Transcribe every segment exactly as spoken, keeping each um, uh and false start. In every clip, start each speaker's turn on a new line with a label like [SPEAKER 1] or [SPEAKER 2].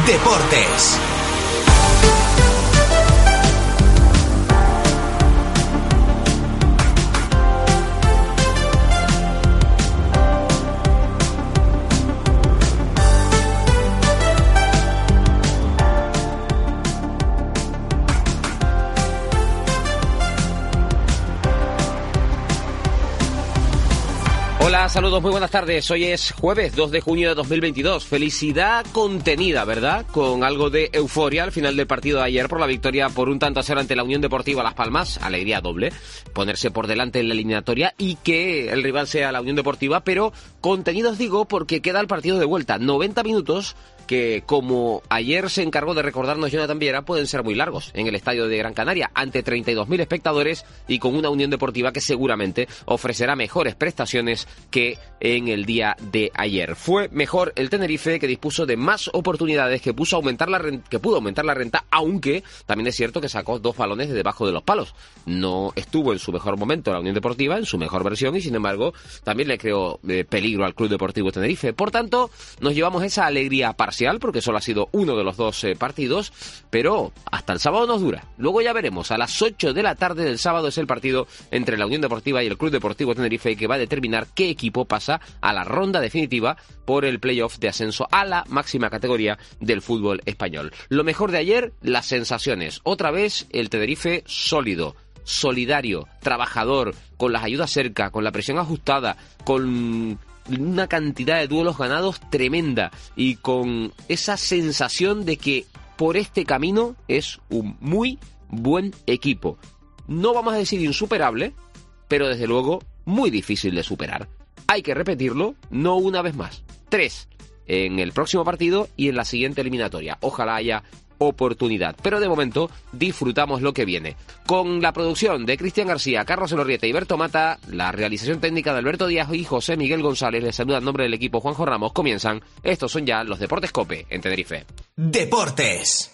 [SPEAKER 1] Deportes.
[SPEAKER 2] Hola, saludos, muy buenas tardes. Hoy es jueves dos de junio de dos mil veintidós. Felicidad contenida, ¿verdad? Con algo de euforia al final del partido de ayer por la victoria por un tanto a cero ante la Unión Deportiva Las Palmas. Alegría doble, ponerse por delante en la eliminatoria y que el rival sea la Unión Deportiva, pero contenidos digo porque queda el partido de vuelta. noventa minutos que, como ayer se encargó de recordarnos Jonathan Viera, pueden ser muy largos en el estadio de Gran Canaria, ante treinta y dos mil espectadores y con una Unión Deportiva que seguramente ofrecerá mejores prestaciones que en el día de ayer. Fue mejor el Tenerife, que dispuso de más oportunidades, que puso a aumentar la renta, que pudo aumentar la renta, aunque también es cierto que sacó dos balones de debajo de los palos. No estuvo en su mejor momento la Unión Deportiva, en su mejor versión, y sin embargo también le creó eh, peligro al Club Deportivo Tenerife. Por tanto, nos llevamos esa alegría parcial, porque solo ha sido uno de los dos eh, partidos, pero hasta el sábado nos dura. Luego ya veremos, a las ocho de la tarde del sábado es el partido entre la Unión Deportiva y el Club Deportivo Tenerife, que va a determinar qué equipo pasa a la ronda definitiva por el playoff de ascenso a la máxima categoría del fútbol español. Lo mejor de ayer, las sensaciones. Otra vez el Tenerife sólido, solidario, trabajador, con las ayudas cerca, con la presión ajustada, con una cantidad de duelos ganados tremenda y con esa sensación de que por este camino es un muy buen equipo. No vamos a decir insuperable, pero desde luego muy difícil de superar. Hay que repetirlo, no una vez más. Tres en el próximo partido y en la siguiente eliminatoria. Ojalá haya oportunidad, pero de momento disfrutamos lo que viene. Con la producción de Cristian García, Carlos Elorrieta y Berto Mata, la realización técnica de Alberto Díaz y José Miguel González, les saluda en nombre del equipo Juanjo Ramos. Comienzan, estos son ya los Deportes COPE en Tenerife.
[SPEAKER 1] Deportes.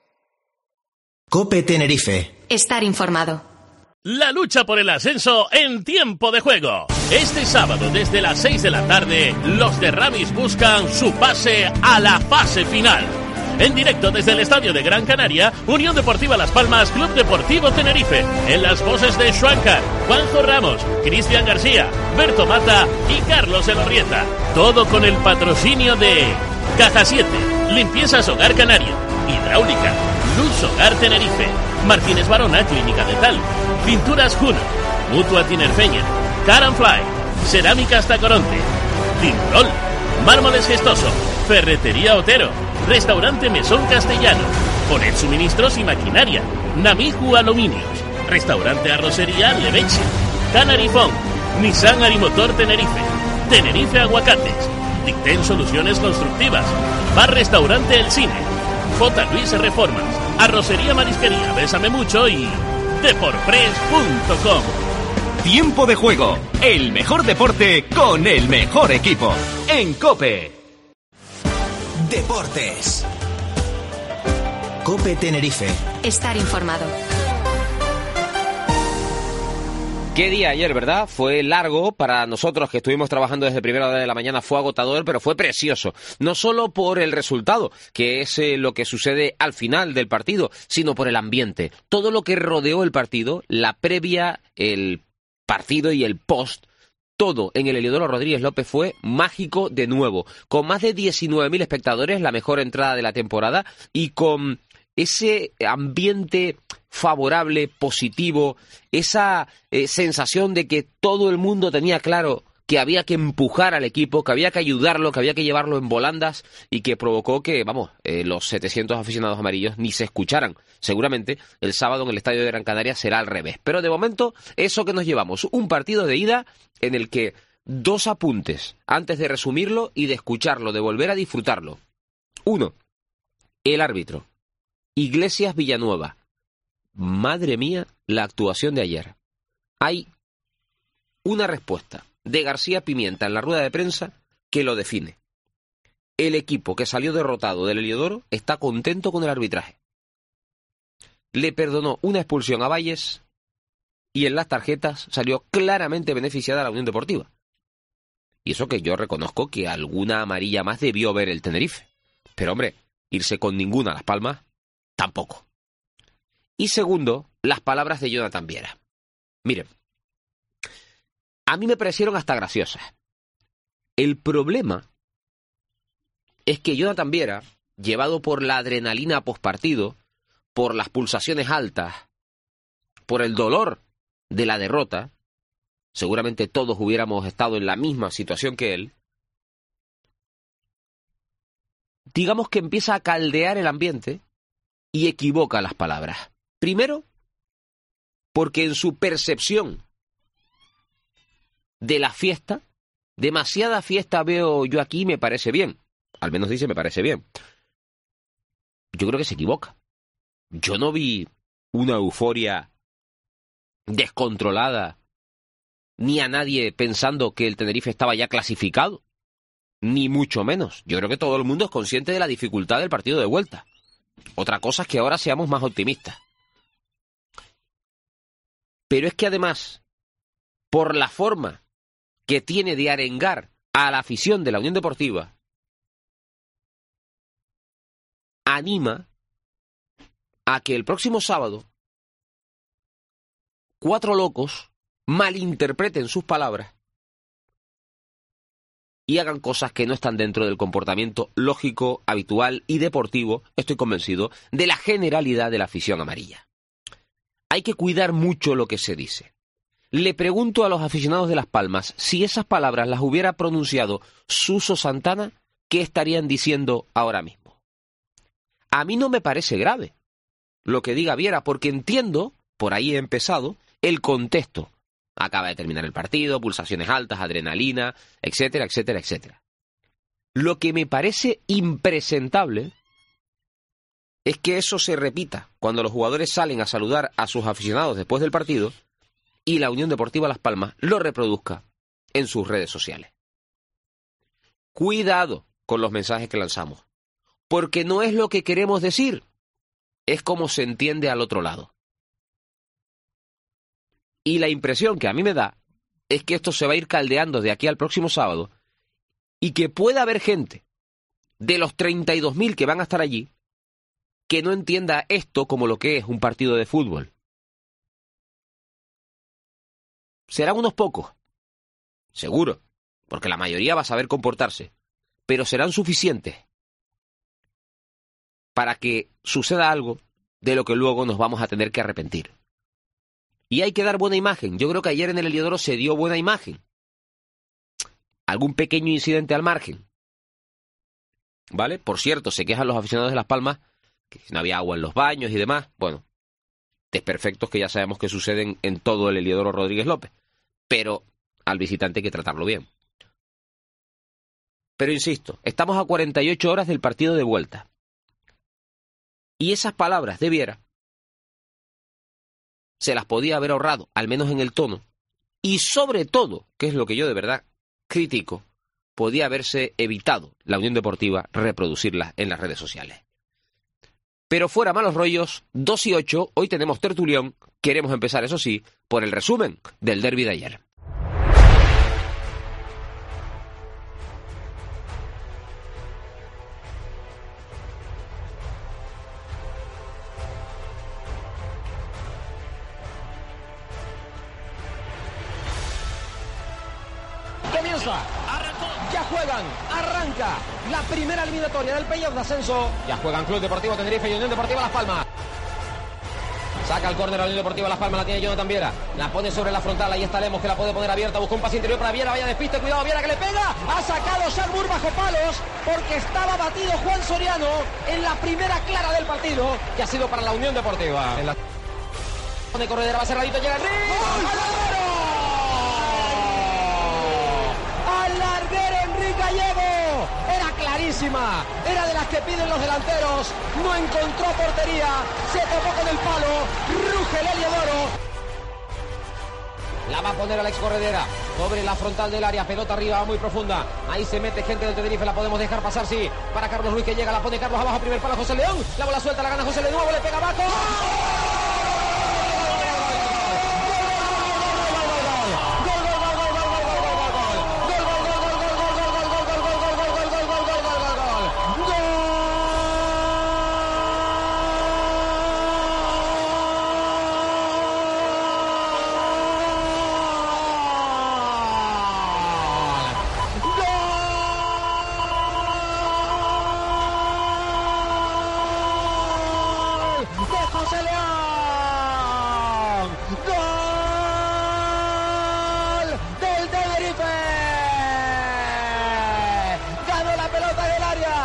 [SPEAKER 1] COPE Tenerife.
[SPEAKER 3] Estar informado.
[SPEAKER 4] La lucha por el ascenso en tiempo de juego. Este sábado desde las seis de la tarde, los de Ramis buscan su pase a la fase final. En directo desde el estadio de Gran Canaria, Unión Deportiva Las Palmas, Club Deportivo Tenerife. En las voces de Schwankar, Juanjo Ramos, Cristian García, Berto Mata y Carlos Elorrieta. Todo con el patrocinio de Caja siete, Limpiezas Hogar Canario, Hidráulica, Luz Hogar Tenerife, Martínez Barona, Clínica Dental, Pinturas Juno, Mutua Tinerfeña, Car and Fly, Cerámicas Tacoronte, Timbrol, Mármoles Gestoso, Ferretería Otero, Restaurante Mesón Castellano, Ponet Suministros y Maquinaria, Namiju Aluminios, Restaurante Arrocería Leveche, Canary Phone, Nissan Arimotor Tenerife, Tenerife Aguacates, Dicten Soluciones Constructivas, Bar Restaurante El Cine, J. Luis Reformas, Arrocería Marisquería Bésame Mucho y Deporpress punto com.
[SPEAKER 1] Tiempo de juego, el mejor deporte con el mejor equipo. En COPE. Deportes. COPE Tenerife.
[SPEAKER 3] Estar informado.
[SPEAKER 2] Qué día ayer, ¿verdad? Fue largo para nosotros que estuvimos trabajando desde primera hora de la mañana, fue agotador, pero fue precioso. No solo por el resultado, que es eh, lo que sucede al final del partido, sino por el ambiente. Todo lo que rodeó el partido, la previa, el partido y el post, todo en el Heliodoro Rodríguez López fue mágico de nuevo. Con más de diecinueve mil espectadores, la mejor entrada de la temporada, y con ese ambiente favorable, positivo, esa eh, sensación de que todo el mundo tenía claro que había que empujar al equipo, que había que ayudarlo, que había que llevarlo en volandas, y que provocó que, vamos, eh, los setecientos aficionados amarillos ni se escucharan. Seguramente el sábado en el estadio de Gran Canaria será al revés. Pero de momento, eso que nos llevamos, un partido de ida en el que dos apuntes antes de resumirlo y de escucharlo, de volver a disfrutarlo. Uno, el árbitro, Iglesias Villanueva. Madre mía, la actuación de ayer. Hay una respuesta de García Pimienta en la rueda de prensa que lo define. El equipo que salió derrotado del Heliodoro está contento con el arbitraje. Le perdonó una expulsión a Valles y en las tarjetas salió claramente beneficiada la Unión Deportiva. Y eso que yo reconozco que alguna amarilla más debió ver el Tenerife. Pero hombre, irse con ninguna a Las Palmas, tampoco. Y segundo, las palabras de Jonathan Viera. Miren, a mí me parecieron hasta graciosas. El problema es que Jonathan Viera, llevado por la adrenalina postpartido, por las pulsaciones altas, por el dolor de la derrota, seguramente todos hubiéramos estado en la misma situación que él, digamos que empieza a caldear el ambiente y equivoca las palabras. Primero, porque en su percepción de la fiesta, demasiada fiesta veo yo aquí, me parece bien. Al menos dice me parece bien. Yo creo que se equivoca. Yo no vi una euforia descontrolada, ni a nadie pensando que el Tenerife estaba ya clasificado, ni mucho menos. Yo creo que todo el mundo es consciente de la dificultad del partido de vuelta. Otra cosa es que ahora seamos más optimistas. Pero es que además, por la forma que tiene de arengar a la afición de la Unión Deportiva, anima a que el próximo sábado cuatro locos malinterpreten sus palabras y hagan cosas que no están dentro del comportamiento lógico, habitual y deportivo, estoy convencido, de la generalidad de la afición amarilla. Hay que cuidar mucho lo que se dice. Le pregunto a los aficionados de Las Palmas, si esas palabras las hubiera pronunciado Suso Santana, ¿qué estarían diciendo ahora mismo? A mí no me parece grave lo que diga Viera, porque entiendo, por ahí he empezado, el contexto. Acaba de terminar el partido, pulsaciones altas, adrenalina, etcétera, etcétera, etcétera. Lo que me parece impresentable es que eso se repita cuando los jugadores salen a saludar a sus aficionados después del partido y la Unión Deportiva Las Palmas lo reproduzca en sus redes sociales. Cuidado con los mensajes que lanzamos, porque no es lo que queremos decir, es como se entiende al otro lado. Y la impresión que a mí me da es que esto se va a ir caldeando de aquí al próximo sábado y que pueda haber gente de los treinta y dos mil que van a estar allí que no entienda esto como lo que es un partido de fútbol. Serán unos pocos, seguro, porque la mayoría va a saber comportarse, pero serán suficientes para que suceda algo de lo que luego nos vamos a tener que arrepentir. Y hay que dar buena imagen. Yo creo que ayer en el Heliodoro se dio buena imagen. Algún pequeño incidente al margen, ¿vale? Por cierto, se quejan los aficionados de Las Palmas que no había agua en los baños y demás. Bueno, desperfectos que ya sabemos que suceden en todo el Heliodoro Rodríguez López. Pero al visitante hay que tratarlo bien. Pero insisto, estamos a cuarenta y ocho horas del partido de vuelta. Y esas palabras de Viera se las podía haber ahorrado, al menos en el tono. Y sobre todo, que es lo que yo de verdad critico, podía haberse evitado la Unión Deportiva reproducirlas en las redes sociales. Pero fuera malos rollos, dos y ocho, hoy tenemos tertulión. Queremos empezar, eso sí, por el resumen del derbi de ayer.
[SPEAKER 5] Ya juegan, arranca la primera eliminatoria del playoff de ascenso. Ya juegan Club Deportivo Tenerife y Unión Deportiva Las Palmas. Saca el córner a la Unión Deportiva Las Palmas, la tiene Jonathan Viera. La pone sobre la frontal, ahí está Lemos que la puede poner abierta. Busca un pase interior para Viera, vaya despiste, cuidado Viera que le pega. Ha sacado Sarbur bajo palos porque estaba batido Juan Soriano en la primera clara del partido, que ha sido para la Unión Deportiva. En la de corredera va cerradito, llega el Gallego, era clarísima, era de las que piden los delanteros, no encontró portería, se topó con el palo, ruge el Heliodoro. La va a poner Alex Corredera sobre la frontal del área, pelota arriba, muy profunda, ahí se mete gente del Tenerife, la podemos dejar pasar, sí, para Carlos Ruiz que llega, la pone Carlos abajo, primer palo José León, la bola suelta, la gana José León, le pega abajo.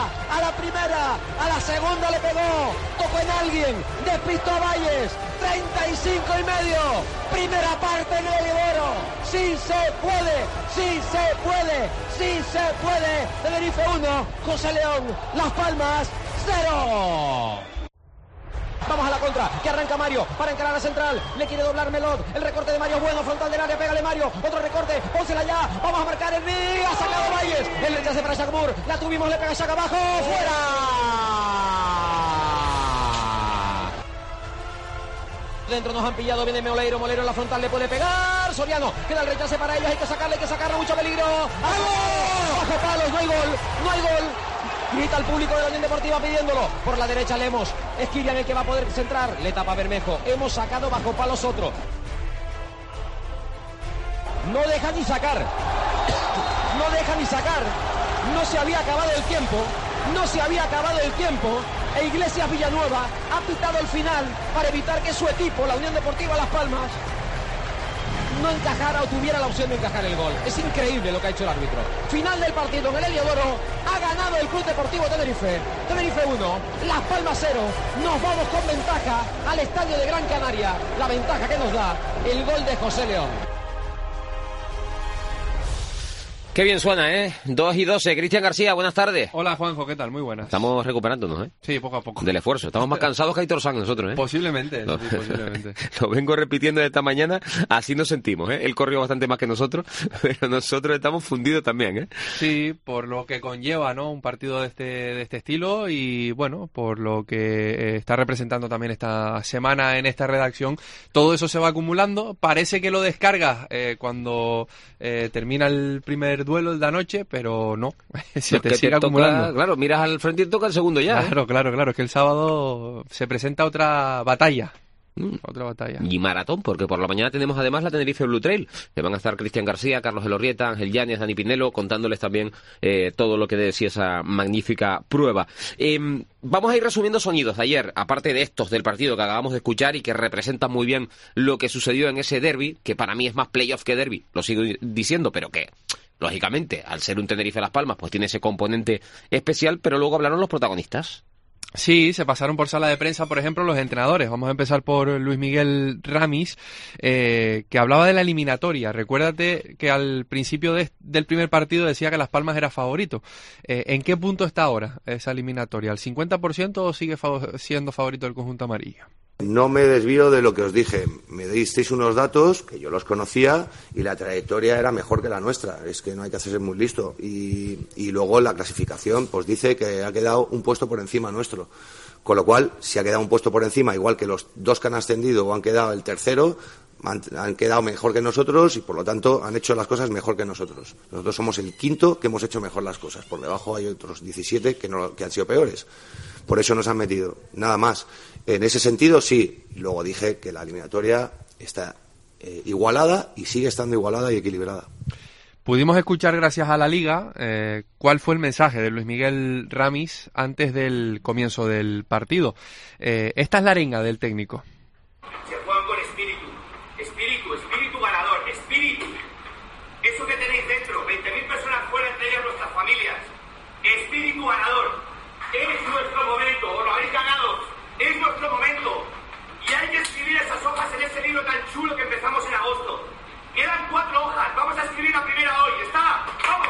[SPEAKER 5] a la primera, a la segunda le pegó, tocó en alguien, despistó a Valles, treinta y cinco y medio, primera parte en el oro, sí se puede, sí se puede, sí se puede, Tenerife uno, José León, Las Palmas cero. Vamos a la contra, que arranca Mario para encarar a la central, le quiere doblar Melot, el recorte de Mario es bueno, frontal del área, pégale Mario, otro recorte, pónsela ya, vamos a marcar el Rig, ha sacado Valles, el rechace para Shakmur, la tuvimos, le pega Shak abajo, fuera. Dentro nos han pillado, viene Moleiro, Moleiro en la frontal, le puede pegar, Soriano, queda el rechace para ellos, hay que sacarle, hay que sacarle, mucho peligro, ¡algo! Bajo palos, no hay gol, no hay gol. Grita al público de la Unión Deportiva pidiéndolo. Por la derecha Lemos. Es Kirian el que va a poder centrar. Le tapa Bermejo. Hemos sacado bajo palos otro. No deja ni sacar. No deja ni sacar. No se había acabado el tiempo. No se había acabado el tiempo. E Iglesias Villanueva ha pitado el final para evitar que su equipo, la Unión Deportiva Las Palmas, no encajara o tuviera la opción de encajar el gol. Es increíble lo que ha hecho el árbitro. Final del partido en el Heliodoro. Ha ganado el Club Deportivo Tenerife. Tenerife uno, Las Palmas cero. Nos vamos con ventaja al estadio de Gran Canaria. La ventaja que nos da el gol de José León.
[SPEAKER 2] Qué bien suena, ¿eh? dos y doce. Cristian García, buenas tardes.
[SPEAKER 6] Hola, Juanjo, ¿qué tal? Muy buenas.
[SPEAKER 2] Estamos recuperándonos, ¿eh?
[SPEAKER 6] Sí, poco a poco.
[SPEAKER 2] Del esfuerzo. Estamos más cansados que Aitor Sanz nosotros, ¿eh?
[SPEAKER 6] Posiblemente,
[SPEAKER 2] Lo,
[SPEAKER 6] sí, posiblemente.
[SPEAKER 2] Lo vengo repitiendo esta mañana, así nos sentimos, ¿eh? Él corrió bastante más que nosotros, pero nosotros estamos fundidos también, ¿eh?
[SPEAKER 6] Sí, por lo que conlleva, ¿no? Un partido de este, de este estilo y, bueno, por lo que eh, está representando también esta semana en esta redacción. Todo eso se va acumulando. Parece que lo descargas eh, cuando eh, termina el primer duelo, el de anoche, pero no, se te sigue acumulando.
[SPEAKER 2] Toca, claro, miras al frente y toca el segundo ya.
[SPEAKER 6] Claro,
[SPEAKER 2] ¿eh?
[SPEAKER 6] claro, claro, es que el sábado se presenta otra batalla. Mm. Otra batalla.
[SPEAKER 2] Y maratón, porque por la mañana tenemos además la Tenerife Blue Trail, que van a estar Cristian García, Carlos Elorrieta, Ángel Yáñez, Dani Pinelo, contándoles también eh, todo lo que decía esa magnífica prueba. Eh, vamos a ir resumiendo sonidos de ayer, aparte de estos del partido que acabamos de escuchar y que representan muy bien lo que sucedió en ese derbi, que para mí es más playoff que derbi, lo sigo diciendo, pero que lógicamente, al ser un Tenerife Las Palmas, pues tiene ese componente especial, pero luego hablaron los protagonistas.
[SPEAKER 6] Sí, se pasaron por sala de prensa, por ejemplo, los entrenadores. Vamos a empezar por Luis Miguel Ramis, eh, que hablaba de la eliminatoria. Recuérdate que al principio de, del primer partido decía que Las Palmas era favorito. Eh, ¿En qué punto está ahora esa eliminatoria? ¿Al cincuenta por ciento o sigue fav- siendo favorito el conjunto amarillo?
[SPEAKER 7] No me desvío de lo que os dije. Me disteis unos datos que yo los conocía y la trayectoria era mejor que la nuestra. Es que no hay que hacerse muy listo. Y, y luego la clasificación pues dice que ha quedado un puesto por encima nuestro. Con lo cual, si ha quedado un puesto por encima, igual que los dos que han ascendido o han quedado el tercero, han, han quedado mejor que nosotros y por lo tanto han hecho las cosas mejor que nosotros. Nosotros somos el quinto que hemos hecho mejor las cosas. Por debajo hay otros diecisiete que, no, que han sido peores. Por eso nos han metido. Nada más. En ese sentido, sí. Luego dije que la eliminatoria está eh, igualada y sigue estando igualada y equilibrada.
[SPEAKER 6] Pudimos escuchar, gracias a la Liga, eh, cuál fue el mensaje de Luis Miguel Ramis antes del comienzo del partido. Eh, esta es la arenga del técnico.
[SPEAKER 8] Se juegan con espíritu. Espíritu, espíritu ganador, espíritu. Eso que tenéis dentro, veinte mil personas fuera, entre ellas nuestras familias. Espíritu ganador. Es nuestro momento, os lo habéis ganado. Es nuestro momento. Y hay que escribir esas hojas en ese libro tan chulo que empezamos en agosto. Quedan cuatro hojas. Vamos a escribir la primera hoy. ¿Está? ¡Vamos!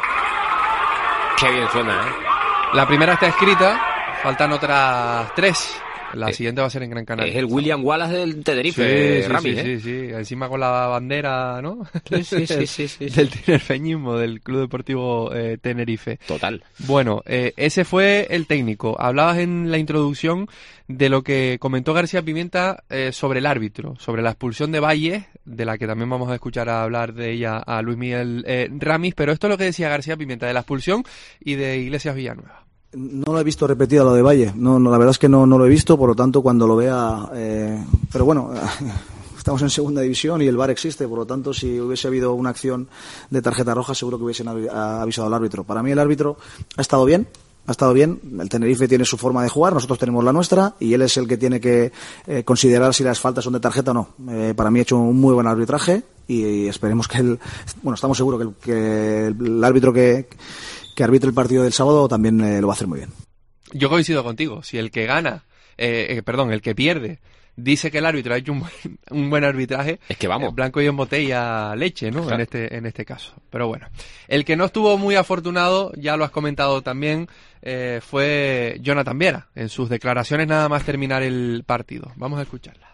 [SPEAKER 2] Qué bien suena, ¿eh?
[SPEAKER 6] La primera está escrita, faltan otras tres. La eh, siguiente va a ser en Gran Canaria.
[SPEAKER 2] Es el William Wallace del Tenerife,
[SPEAKER 6] sí, sí,
[SPEAKER 2] Ramis,
[SPEAKER 6] sí,
[SPEAKER 2] ¿eh?
[SPEAKER 6] sí, sí, encima con la bandera, ¿no?
[SPEAKER 2] Sí, sí, sí, sí, sí.
[SPEAKER 6] Del tinerfeñismo, del Club Deportivo eh, Tenerife.
[SPEAKER 2] Total.
[SPEAKER 6] Bueno, eh, ese fue el técnico. Hablabas en la introducción de lo que comentó García Pimienta eh, sobre el árbitro, sobre la expulsión de Valles, de la que también vamos a escuchar a hablar de ella a Luis Miguel eh, Ramis, pero esto es lo que decía García Pimienta de la expulsión y de Iglesias Villanueva.
[SPEAKER 9] No lo he visto repetida lo de Valle, no, no, la verdad es que no, no lo he visto, por lo tanto cuando lo vea, eh, pero bueno, estamos en segunda división y el V A R existe, por lo tanto si hubiese habido una acción de tarjeta roja seguro que hubiesen avisado al árbitro. Para mí el árbitro ha estado bien, ha estado bien, el Tenerife tiene su forma de jugar, nosotros tenemos la nuestra y él es el que tiene que eh, considerar si las faltas son de tarjeta o no. Eh, para mí ha hecho un muy buen arbitraje y, y esperemos que él, bueno, estamos seguros que el, que el árbitro que que arbitre el partido del sábado también eh, lo va a hacer muy bien.
[SPEAKER 6] Yo coincido contigo. Si el que gana, eh, eh, perdón, el que pierde, dice que el árbitro ha hecho un buen, un buen arbitraje,
[SPEAKER 2] es que vamos.
[SPEAKER 6] Eh, blanco y en botella leche, ¿no? Claro. En este en este caso. Pero bueno, el que no estuvo muy afortunado, ya lo has comentado también, eh, fue Jonathan Viera, en sus declaraciones nada más terminar el partido. Vamos a escucharla.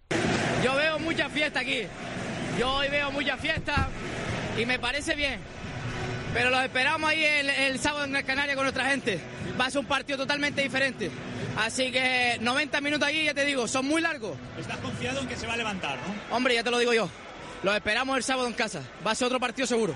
[SPEAKER 10] Yo veo mucha fiesta aquí. Yo hoy veo mucha fiesta y me parece bien. Pero los esperamos ahí el, el sábado en Gran Canaria con nuestra gente. Va a ser un partido totalmente diferente. Así que noventa minutos aquí, ya te digo, son muy largos.
[SPEAKER 11] ¿Estás confiado en que se va a levantar, no?
[SPEAKER 10] Hombre, ya te lo digo yo. Los esperamos el sábado en casa. Va a ser otro partido seguro.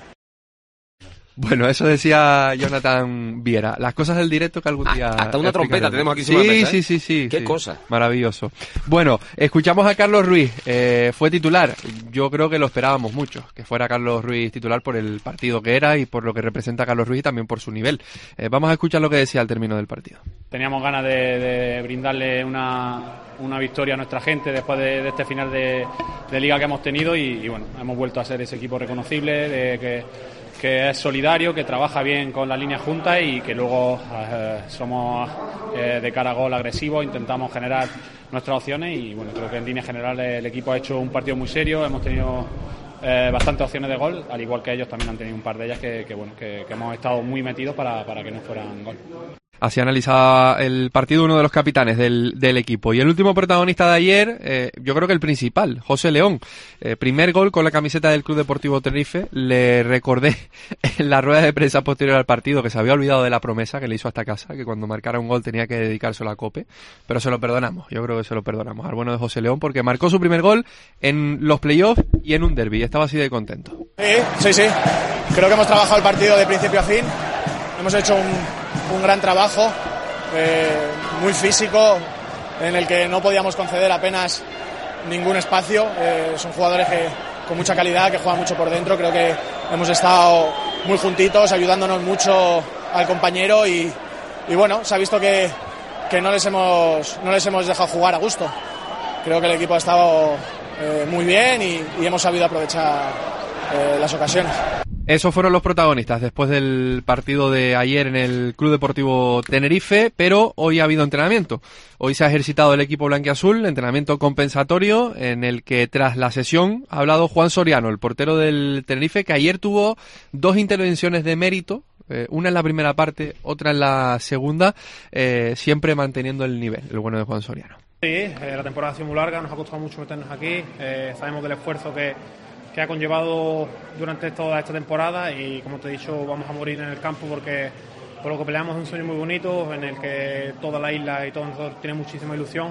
[SPEAKER 6] Bueno, eso decía Jonathan Viera. Las cosas del directo que algún día...
[SPEAKER 2] Ah, hasta una trompeta tenemos aquí
[SPEAKER 6] sí,
[SPEAKER 2] sobre la mesa, ¿eh?
[SPEAKER 6] Sí, sí, sí.
[SPEAKER 2] Qué
[SPEAKER 6] sí.
[SPEAKER 2] cosa.
[SPEAKER 6] Maravilloso. Bueno, escuchamos a Carlos Ruiz. Eh, fue titular. Yo creo que lo esperábamos mucho, que fuera Carlos Ruiz titular por el partido que era y por lo que representa Carlos Ruiz y también por su nivel. Eh, vamos a escuchar lo que decía al término del partido.
[SPEAKER 12] Teníamos ganas de, de brindarle una, una victoria a nuestra gente después de, de este final de, de liga que hemos tenido y, y bueno, hemos vuelto a ser ese equipo reconocible, de que... que es solidario, que trabaja bien con las líneas juntas y que luego eh, somos eh, de cara a gol agresivos, intentamos generar nuestras opciones y bueno, creo que en líneas generales el equipo ha hecho un partido muy serio, hemos tenido eh, bastantes opciones de gol, al igual que ellos también han tenido un par de ellas que, que bueno, que, que hemos estado muy metidos para, para que no fueran gol.
[SPEAKER 6] Así analizaba el partido uno de los capitanes del, del equipo. Y el último protagonista de ayer, eh, yo creo que el principal, José León. Eh, primer gol con la camiseta del Club Deportivo Tenerife. Le recordé en la rueda de prensa posterior al partido que se había olvidado de la promesa que le hizo hasta casa, que cuando marcara un gol tenía que dedicárselo a Cope. Pero se lo perdonamos, yo creo que se lo perdonamos al bueno de José León porque marcó su primer gol en los playoffs y en un derbi. Estaba así de contento.
[SPEAKER 13] Sí, sí, sí. Creo que hemos trabajado el partido de principio a fin. Hemos hecho un, un gran trabajo, eh, muy físico, en el que no podíamos conceder apenas ningún espacio. Eh, son jugadores que, con mucha calidad, que juegan mucho por dentro. Creo que hemos estado muy juntitos, ayudándonos mucho al compañero y, y bueno, se ha visto que, que no les hemos, no les hemos dejado jugar a gusto. Creo que el equipo ha estado eh, muy bien y, y hemos sabido aprovechar eh, las ocasiones.
[SPEAKER 6] Esos fueron los protagonistas después del partido de ayer en el Club Deportivo Tenerife, pero hoy ha habido entrenamiento. Hoy se ha ejercitado el equipo blanquiazul, entrenamiento compensatorio, en el que tras la sesión ha hablado Juan Soriano, el portero del Tenerife, que ayer tuvo dos intervenciones de mérito, eh, una en la primera parte, otra en la segunda, eh, siempre manteniendo el nivel, el bueno de Juan Soriano.
[SPEAKER 12] Sí, eh, la temporada ha sido muy larga, nos ha costado mucho meternos aquí, eh, sabemos del esfuerzo que... que ha conllevado durante toda esta temporada y como te he dicho vamos a morir en el campo porque por lo que peleamos es un sueño muy bonito en el que toda la isla y todos nosotros tienen muchísima ilusión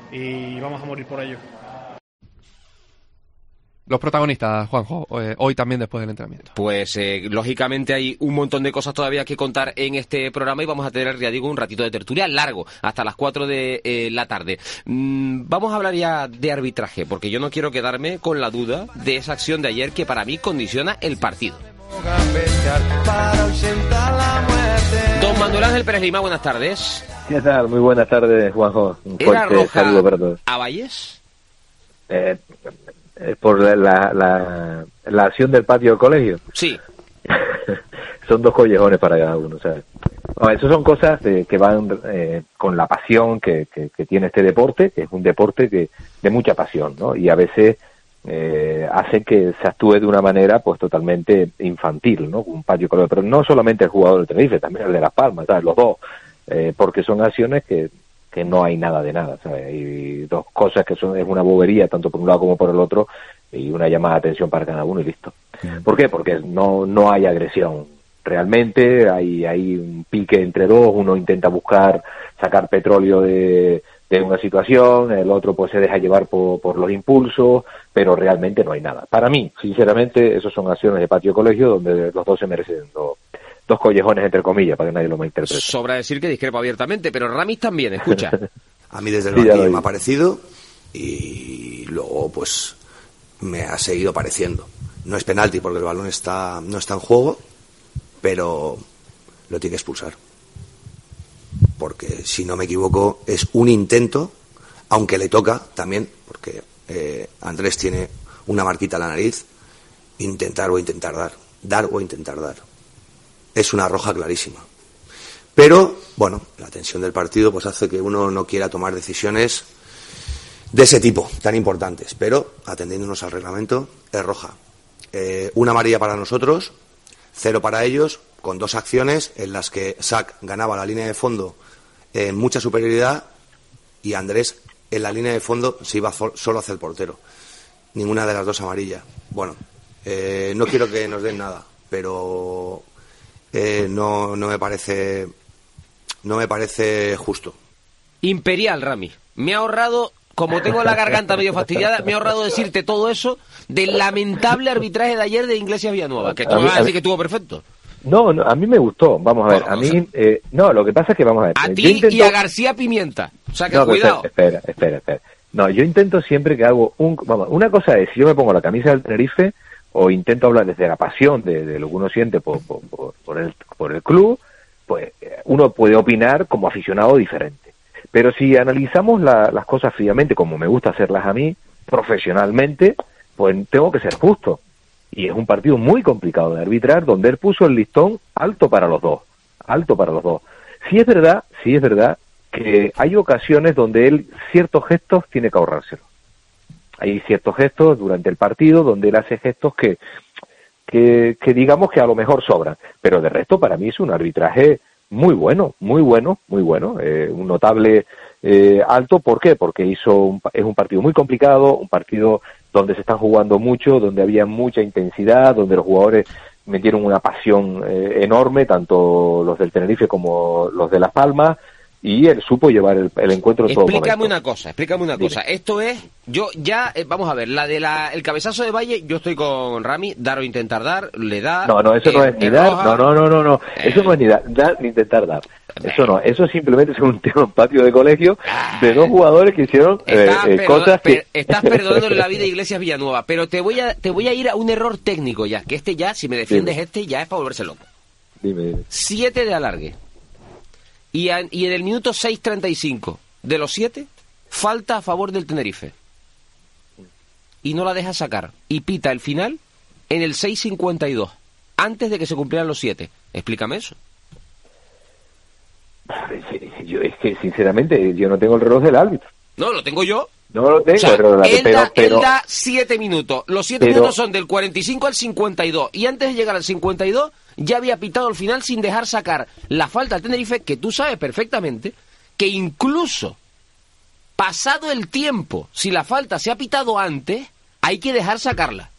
[SPEAKER 12] y vamos a morir por ello.
[SPEAKER 6] Los protagonistas, Juanjo, eh, hoy también después del entrenamiento.
[SPEAKER 2] Pues eh, lógicamente hay un montón de cosas todavía que contar en este programa y vamos a tener, ya digo, un ratito de tertulia largo, hasta las cuatro de eh, la tarde. Mm, vamos a hablar ya de arbitraje, porque yo no quiero quedarme con la duda de esa acción de ayer que para mí condiciona el partido. Don Manuel Ángel Pérez Lima, buenas tardes.
[SPEAKER 14] ¿Qué tal? Muy buenas tardes, Juanjo. Un
[SPEAKER 2] ¿Era roja
[SPEAKER 14] saludo para todos.
[SPEAKER 2] a Valles?
[SPEAKER 14] Eh... por la, la, la, la acción del patio del colegio.
[SPEAKER 2] Sí.
[SPEAKER 14] Son dos collejones para cada uno, ¿sabes? No, eso son cosas de, que van eh, con la pasión que, que, que tiene este deporte, que es un deporte que de mucha pasión, ¿no? Y a veces eh, hace que se actúe de una manera pues totalmente infantil, ¿no? Un patio del colegio, pero no solamente el jugador del Tenerife, también el de Las Palmas, ¿sabes? Los dos, eh, porque son acciones que que no hay nada de nada, ¿sabes? Y dos cosas que son es una bobería tanto por un lado como por el otro y una llamada de atención para cada uno y listo. Bien. ¿Por qué? Porque no no hay agresión. Realmente hay hay un pique entre dos, uno intenta buscar sacar petróleo de, de una situación, el otro pues se deja llevar por, por los impulsos, pero realmente no hay nada. Para mí, sinceramente, esos son acciones de patio colegio donde los dos se merecen dos dos collejones entre comillas, para que nadie lo malinterprete.
[SPEAKER 2] Sobra decir que discrepo abiertamente, pero Ramis también, escucha.
[SPEAKER 7] A mí desde el banquillo me ha parecido y luego pues me ha seguido pareciendo. No es penalti porque el balón está no está en juego, pero lo tiene que expulsar. Porque si no me equivoco es un intento, aunque le toca también, porque eh, Andrés tiene una marquita en la nariz, intentar o intentar dar, dar o intentar dar. Es una roja clarísima. Pero, bueno, la tensión del partido pues hace que uno no quiera tomar decisiones de ese tipo, tan importantes. Pero, atendiéndonos al reglamento, es roja. Eh, una amarilla para nosotros, cero para ellos, con dos acciones en las que Sac ganaba la línea de fondo en mucha superioridad y Andrés en la línea de fondo se iba solo hacia el portero. Ninguna de las dos amarillas. Bueno, eh, no quiero que nos den nada, pero eh, no, no me parece no me parece justo.
[SPEAKER 2] Imperial, Rami. Me ha ahorrado, como tengo la garganta medio fastidiada, me ha ahorrado decirte todo eso del lamentable arbitraje de ayer de Iglesias Villanueva, que tú me vas a decir que estuvo perfecto.
[SPEAKER 14] No, no, a mí me gustó, vamos a ver, a mí, eh, no, lo que pasa es que vamos a ver.
[SPEAKER 2] A ti
[SPEAKER 14] intento...
[SPEAKER 2] y a García Pimienta, o sea que
[SPEAKER 14] no,
[SPEAKER 2] cuidado.
[SPEAKER 14] Espera, espera, espera. No, yo intento siempre que hago un, vamos, una cosa es, si yo me pongo la camisa del Tenerife, o intento hablar desde la pasión de, de lo que uno siente por, por, por, por, el, por el club, pues uno puede opinar como aficionado diferente. Pero si analizamos la, las cosas fríamente, como me gusta hacerlas a mí, profesionalmente, pues tengo que ser justo. Y es un partido muy complicado de arbitrar, donde él puso el listón alto para los dos, alto para los dos. Sí es verdad, sí es verdad que hay ocasiones donde él ciertos gestos tiene que ahorrárselo. Hay ciertos gestos durante el partido donde él hace gestos que, que, que digamos que a lo mejor sobran, pero de resto para mí es un arbitraje muy bueno, muy bueno, muy bueno, eh, un notable eh, alto. ¿Por qué? Porque hizo un, es un partido muy complicado, un partido donde se están jugando mucho, donde había mucha intensidad, donde los jugadores metieron una pasión eh, enorme, tanto los del Tenerife como los de Las Palmas, y él supo llevar el, el encuentro en todo momento.
[SPEAKER 2] Explícame una cosa, explícame una cosa.
[SPEAKER 14] Dime.
[SPEAKER 2] Esto es, yo ya, eh, vamos a ver, la de la el cabezazo de Valle, yo estoy con Rami, dar o intentar dar, le da...
[SPEAKER 14] No, no, eso
[SPEAKER 2] eh,
[SPEAKER 14] no es ni
[SPEAKER 2] es
[SPEAKER 14] dar,
[SPEAKER 2] roja.
[SPEAKER 14] no, no, no, no, no,
[SPEAKER 2] Eh.
[SPEAKER 14] eso no es ni dar, dar ni intentar dar. Eso no, eso simplemente es un tema en patio de colegio de dos jugadores que hicieron eh,
[SPEAKER 2] Estás,
[SPEAKER 14] eh,
[SPEAKER 2] perdo-
[SPEAKER 14] cosas que...
[SPEAKER 2] per- estás perdonándole la vida a Iglesias Villanueva, pero te voy a te voy a ir a un error técnico ya, que este ya, si me defiendes
[SPEAKER 14] Dime.
[SPEAKER 2] este, ya es para volverse loco.
[SPEAKER 14] Dime, dime.
[SPEAKER 2] Siete de alargue. Y, a- y en el minuto seis treinta y cinco de los siete, falta a favor del Tenerife. Y no la deja sacar. Y pita el final en el seis cincuenta y dos, antes de que se cumplieran los siete. Explícame eso.
[SPEAKER 14] Yo, es que sinceramente yo no tengo el reloj del árbitro.
[SPEAKER 2] No, lo tengo yo.
[SPEAKER 14] No lo tengo,
[SPEAKER 2] O sea,
[SPEAKER 14] el reloj del árbitro,
[SPEAKER 2] él, da,
[SPEAKER 14] pero, pero
[SPEAKER 2] él da siete minutos. Los siete
[SPEAKER 14] pero-
[SPEAKER 2] minutos son del cuarenta y cinco al cincuenta y dos. Y antes de llegar al cincuenta y dos, ya había pitado el final sin dejar sacar la falta al Tenerife, que tú sabes perfectamente que incluso pasado el tiempo, si la falta se ha pitado antes, hay que dejar sacarla.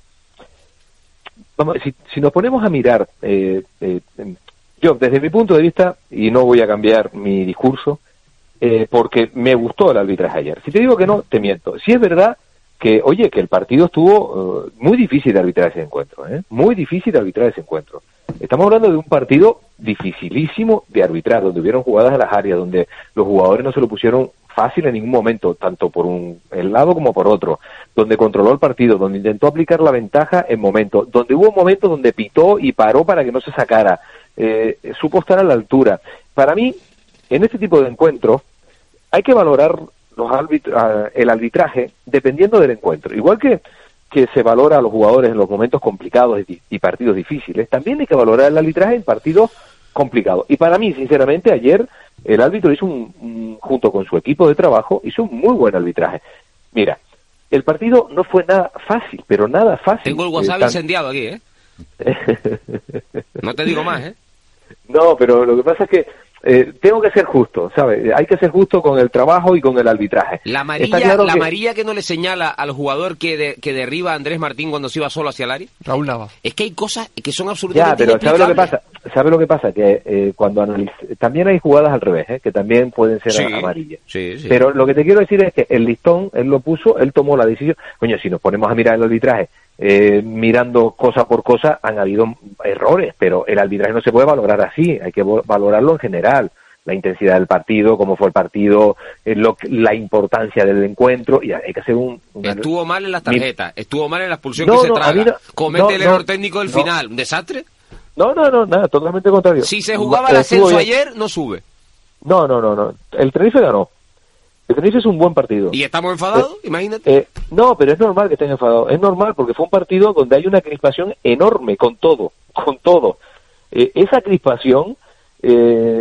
[SPEAKER 14] vamos, si, si nos ponemos a mirar, eh, eh, yo desde mi punto de vista, y no voy a cambiar mi discurso, eh, porque me gustó el arbitraje ayer. Si te digo que no, te miento. Si es verdad que, oye, que el partido estuvo uh, muy difícil de arbitrar ese encuentro, ¿eh? Muy difícil de arbitrar ese encuentro. Estamos hablando de un partido dificilísimo de arbitrar, donde hubieron jugadas a las áreas, donde los jugadores no se lo pusieron fácil en ningún momento, tanto por un el lado como por otro, donde controló el partido, donde intentó aplicar la ventaja en momentos, donde hubo momentos donde pitó y paró para que no se sacara, eh, supo estar a la altura. Para mí, en este tipo de encuentros, hay que valorar los arbitra- el arbitraje dependiendo del encuentro. Igual que, que se valora a los jugadores en los momentos complicados y, y partidos difíciles, también hay que valorar el arbitraje en partidos complicados. Y para mí, sinceramente, ayer el árbitro hizo un, un, junto con su equipo de trabajo, hizo un muy buen arbitraje. Mira, el partido no fue nada fácil, pero nada fácil.
[SPEAKER 2] Tengo el WhatsApp
[SPEAKER 14] Eh, tan-
[SPEAKER 2] incendiado aquí, ¿eh? No te digo más, ¿eh?
[SPEAKER 14] No, pero lo que pasa es que eh, tengo que ser justo, ¿sabes? Hay que ser justo con el trabajo y con el arbitraje.
[SPEAKER 2] La amarilla,
[SPEAKER 14] Está claro
[SPEAKER 2] la
[SPEAKER 14] que-
[SPEAKER 2] amarilla que no le señala al jugador que, de- que derriba a Andrés Martín cuando se iba solo hacia el área.
[SPEAKER 6] Raúl Nava.
[SPEAKER 2] Es que hay cosas que son
[SPEAKER 14] Ya,
[SPEAKER 2] absolutamente
[SPEAKER 14] pero ¿sabe lo que
[SPEAKER 2] inexplicables.
[SPEAKER 14] pasa? ¿Sabe lo que pasa? Que eh, cuando analiz... también hay jugadas al revés, ¿eh? Que también pueden ser
[SPEAKER 2] Sí,
[SPEAKER 14] amarillas.
[SPEAKER 2] sí, sí.
[SPEAKER 14] Pero lo que te quiero decir es que el listón, él lo puso, él tomó la decisión. Coño, si nos ponemos a mirar el arbitraje, eh, mirando cosa por cosa, han habido errores, pero el arbitraje no se puede valorar así, hay que vo- valorarlo en general. La intensidad del partido, cómo fue el partido, eh, lo, que- la importancia del encuentro, y hay que hacer un... una-
[SPEAKER 2] Estuvo mal en las
[SPEAKER 14] Mi-
[SPEAKER 2] tarjetas, estuvo mal en la expulsión
[SPEAKER 14] No,
[SPEAKER 2] que se
[SPEAKER 14] no, a
[SPEAKER 2] traga,
[SPEAKER 14] mí no-
[SPEAKER 2] comete
[SPEAKER 14] no,
[SPEAKER 2] el
[SPEAKER 14] no,
[SPEAKER 2] error técnico del
[SPEAKER 14] no.
[SPEAKER 2] final, un desastre.
[SPEAKER 14] No, no, no, nada, totalmente contrario.
[SPEAKER 2] Si se jugaba el
[SPEAKER 14] Eh, estuvo
[SPEAKER 2] ascenso
[SPEAKER 14] bien.
[SPEAKER 2] ayer, no sube.
[SPEAKER 14] No, no, no, no. El Tenerife ganó. El Tenerife es un buen partido.
[SPEAKER 2] Y estamos enfadados, imagínate.
[SPEAKER 14] Eh, no, pero es normal que estén enfadados. Es normal porque fue un partido donde hay una crispación enorme con todo, con todo. Eh, esa crispación, eh,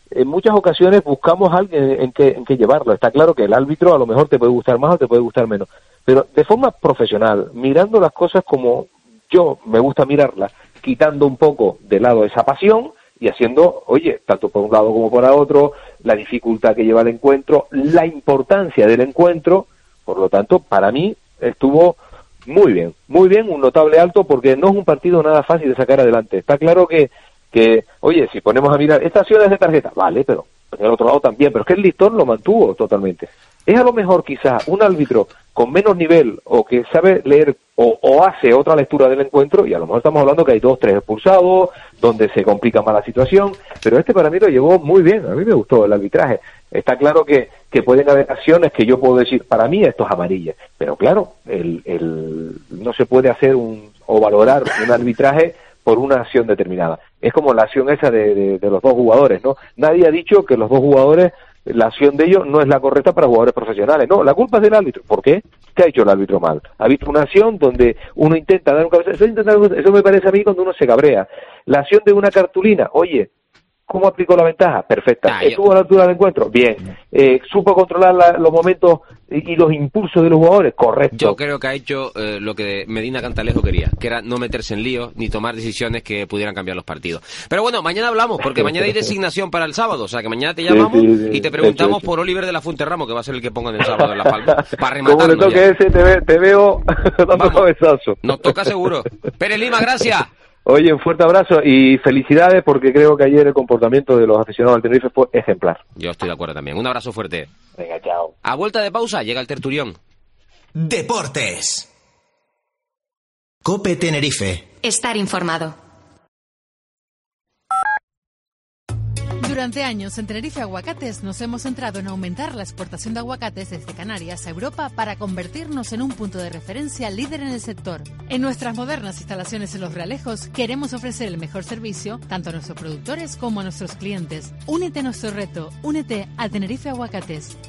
[SPEAKER 14] en muchas ocasiones buscamos a alguien en que, en que llevarlo. Está claro que el árbitro a lo mejor te puede gustar más o te puede gustar menos, pero de forma profesional, mirando las cosas como yo me gusta mirarlas, quitando un poco de lado esa pasión y haciendo, oye, tanto por un lado como por otro, la dificultad que lleva el encuentro, la importancia del encuentro. Por lo tanto, para mí estuvo muy bien, muy bien, un notable alto, porque no es un partido nada fácil de sacar adelante. Está claro que, que oye, si ponemos a mirar, esta acción es de tarjeta, vale, pero en el otro lado también, pero es que el listón lo mantuvo totalmente. Es a lo mejor quizás un árbitro con menos nivel o que sabe leer o, o hace otra lectura del encuentro, y a lo mejor estamos hablando que hay dos, tres expulsados, donde se complica más la situación, pero este para mí lo llevó muy bien, a mí me gustó el arbitraje. Está claro que, que pueden haber acciones que yo puedo decir, para mí esto es amarilla, pero claro, el, el, no se puede hacer un o valorar un arbitraje por una acción determinada. Es como la acción esa de, de, de los dos jugadores, ¿no? Nadie ha dicho que los dos jugadores, la acción de ellos no es la correcta para jugadores profesionales. No, la culpa es del árbitro. ¿Por qué? ¿Qué ha hecho el árbitro mal? Ha visto una acción donde uno intenta dar un cabezazo. Eso, eso me parece a mí cuando uno se cabrea. La acción de una cartulina, oye, ¿cómo aplicó la ventaja? Perfecta. Ah, ¿Estuvo a la altura del encuentro? Bien. Eh, ¿Supo controlar la, los momentos y, y los impulsos de los jugadores? Correcto.
[SPEAKER 2] Yo creo que ha hecho eh, lo que Medina Cantalejo quería, que era no meterse en líos ni tomar decisiones que pudieran cambiar los partidos. Pero bueno, mañana hablamos, porque mañana hay designación para el sábado, o sea que mañana te llamamos sí, sí, sí, y te preguntamos hecho, hecho. por Oliver de la Fuente Ramos, que va a ser el que pongan el sábado en La Palma, para rematarlo.
[SPEAKER 14] Como le toque ya. ese, te, ve, te veo dando cabezazo.
[SPEAKER 2] Nos toca seguro. Pérez Lima, gracias.
[SPEAKER 14] Oye, un fuerte abrazo y felicidades, porque creo que ayer el comportamiento de los aficionados al Tenerife fue ejemplar.
[SPEAKER 2] Yo estoy de acuerdo también. Un abrazo fuerte.
[SPEAKER 14] Venga, chao.
[SPEAKER 2] A vuelta de pausa llega el tertulión.
[SPEAKER 1] Deportes. COPE Tenerife.
[SPEAKER 3] Estar informado.
[SPEAKER 15] Durante años, en Tenerife Aguacates nos hemos centrado en aumentar la exportación de aguacates desde Canarias a Europa para convertirnos en un punto de referencia líder en el sector. En nuestras modernas instalaciones en Los Realejos queremos ofrecer el mejor servicio tanto a nuestros productores como a nuestros clientes. Únete a nuestro reto, únete a Tenerife Aguacates.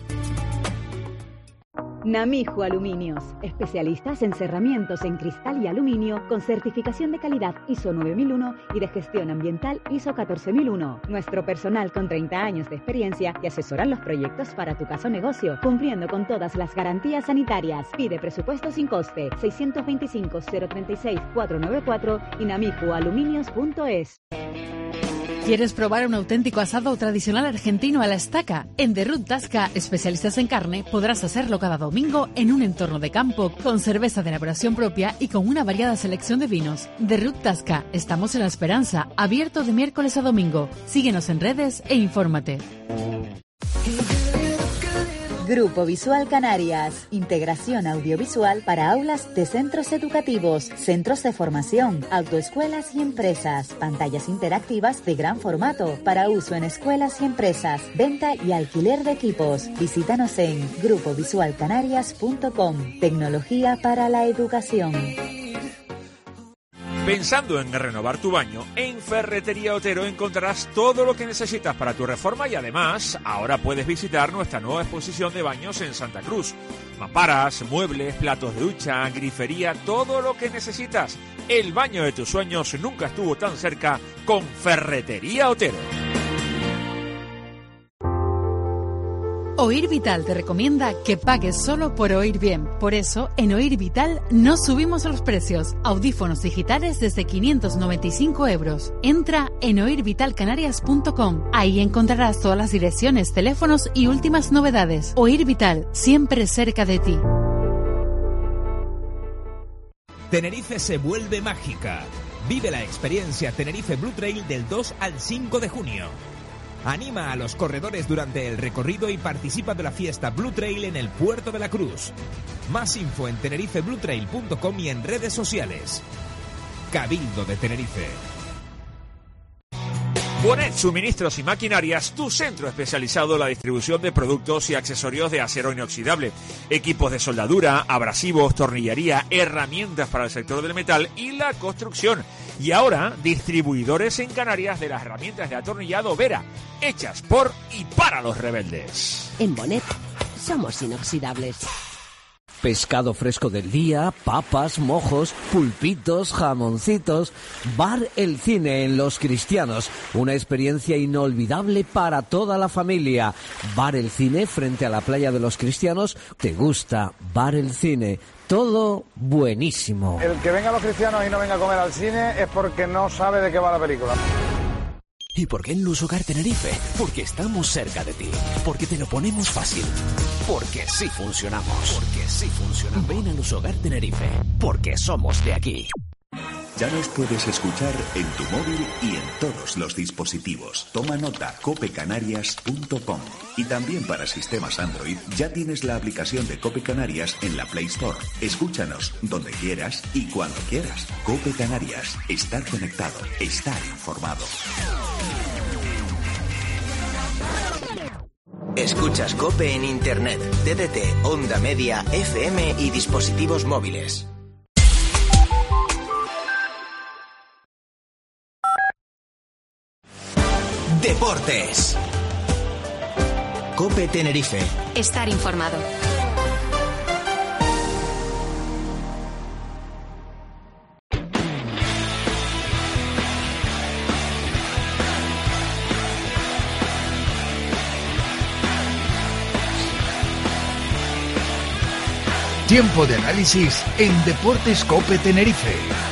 [SPEAKER 16] Namijo Aluminios, especialistas en cerramientos en cristal y aluminio con certificación de calidad I S O nueve mil uno y de gestión ambiental I S O catorce mil uno. Nuestro personal con treinta años de experiencia te asesoran los proyectos para tu casa o negocio, cumpliendo con todas las garantías sanitarias. Pide presupuesto sin coste, seiscientos veinticinco, cero treinta y seis, cuatrocientos noventa y cuatro y namijo aluminios punto es.
[SPEAKER 15] ¿Quieres probar un auténtico asado tradicional argentino a la estaca? En The Root Tasca, especialistas en carne, podrás hacerlo cada domingo en un entorno de campo, con cerveza de elaboración propia y con una variada selección de vinos. The Root Tasca, estamos en La Esperanza, abierto de miércoles a domingo. Síguenos en redes e infórmate.
[SPEAKER 17] Grupo Visual Canarias. Integración audiovisual para aulas de centros educativos, centros de formación, autoescuelas y empresas. Pantallas interactivas de gran formato para uso en escuelas y empresas. Venta y alquiler de equipos. Visítanos en grupo visual canarias punto com. Tecnología para la educación.
[SPEAKER 18] Pensando en renovar tu baño, en Ferretería Otero encontrarás todo lo que necesitas para tu reforma y además ahora puedes visitar nuestra nueva exposición de baños en Santa Cruz. Mamparas, muebles, platos de ducha, grifería, todo lo que necesitas. El baño de tus sueños nunca estuvo tan cerca con Ferretería Otero.
[SPEAKER 15] Oír Vital te recomienda que pagues solo por oír bien. Por eso, en Oír Vital no subimos los precios. Audífonos digitales desde quinientos noventa y cinco euros. Entra en oír vital canarias punto com. Ahí encontrarás todas las direcciones, teléfonos y últimas novedades. Oír Vital, siempre cerca de ti.
[SPEAKER 1] Tenerife se vuelve mágica. Vive la experiencia Tenerife Blue Trail del dos al cinco de junio. Anima a los corredores durante el recorrido y participa de la fiesta Blue Trail en el Puerto de la Cruz. Más info en tenerife blue trail punto com y en redes sociales. Cabildo de Tenerife.
[SPEAKER 18] Bonet Suministros y Maquinarias, tu centro especializado en la distribución de productos y accesorios de acero inoxidable, equipos de soldadura, abrasivos, tornillería, herramientas para el sector del metal y la construcción. Y ahora, distribuidores en Canarias de las herramientas de atornillado Vera, hechas por y para los rebeldes.
[SPEAKER 19] En Bonet somos inoxidables. pescado fresco del día, papas, mojos, pulpitos, jamoncitos. Bar El Cine en Los Cristianos, una experiencia inolvidable para toda la familia. Bar El Cine frente a la playa de Los Cristianos. ¿Te gusta Bar El Cine? Todo buenísimo.
[SPEAKER 20] El que venga a Los Cristianos y no venga a comer al cine es porque no sabe de qué va la película.
[SPEAKER 21] ¿Y por qué en Lusogar Tenerife? Porque estamos cerca de ti. Porque te lo ponemos fácil. Porque sí funcionamos. Porque sí funcionamos. Ven a Lusogar Tenerife. Porque somos de aquí.
[SPEAKER 22] Ya nos puedes escuchar en tu móvil y en todos los dispositivos. Toma nota, cope canarias punto com. Y también para sistemas Android ya tienes la aplicación de Cope Canarias en la Play Store. Escúchanos donde quieras y cuando quieras. Cope Canarias. Estar conectado. Estar informado.
[SPEAKER 23] Escuchas COPE en Internet, D D T, onda media, F M y dispositivos móviles. Deportes. COPE Tenerife.
[SPEAKER 3] Estar informado.
[SPEAKER 24] Tiempo de análisis en Deportes COPE Tenerife.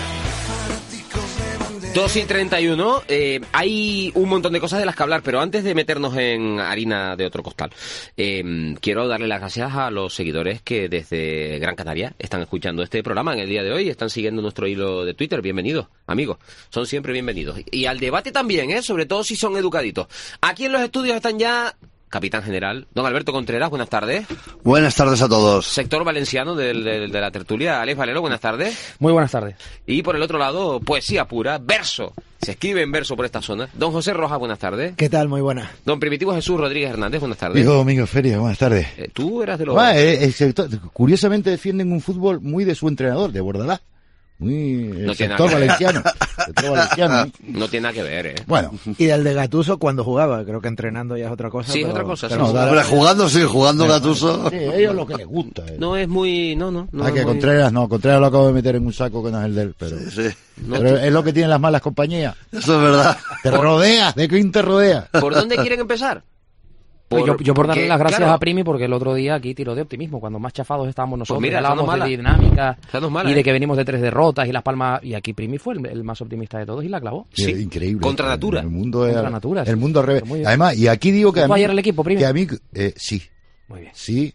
[SPEAKER 2] dos y treinta y uno, eh, hay un montón de cosas de las que hablar, pero antes de meternos en harina de otro costal, eh, quiero darle las gracias a los seguidores que desde Gran Canaria están escuchando este programa en el día de hoy, están siguiendo nuestro hilo de Twitter. Bienvenidos, amigos, son siempre bienvenidos. Y al debate también, ¿eh? Sobre todo si son educaditos. Aquí en los estudios están ya... Capitán General, don Alberto Contreras, buenas tardes.
[SPEAKER 25] Buenas tardes a todos.
[SPEAKER 2] Sector valenciano del, del, de la tertulia, Alex Valero, buenas tardes.
[SPEAKER 26] Muy buenas tardes.
[SPEAKER 2] Y por el otro lado, poesía pura, verso. Se escribe en verso por esta zona. Don José Rojas, buenas tardes.
[SPEAKER 27] ¿Qué tal? Muy buenas.
[SPEAKER 2] Don Primitivo Jesús Rodríguez Hernández, buenas tardes.
[SPEAKER 25] Hijo Domingo Feria, buenas tardes.
[SPEAKER 2] Eh, tú eras de los...
[SPEAKER 25] Ah, eh, el sector, curiosamente defienden un fútbol muy de su entrenador, de Bordalás. Muy el
[SPEAKER 2] no
[SPEAKER 25] sector valenciano, sector valenciano. ¿eh?
[SPEAKER 2] No tiene nada que ver, ¿eh?
[SPEAKER 25] Bueno.
[SPEAKER 27] Y del de Gattuso cuando jugaba, creo que entrenando ya es otra cosa.
[SPEAKER 2] Sí,
[SPEAKER 27] pero...
[SPEAKER 2] es otra cosa.
[SPEAKER 25] Pero no, sí. Hombre, jugando sí, jugando Gattuso.
[SPEAKER 27] Sí, ellos lo que les gusta. Eh.
[SPEAKER 2] No es muy... No, no. no
[SPEAKER 25] ah, que
[SPEAKER 2] muy...
[SPEAKER 25] Contreras no, Contreras lo acabo de meter en un saco que no es el de él, pero... Sí, sí. No, pero tú... es lo que tienen las malas compañías. Eso es verdad. Te
[SPEAKER 2] por...
[SPEAKER 25] rodeas, ¿de quién te rodea?
[SPEAKER 2] ¿Por dónde quieren empezar?
[SPEAKER 26] Por, yo, yo por darle
[SPEAKER 2] porque,
[SPEAKER 26] las gracias
[SPEAKER 2] claro,
[SPEAKER 26] a Primi, porque el otro día aquí tiró de optimismo, cuando más chafados estábamos nosotros,
[SPEAKER 2] pues mira,
[SPEAKER 26] hablábamos de dinámica
[SPEAKER 2] mala,
[SPEAKER 26] y de
[SPEAKER 2] ¿eh?
[SPEAKER 26] que venimos de tres derrotas y Las Palmas, y aquí Primi fue el, el más optimista de todos y la clavó.
[SPEAKER 25] Sí, sí. Increíble.
[SPEAKER 2] Contra natura.
[SPEAKER 25] El mundo es,
[SPEAKER 26] Contra natura,
[SPEAKER 25] el
[SPEAKER 26] sí.
[SPEAKER 25] mundo al revés. Además, y aquí digo que a mí,
[SPEAKER 26] ayer el equipo, Primi?
[SPEAKER 25] que a mí, eh, sí.
[SPEAKER 26] Muy bien.
[SPEAKER 25] Sí.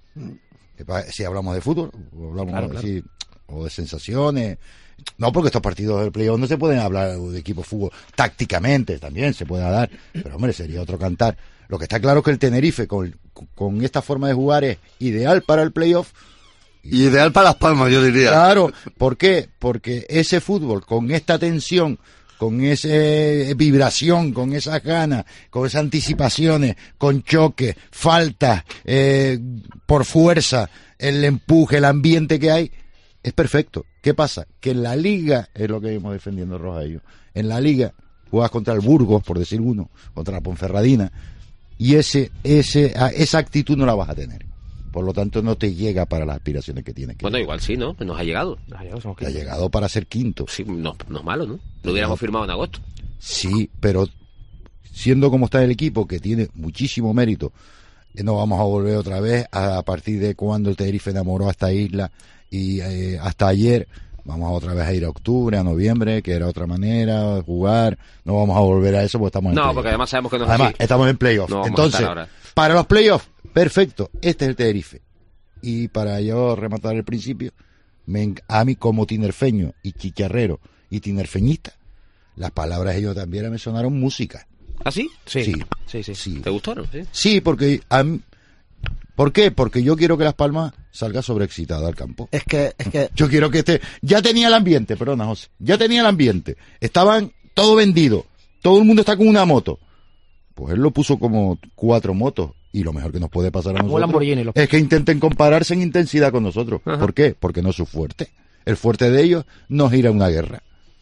[SPEAKER 25] Si hablamos de fútbol, o hablamos
[SPEAKER 26] claro,
[SPEAKER 25] de,
[SPEAKER 26] claro.
[SPEAKER 25] Sí, o de sensaciones. No, porque estos partidos del playoff no se pueden hablar de equipo de fútbol tácticamente, también se puede dar, pero hombre, sería otro cantar. Lo que está claro es que el Tenerife con, con esta forma de jugar es ideal para el playoff.
[SPEAKER 28] Y ideal para Las Palmas, yo diría.
[SPEAKER 25] Claro, ¿por qué? Porque ese fútbol con esta tensión, con esa vibración, con esas ganas, con esas anticipaciones, con choques, faltas, eh, por fuerza, el empuje, el ambiente que hay, es perfecto. ¿Qué pasa? Que en la liga, es lo que vimos defendiendo Roja y yo, en la liga juegas contra el Burgos, por decir uno, contra la Ponferradina, y ese, ese, esa actitud no la vas a tener. Por lo tanto, no te llega para las aspiraciones que tienes. Que
[SPEAKER 2] bueno,
[SPEAKER 25] llegar.
[SPEAKER 2] Igual sí, ¿no? Nos ha llegado.
[SPEAKER 26] Nos ha llegado, somos
[SPEAKER 25] ha llegado para ser quinto.
[SPEAKER 2] Sí, no, no es malo, ¿no? Lo hubiéramos no. firmado en agosto.
[SPEAKER 25] Sí, pero siendo como está el equipo, que tiene muchísimo mérito, no vamos a volver otra vez a, a partir de cuando el Tenerife enamoró a esta isla y eh, hasta ayer. Vamos otra vez a ir a octubre, a noviembre, que era otra manera de jugar. No vamos a volver a eso porque estamos en
[SPEAKER 2] No,
[SPEAKER 25] playoff.
[SPEAKER 2] porque además sabemos que no es
[SPEAKER 25] Además,
[SPEAKER 2] así.
[SPEAKER 25] estamos en playoff.
[SPEAKER 2] No
[SPEAKER 25] Entonces, para los playoffs, perfecto. Este es el Tenerife. Y para yo rematar el principio, me, a mí como tinerfeño y chicharrero y tinerfeñista, las palabras de ellos también me sonaron música.
[SPEAKER 2] ¿Ah, sí?
[SPEAKER 25] Sí.
[SPEAKER 26] Sí, sí. sí.
[SPEAKER 25] sí.
[SPEAKER 2] ¿Te gustaron? Sí,
[SPEAKER 25] sí porque a mí, ¿por qué? Porque yo quiero que Las Palmas salga sobreexcitada al campo.
[SPEAKER 27] Es que, es que...
[SPEAKER 25] Yo quiero que esté... Ya tenía el ambiente, perdona, José. Ya tenía el ambiente. Estaban todo vendido. Todo el mundo está con una moto. Pues él lo puso como cuatro motos. Y lo mejor que nos puede pasar a nosotros lo... es que intenten compararse en intensidad con nosotros. Ajá. ¿Por qué? Porque no es su fuerte. El fuerte de ellos no es ir a una guerra.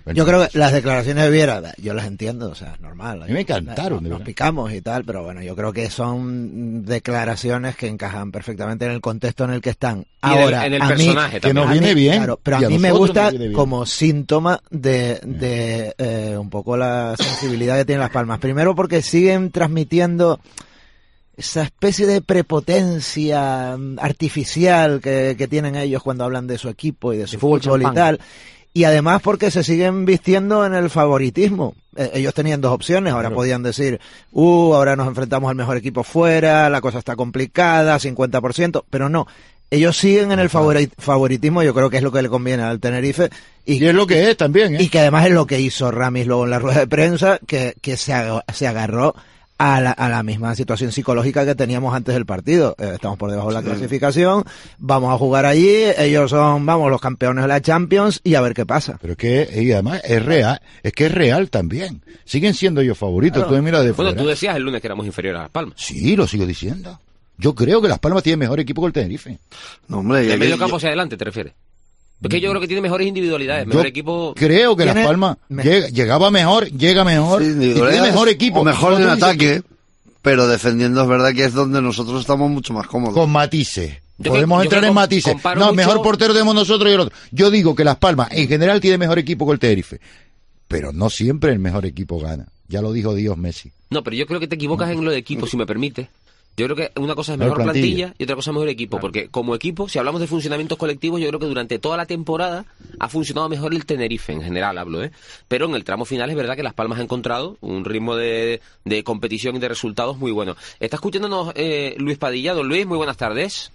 [SPEAKER 27] Yo creo que las declaraciones de Viera, yo las entiendo, o sea, es normal.
[SPEAKER 25] A mí me encantaron, de
[SPEAKER 27] Nos
[SPEAKER 25] verdad.
[SPEAKER 27] picamos y tal, pero bueno, yo creo que son declaraciones que encajan perfectamente en el contexto en el que están.
[SPEAKER 2] Y en el-
[SPEAKER 27] Ahora,
[SPEAKER 2] en el
[SPEAKER 27] a mí,
[SPEAKER 2] personaje
[SPEAKER 25] Que nos
[SPEAKER 27] a
[SPEAKER 25] viene
[SPEAKER 27] mí,
[SPEAKER 25] bien.
[SPEAKER 27] claro, pero
[SPEAKER 25] y
[SPEAKER 27] a mí me
[SPEAKER 25] nosotros
[SPEAKER 27] gusta
[SPEAKER 25] nos viene bien.
[SPEAKER 27] como síntoma de, de eh, un poco la sensibilidad que tienen Las Palmas. Primero porque siguen transmitiendo esa especie de prepotencia mm, artificial que, que tienen ellos cuando hablan de su equipo y de su
[SPEAKER 26] fútbol
[SPEAKER 27] fútbol, y
[SPEAKER 26] champán.
[SPEAKER 27] tal. Y además porque se siguen vistiendo en el favoritismo. Eh, ellos tenían dos opciones, ahora
[SPEAKER 25] Claro.
[SPEAKER 27] podían decir, uh, ahora nos enfrentamos al mejor equipo fuera, la cosa está complicada, cincuenta por ciento, pero no. Ellos siguen en el favori- favoritismo, yo creo que es lo que le conviene al Tenerife. Y,
[SPEAKER 25] Y es lo que es también, ¿eh?
[SPEAKER 27] y que además es lo que hizo Ramis luego en la rueda de prensa, que, que se, ag- se agarró a la, a la misma situación psicológica que teníamos antes del partido. Eh, estamos por debajo de la clasificación, vamos a jugar allí, ellos son, vamos, los campeones de la Champions y a ver qué pasa.
[SPEAKER 25] Pero es que, y además, es real, es que es real también. Siguen siendo ellos favoritos,
[SPEAKER 27] Claro.
[SPEAKER 25] tú mira de
[SPEAKER 2] Bueno,
[SPEAKER 25] fuera.
[SPEAKER 2] tú decías el lunes que éramos inferiores a Las Palmas.
[SPEAKER 25] Sí, lo sigo diciendo. Yo creo que Las Palmas tiene mejor equipo que el Tenerife.
[SPEAKER 28] No, hombre,
[SPEAKER 2] De
[SPEAKER 28] ya
[SPEAKER 2] medio
[SPEAKER 28] que-
[SPEAKER 2] campo hacia adelante, ¿te refieres? Porque yo creo que tiene mejores individualidades, mejor
[SPEAKER 25] Yo
[SPEAKER 2] equipo.
[SPEAKER 25] creo que Las
[SPEAKER 27] Tiene-
[SPEAKER 25] Palmas
[SPEAKER 27] me-
[SPEAKER 25] llega- llegaba mejor, llega mejor,
[SPEAKER 28] Sí,
[SPEAKER 25] y tiene
[SPEAKER 28] individualidades,
[SPEAKER 25] mejor equipo.
[SPEAKER 28] o mejor
[SPEAKER 25] Como
[SPEAKER 28] en
[SPEAKER 25] tú dices,
[SPEAKER 28] ataque, pero defendiendo es verdad que es donde nosotros estamos mucho más cómodos.
[SPEAKER 25] Con matices.
[SPEAKER 2] Yo
[SPEAKER 25] Podemos
[SPEAKER 2] que- yo
[SPEAKER 25] entrar
[SPEAKER 2] que
[SPEAKER 25] en
[SPEAKER 2] com-
[SPEAKER 25] matices.
[SPEAKER 2] comparo
[SPEAKER 25] No,
[SPEAKER 2] mucho-
[SPEAKER 25] mejor portero tenemos nosotros y el otro. Yo digo que Las Palmas en general tiene mejor equipo que el Tenerife. Pero no siempre el mejor equipo gana. Ya lo dijo Dios Messi.
[SPEAKER 2] No, pero yo creo que te equivocas en lo de equipo, si me permite. Yo creo que una cosa es
[SPEAKER 25] Mejor
[SPEAKER 2] mejor plantilla.
[SPEAKER 25] plantilla
[SPEAKER 2] y otra cosa es mejor equipo, porque como equipo, si hablamos de funcionamientos colectivos, yo creo que durante toda la temporada ha funcionado mejor el Tenerife, en general hablo, ¿eh? Pero en el tramo final es verdad que Las Palmas ha encontrado un ritmo de, de competición y de resultados muy bueno. Está escuchándonos eh, Luis Padilla. Don Luis, muy buenas tardes.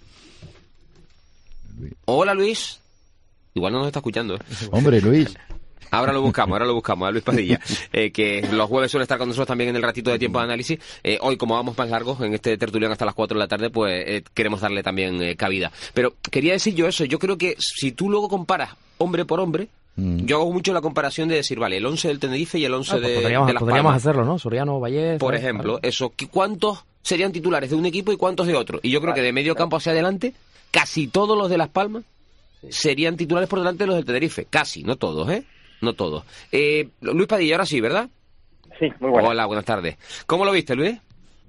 [SPEAKER 2] Hola, Luis. Igual no nos está escuchando, ¿eh?
[SPEAKER 25] Hombre, Luis.
[SPEAKER 2] Ahora lo buscamos, ahora lo buscamos, a Luis Padilla, eh, que los jueves suele estar con nosotros también en el ratito de tiempo de análisis. Eh, hoy, como vamos más largos en este tertulión hasta las cuatro de la tarde, pues eh, queremos darle también eh, cabida. Pero quería decir yo eso, yo creo que si tú luego comparas hombre por hombre,
[SPEAKER 25] Mm.
[SPEAKER 2] yo hago mucho la comparación de decir, vale, el once del Tenerife y el once
[SPEAKER 26] Ah, pues
[SPEAKER 2] de,
[SPEAKER 26] podríamos
[SPEAKER 2] de Las
[SPEAKER 26] podríamos
[SPEAKER 2] Palmas.
[SPEAKER 26] hacerlo, ¿no? Soriano, Vallés.
[SPEAKER 2] Por
[SPEAKER 26] ¿no?
[SPEAKER 2] ejemplo, eso, ¿qué- ¿cuántos serían titulares de un equipo y cuántos de otro? Y yo creo que de medio campo hacia adelante, casi todos los de Las Palmas serían titulares por delante de los del Tenerife. Casi, no todos, ¿eh? No todos. Eh, Luis Padilla, ahora sí, ¿verdad?
[SPEAKER 4] Sí, muy bueno.
[SPEAKER 2] Hola, buenas tardes. ¿Cómo lo viste, Luis?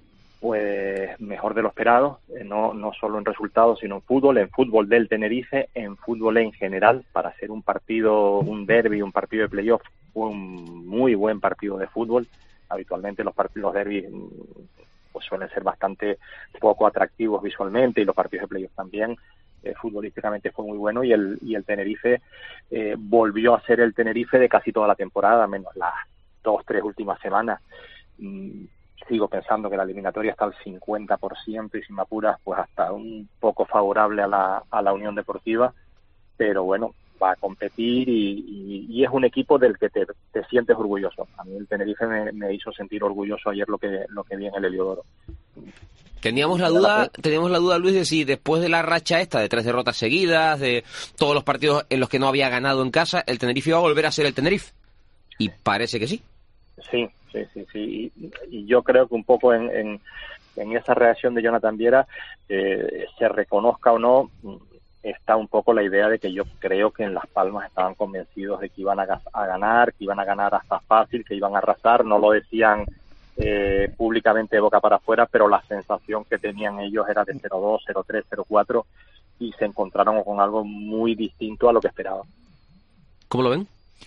[SPEAKER 4] Pues mejor de lo esperado, eh, no, no solo en resultados, sino en fútbol, en fútbol del Tenerife, en fútbol en general, para ser un partido, un derbi, un partido de playoff, fue un muy buen partido de fútbol. Habitualmente los partidos derbis pues suelen ser bastante poco atractivos visualmente y los partidos de playoff también. Eh, futbolísticamente fue muy bueno y el y el Tenerife eh, volvió a ser el Tenerife de casi toda la temporada, menos las dos, tres últimas semanas. Mm, sigo pensando que la eliminatoria está al cincuenta por ciento y si me apuras pues hasta un poco favorable a la, a la Unión Deportiva, pero bueno, va a competir y, y, y es un equipo del que te, te sientes orgulloso. A mí el Tenerife me, me hizo sentir orgulloso ayer lo que lo que vi en el Heliodoro.
[SPEAKER 2] Teníamos la duda, teníamos la duda, Luis, de si después de la racha esta de tres derrotas seguidas, de todos los partidos en los que no había ganado en casa, el Tenerife iba a volver a ser el Tenerife. Y parece que sí.
[SPEAKER 4] Sí, sí, sí, sí. Y, y yo creo que un poco en, en, en esa reacción de Jonathan Viera, eh, se reconozca o no, está un poco la idea de que yo creo que en Las Palmas estaban convencidos de que iban a, a ganar, que iban a ganar hasta fácil, que iban a arrasar. No lo decían eh, públicamente de boca para afuera, pero la sensación que tenían ellos era de cero dos, cero tres, cero cuatro y se encontraron con algo muy distinto a lo que esperaban.
[SPEAKER 2] ¿Cómo lo ven?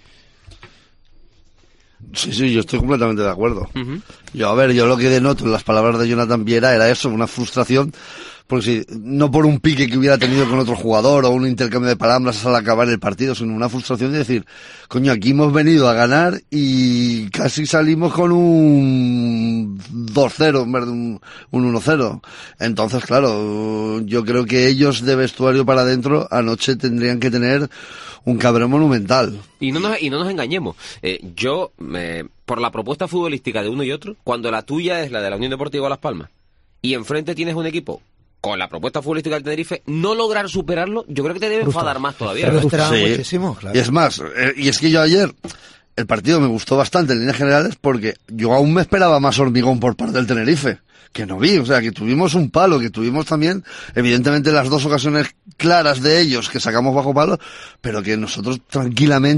[SPEAKER 28] Sí, sí, yo estoy completamente de acuerdo. Uh-huh. Yo, a ver, yo lo que denoto en las palabras de Jonathan Viera era eso, una frustración, porque si, no por un pique que hubiera tenido con otro jugador o un intercambio de palabras al acabar el partido, sino una frustración de decir, coño, aquí hemos venido a ganar y casi salimos con un dos cero en vez de un, un uno cero. Entonces, claro, yo creo que ellos de vestuario para adentro anoche tendrían que tener un cabrón monumental.
[SPEAKER 2] Y no nos, y no nos engañemos. Eh, yo, eh, por la propuesta futbolística de uno y otro, cuando la tuya es la de la Unión Deportiva Las Palmas, y enfrente tienes un equipo con la propuesta futbolística del Tenerife, no lograr superarlo, yo creo que te debe enfadar más todavía.
[SPEAKER 28] Sí.
[SPEAKER 27] muchísimo, claro.
[SPEAKER 28] Y es más, eh, y es que yo ayer, el partido me gustó bastante en líneas generales, porque yo aún me esperaba más hormigón por parte del Tenerife, que no vi, o sea, que tuvimos un palo, que tuvimos también, evidentemente, las dos ocasiones claras de ellos que sacamos bajo palo, pero que nosotros tranquilamente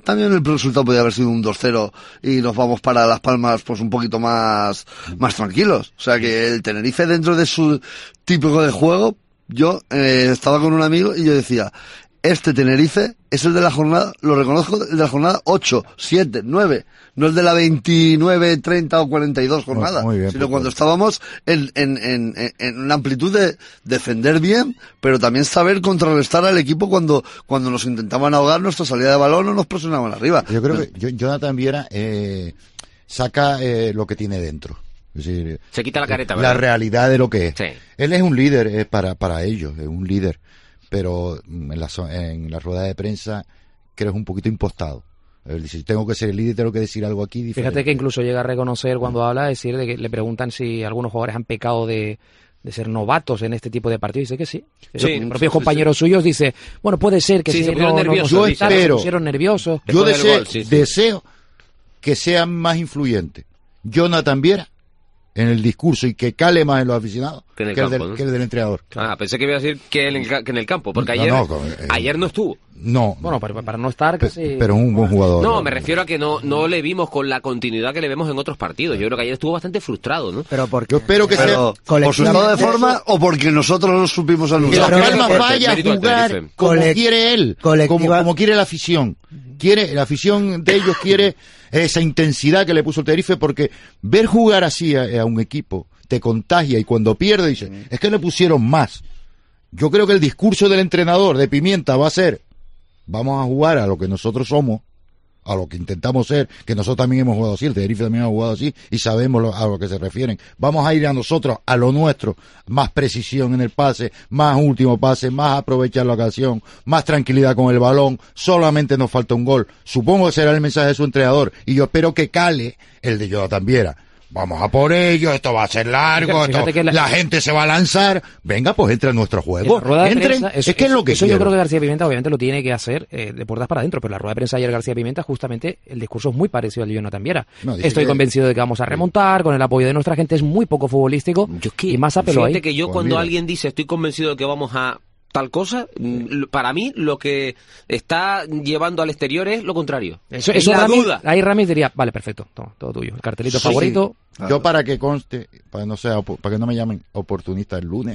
[SPEAKER 28] también el resultado podría haber sido un dos cero y nos vamos para Las Palmas pues un poquito más, más tranquilos. O sea que el Tenerife dentro de su típico de juego, yo eh, estaba con un amigo y yo decía, este Tenerife es el de la jornada, lo reconozco, el de la jornada ocho, siete, nueve, no el de la veintinueve, treinta o cuarenta y dos jornada, muy bien, sino cuando estábamos en, en, en, en una amplitud de defender bien, pero también saber contrarrestar al equipo cuando, cuando nos intentaban ahogar nuestra salida de balón o nos presionaban arriba.
[SPEAKER 25] Yo creo que yo, Jonathan Viera eh, saca eh, lo que tiene dentro. Es decir,
[SPEAKER 2] se quita la careta, ¿verdad?
[SPEAKER 25] La realidad de lo que es.
[SPEAKER 2] Sí.
[SPEAKER 25] Él es un líder eh, para, para ellos, es un líder. Pero en la, en la rueda de prensa creo es un poquito impostado. Él dice, tengo que ser el líder, tengo que decir algo aquí diferente.
[SPEAKER 26] Fíjate que incluso llega a reconocer cuando habla, decir de que le preguntan si algunos jugadores han pecado de, de ser novatos en este tipo de partidos. Dice que sí. sí Los propios sí, compañeros sí. suyos dice, bueno, puede ser que
[SPEAKER 2] sí,
[SPEAKER 25] sí,
[SPEAKER 2] se pusieron
[SPEAKER 25] no,
[SPEAKER 2] nerviosos.
[SPEAKER 25] No, yo espero,
[SPEAKER 26] se pusieron nerviosos.
[SPEAKER 25] Yo deseo, gol, sí, sí. deseo que sean más influyentes Jonathan Viera en el discurso y que cale más en los aficionados que, en el que, campo, el, del, ¿no? que el del entrenador.
[SPEAKER 2] Ah, pensé que iba a decir que en el, que en el campo, porque
[SPEAKER 25] no,
[SPEAKER 2] ayer
[SPEAKER 25] no,
[SPEAKER 2] no, eh, ayer no estuvo.
[SPEAKER 25] No.
[SPEAKER 26] Bueno, para, para no estar casi...
[SPEAKER 25] Pe, pero es un buen jugador.
[SPEAKER 2] No, me refiero a que no no le vimos con la continuidad que le vemos en otros partidos. Yo creo que ayer estuvo bastante frustrado, ¿no?
[SPEAKER 27] Pero porque...
[SPEAKER 25] Yo espero que
[SPEAKER 28] pero, sea... ¿Por su estado de forma o porque nosotros no supimos anunciar?
[SPEAKER 25] Que Las Palmas vaya a jugar como Colect... quiere él, como, como quiere la afición. Quiere, la afición de ellos quiere esa intensidad que le puso el Tenerife, porque ver jugar así a, a un equipo te contagia, y cuando pierde dice, mm. es que le pusieron más. Yo creo que el discurso del entrenador de Pimienta va a ser, vamos a jugar a lo que nosotros somos, a lo que intentamos ser, que nosotros también hemos jugado así, el Tenerife también ha jugado así, y sabemos lo, a lo que se refieren. Vamos a ir a nosotros, a lo nuestro, más precisión en el pase, más último pase, más aprovechar la ocasión, más tranquilidad con el balón, solamente nos falta un gol. Supongo que será el mensaje de su entrenador, y yo espero que cale el de Jonathan Viera. Vamos a por ello, esto va a ser largo, esto, que la... la gente se va a lanzar. Venga, pues entra en nuestro juego. Entren, prensa, eso,
[SPEAKER 26] es
[SPEAKER 25] que es lo que
[SPEAKER 26] Eso
[SPEAKER 25] quiero.
[SPEAKER 26] Yo creo que García Pimienta obviamente lo tiene que hacer eh, de puertas para adentro, pero la rueda de prensa ayer García Pimienta, justamente el discurso es muy parecido al de Jonathan Viera. No, Estoy que... convencido de que vamos a remontar, con el apoyo de nuestra gente, es muy poco futbolístico que, y más apelo ahí.
[SPEAKER 2] Fíjate que yo
[SPEAKER 25] pues
[SPEAKER 2] cuando
[SPEAKER 25] mira.
[SPEAKER 2] alguien dice estoy convencido de que vamos a tal cosa, para mí lo que está llevando al exterior es lo contrario.
[SPEAKER 26] Eso,
[SPEAKER 2] es
[SPEAKER 26] eso
[SPEAKER 2] la
[SPEAKER 26] Ramis,
[SPEAKER 2] duda.
[SPEAKER 26] Ahí Ramis diría, vale, perfecto, toma, todo tuyo. El cartelito
[SPEAKER 25] sí,
[SPEAKER 26] favorito.
[SPEAKER 25] Sí. Yo para que conste, para no sea, para que no me llamen oportunista el lunes,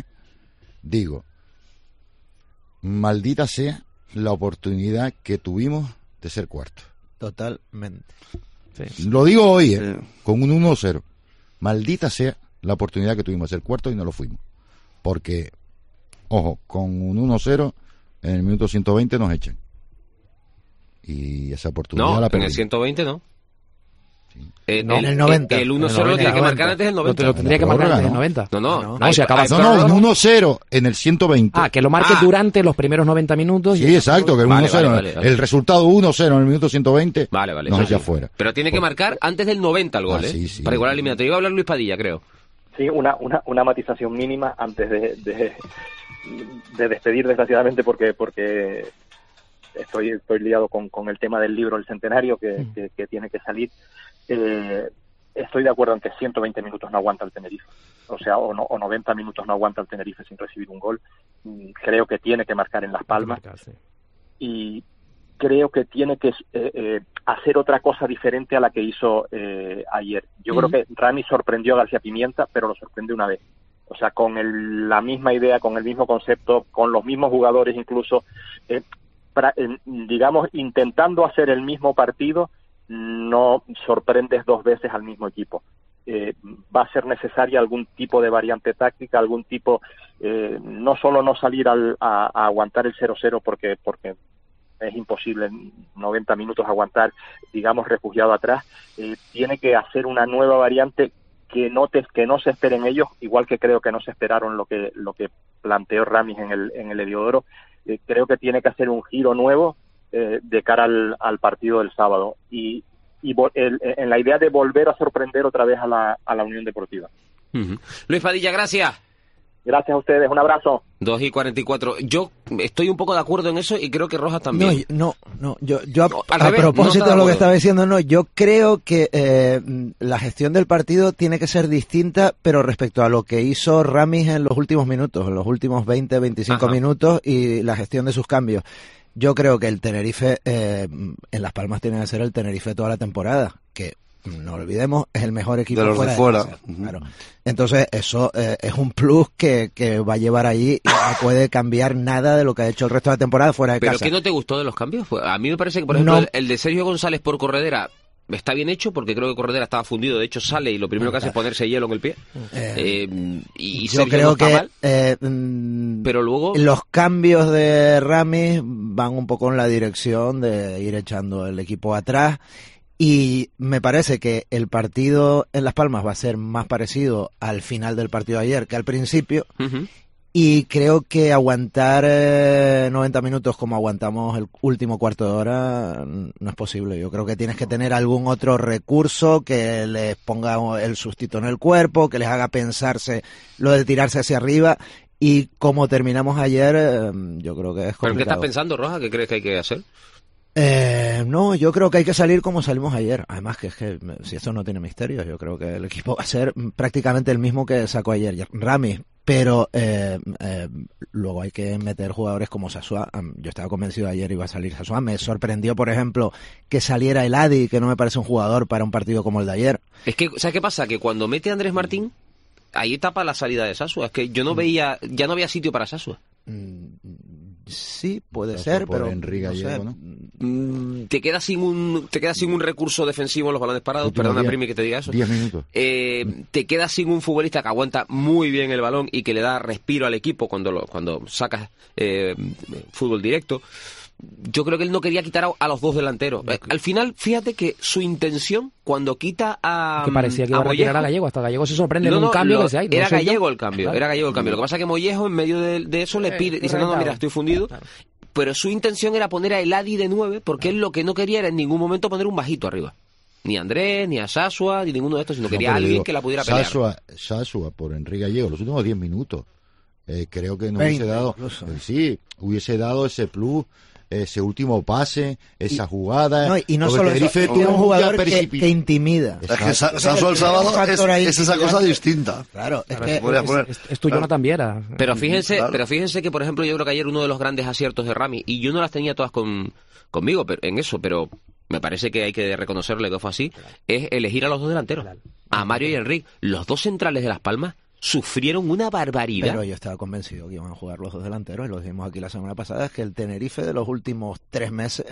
[SPEAKER 25] digo, maldita sea la oportunidad que tuvimos de ser cuarto.
[SPEAKER 27] Totalmente.
[SPEAKER 25] Sí. Lo digo hoy, eh, con un uno cero. Maldita sea la oportunidad que tuvimos de ser cuarto y no lo fuimos. Porque ojo, con un uno cero, en el minuto ciento veinte nos echan. Y esa oportunidad
[SPEAKER 2] no,
[SPEAKER 25] la perdimos.
[SPEAKER 2] En el ciento veinte no.
[SPEAKER 25] Sí.
[SPEAKER 2] Eh,
[SPEAKER 27] no
[SPEAKER 2] el,
[SPEAKER 27] el noventa.
[SPEAKER 2] El, el uno cero lo tiene que marcar antes del noventa.
[SPEAKER 26] Lo, lo tendría que marcar antes del noventa.
[SPEAKER 2] No, no.
[SPEAKER 26] No, no, si acaba
[SPEAKER 25] no, no, un uno cero en el ciento veinte.
[SPEAKER 26] Ah, que lo marque ah. durante los primeros noventa minutos.
[SPEAKER 25] Sí, y exacto, que el vale, uno cero.
[SPEAKER 2] Vale, vale, vale.
[SPEAKER 25] El resultado uno cero en el minuto ciento veinte.
[SPEAKER 2] Vale, vale.
[SPEAKER 25] Nos
[SPEAKER 2] sí,
[SPEAKER 25] echa
[SPEAKER 2] sí.
[SPEAKER 25] fuera.
[SPEAKER 2] Pero tiene que marcar antes del noventa el gol,
[SPEAKER 25] ah,
[SPEAKER 2] ¿eh?
[SPEAKER 25] Sí, sí,
[SPEAKER 2] para igualar
[SPEAKER 25] sí.
[SPEAKER 2] el eliminatorio. Iba a hablar Luis Padilla, creo.
[SPEAKER 4] Sí, una, una, una matización mínima antes de, de, de despedir, desgraciadamente, porque porque estoy estoy liado con, con el tema del libro El Centenario que, mm. que, que tiene que salir. Eh, estoy de acuerdo en que ciento veinte minutos no aguanta el Tenerife, o sea, o, no, o noventa minutos no aguanta el Tenerife sin recibir un gol. Creo que tiene que marcar en Las Palmas y creo que tiene que eh, eh, hacer otra cosa diferente a la que hizo eh, ayer. Yo mm. creo que Rami sorprendió a García Pimienta, pero lo sorprendió una vez. O sea, con el, la misma idea, con el mismo concepto, con los mismos jugadores incluso, eh, para, eh, digamos, intentando hacer el mismo partido, no sorprendes dos veces al mismo equipo. Eh, va a ser necesaria algún tipo de variante táctica, algún tipo, eh, no solo no salir al, a, a aguantar el cero cero porque porque es imposible en noventa minutos aguantar, digamos, refugiado atrás, eh, tiene que hacer una nueva variante que no te, que no se esperen ellos, igual que creo que no se esperaron lo que lo que planteó Ramis en el en el Heliodoro. Eh, creo que tiene que hacer un giro nuevo eh, de cara al, al partido del sábado y y el, en la idea de volver a sorprender otra vez a la a la Unión Deportiva.
[SPEAKER 2] Uh-huh. Luis Padilla, gracias.
[SPEAKER 4] Gracias a ustedes, un abrazo.
[SPEAKER 2] dos y cuarenta y cuatro. Yo estoy un poco de acuerdo en eso y creo que Rojas también.
[SPEAKER 27] No, no, no. Yo, yo a,
[SPEAKER 2] no,
[SPEAKER 27] a
[SPEAKER 2] revés,
[SPEAKER 27] propósito
[SPEAKER 2] no
[SPEAKER 27] de lo que estaba diciendo, no, yo creo que eh, la gestión del partido tiene que ser distinta, pero respecto a lo que hizo Ramis en los últimos minutos, en los últimos veinte, veinticinco Ajá. minutos y la gestión de sus cambios. Yo creo que el Tenerife eh, en Las Palmas tiene que ser el Tenerife toda la temporada, que no olvidemos, es el mejor equipo
[SPEAKER 28] de los
[SPEAKER 27] fuera
[SPEAKER 28] de fuera.
[SPEAKER 27] De casa, uh-huh. Claro. Entonces, eso eh, es un plus que, que va a llevar allí y no puede cambiar nada de lo que ha hecho el resto de la temporada fuera de
[SPEAKER 2] ¿Pero
[SPEAKER 27] casa.
[SPEAKER 2] qué no te gustó de los cambios? A mí me parece que, por ejemplo, no. el, el de Sergio González por Corredera está bien hecho, porque creo que Corredera estaba fundido, de hecho sale y lo primero que hace es ponerse hielo en el pie. Eh, eh, y
[SPEAKER 27] yo
[SPEAKER 2] Sergio
[SPEAKER 27] creo
[SPEAKER 2] no está
[SPEAKER 27] que
[SPEAKER 2] mal,
[SPEAKER 27] eh,
[SPEAKER 2] pero luego
[SPEAKER 27] los cambios de Ramis van un poco en la dirección de ir echando el equipo atrás. Y me parece que el partido en Las Palmas va a ser más parecido al final del partido de ayer que al principio. Uh-huh. Y creo que aguantar eh, noventa minutos como aguantamos el último cuarto de hora no es posible. Yo creo que tienes que tener algún otro recurso que les ponga el sustito en el cuerpo, que les haga pensarse lo de tirarse hacia arriba. Y como terminamos ayer, eh, yo creo que es complicado.
[SPEAKER 2] ¿Pero qué estás pensando, Roja? ¿Qué crees que hay que hacer?
[SPEAKER 27] Eh, no, yo creo que hay que salir como salimos ayer. Además que es que si esto no tiene misterio, yo creo que el equipo va a ser prácticamente el mismo que sacó ayer Ramis. Pero eh, eh, luego hay que meter jugadores como Sasua. Yo estaba convencido ayer iba a salir Sasua. Me sorprendió, por ejemplo, que saliera el Adi, que no me parece un jugador para un partido como el de ayer.
[SPEAKER 2] Es que, ¿sabes qué pasa? Que cuando mete a Andrés Martín, ahí tapa la salida de Sasua. Es que yo no veía, ya no había sitio para Sasua.
[SPEAKER 27] Sí, puede ser, pero
[SPEAKER 25] Enrique
[SPEAKER 27] no
[SPEAKER 25] Gallego,
[SPEAKER 27] sé.
[SPEAKER 2] ¿no? Te quedas sin un te quedas sin un recurso defensivo en los balones parados, perdona
[SPEAKER 25] diez,
[SPEAKER 2] Primi que te diga eso.
[SPEAKER 25] diez minutos.
[SPEAKER 2] Eh, te quedas sin un futbolista que aguanta muy bien el balón y que le da respiro al equipo cuando lo, cuando sacas eh, fútbol directo. Yo creo que él no quería quitar a, a los dos delanteros. Eh, al final, fíjate que su intención cuando quita a
[SPEAKER 26] que parecía que iba a, a retirar a Gallego, hasta Gallego se sorprende
[SPEAKER 2] no,
[SPEAKER 26] en un
[SPEAKER 2] no,
[SPEAKER 26] cambio
[SPEAKER 2] lo,
[SPEAKER 26] que se hay. No
[SPEAKER 2] era Gallego
[SPEAKER 26] yo.
[SPEAKER 2] el cambio,
[SPEAKER 26] Claro.
[SPEAKER 2] era Gallego el cambio. Lo que pasa es que Mollejo en medio de, de eso le pide, dice, no, no, mira, estoy fundido. Claro. Pero su intención era poner a Eladi de nueve, porque él lo que no quería era en ningún momento poner un bajito arriba. Ni a Andrés, ni a Sasua, ni ninguno de estos, sino no, quería a alguien digo, que la pudiera pelear.
[SPEAKER 25] Sasua, Sasua por Enrique Gallego, los últimos diez minutos. Eh, creo que no hubiese dado, eh, sí, hubiese dado ese plus, ese último pase, esa y,
[SPEAKER 27] No,
[SPEAKER 25] jugada.
[SPEAKER 27] y no solo eso, tiene un jugador que, que intimida.
[SPEAKER 28] Es que Sasua el sábado es, es esa cosa distinta.
[SPEAKER 27] Claro, es,
[SPEAKER 28] que,
[SPEAKER 27] es,
[SPEAKER 26] es, es tu Jonathan Viera.
[SPEAKER 2] Pero fíjense, claro. pero fíjense que, por ejemplo, yo creo que ayer uno de los grandes aciertos de Rami, y yo no las tenía todas con, conmigo pero, en eso, pero me parece que hay que reconocerle que fue así, es elegir a los dos delanteros, a Mario y Enrique, los dos centrales de Las Palmas. Sufrieron una barbaridad.
[SPEAKER 27] Pero yo estaba convencido que iban a jugar los dos delanteros, y lo dijimos aquí la semana pasada, es que el Tenerife de los últimos tres meses,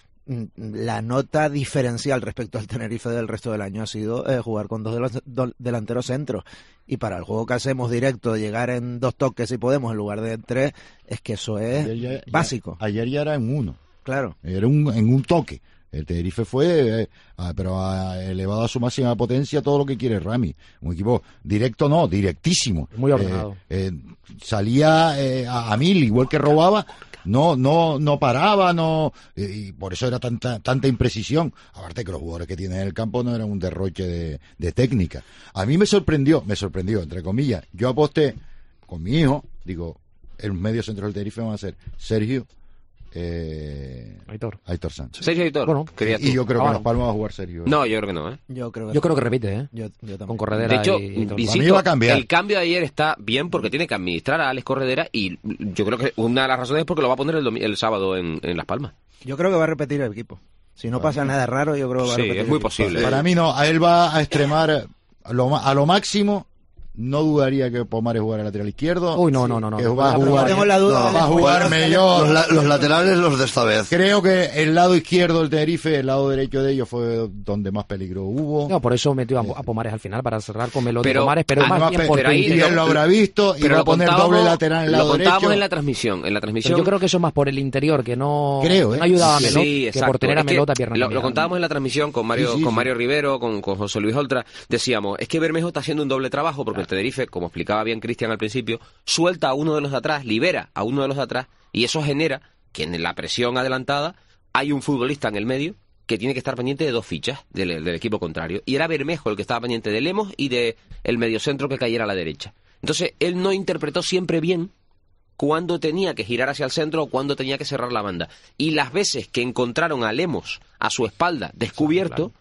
[SPEAKER 27] la nota diferencial respecto al Tenerife del resto del año ha sido eh, jugar con dos, de los, dos delanteros centros. Y para el juego que hacemos directo, llegar en dos toques si podemos en lugar de en tres, es que eso es
[SPEAKER 25] ayer ya,
[SPEAKER 27] básico.
[SPEAKER 25] Ya, ayer ya era en uno.
[SPEAKER 27] Claro.
[SPEAKER 25] Era un, en un toque. El Tenerife fue, eh, ah, pero ha elevado a su máxima potencia todo lo que quiere Rami. Un equipo directo, no, directísimo.
[SPEAKER 26] Muy ordenado.
[SPEAKER 25] Eh, eh, salía eh, a, a mil, igual que robaba, no no no paraba, no eh, y por eso era tanta tanta imprecisión. Aparte que los jugadores que tienen en el campo no eran un derroche de, de técnica. A mí me sorprendió, me sorprendió, entre comillas. Yo aposté con mi hijo, digo, el medio centro del Tenerife van a ser Sergio, Eh,
[SPEAKER 26] Aitor.
[SPEAKER 25] Aitor Sánchez.
[SPEAKER 2] Sergio Aitor.
[SPEAKER 25] Bueno, y, y yo creo ah, que Las Palmas va a jugar Sergio.
[SPEAKER 2] No, yo creo que no, ¿eh?
[SPEAKER 27] Yo creo que,
[SPEAKER 26] yo creo que repite, ¿eh?
[SPEAKER 27] Yo, yo
[SPEAKER 26] Con Corredera.
[SPEAKER 2] De hecho,
[SPEAKER 26] y, y
[SPEAKER 2] insisto, va a cambiar. El cambio de ayer está bien porque tiene que administrar a Alex Corredera y yo creo que una de las razones es porque lo va a poner el, el sábado en, en Las Palmas.
[SPEAKER 27] Yo creo que va a repetir el equipo. Si no pasa nada raro, yo creo que va a
[SPEAKER 2] sí,
[SPEAKER 27] repetir.
[SPEAKER 2] es muy posible.
[SPEAKER 25] Para mí no, a él va a extremar a lo, a lo máximo. No dudaría que Pomares jugara lateral izquierdo.
[SPEAKER 26] Uy, no, no, no. no.
[SPEAKER 25] Que va a jugar,
[SPEAKER 27] tengo la duda.
[SPEAKER 25] No, va a jugar mejor.
[SPEAKER 28] Los, los laterales los de esta vez.
[SPEAKER 25] Creo que el lado izquierdo del Tenerife, el lado derecho de ellos fue donde más peligro hubo.
[SPEAKER 26] No, por eso metió a, a Pomares al final, para cerrar con Melón
[SPEAKER 2] pero,
[SPEAKER 26] y Pomares, pero más bien por
[SPEAKER 25] ahí, y él lo habrá visto y va a poner doble lateral en el lado
[SPEAKER 2] derecho. Lo contábamos
[SPEAKER 25] derecho.
[SPEAKER 2] en la transmisión. En la transmisión.
[SPEAKER 26] Pero yo creo que eso es más por el interior, que no,
[SPEAKER 25] creo, ¿eh?
[SPEAKER 26] no ayudaba a Melón,
[SPEAKER 2] sí,
[SPEAKER 26] que por tener a Melón a pierna.
[SPEAKER 2] Lo, lo contábamos en la transmisión con Mario, sí, sí, con Mario sí. Rivero, con, con José Luis Oltra. Decíamos, es que Bermejo está haciendo un doble trabajo porque claro. el Tenerife, como explicaba bien Cristian al principio, suelta a uno de los de atrás, libera a uno de los de atrás y eso genera que en la presión adelantada hay un futbolista en el medio que tiene que estar pendiente de dos fichas del, del equipo contrario y era Bermejo el que estaba pendiente de Lemos y de el mediocentro que cayera a la derecha. Entonces él no interpretó siempre bien cuándo tenía que girar hacia el centro o cuándo tenía que cerrar la banda y las veces que encontraron a Lemos a su espalda descubierto,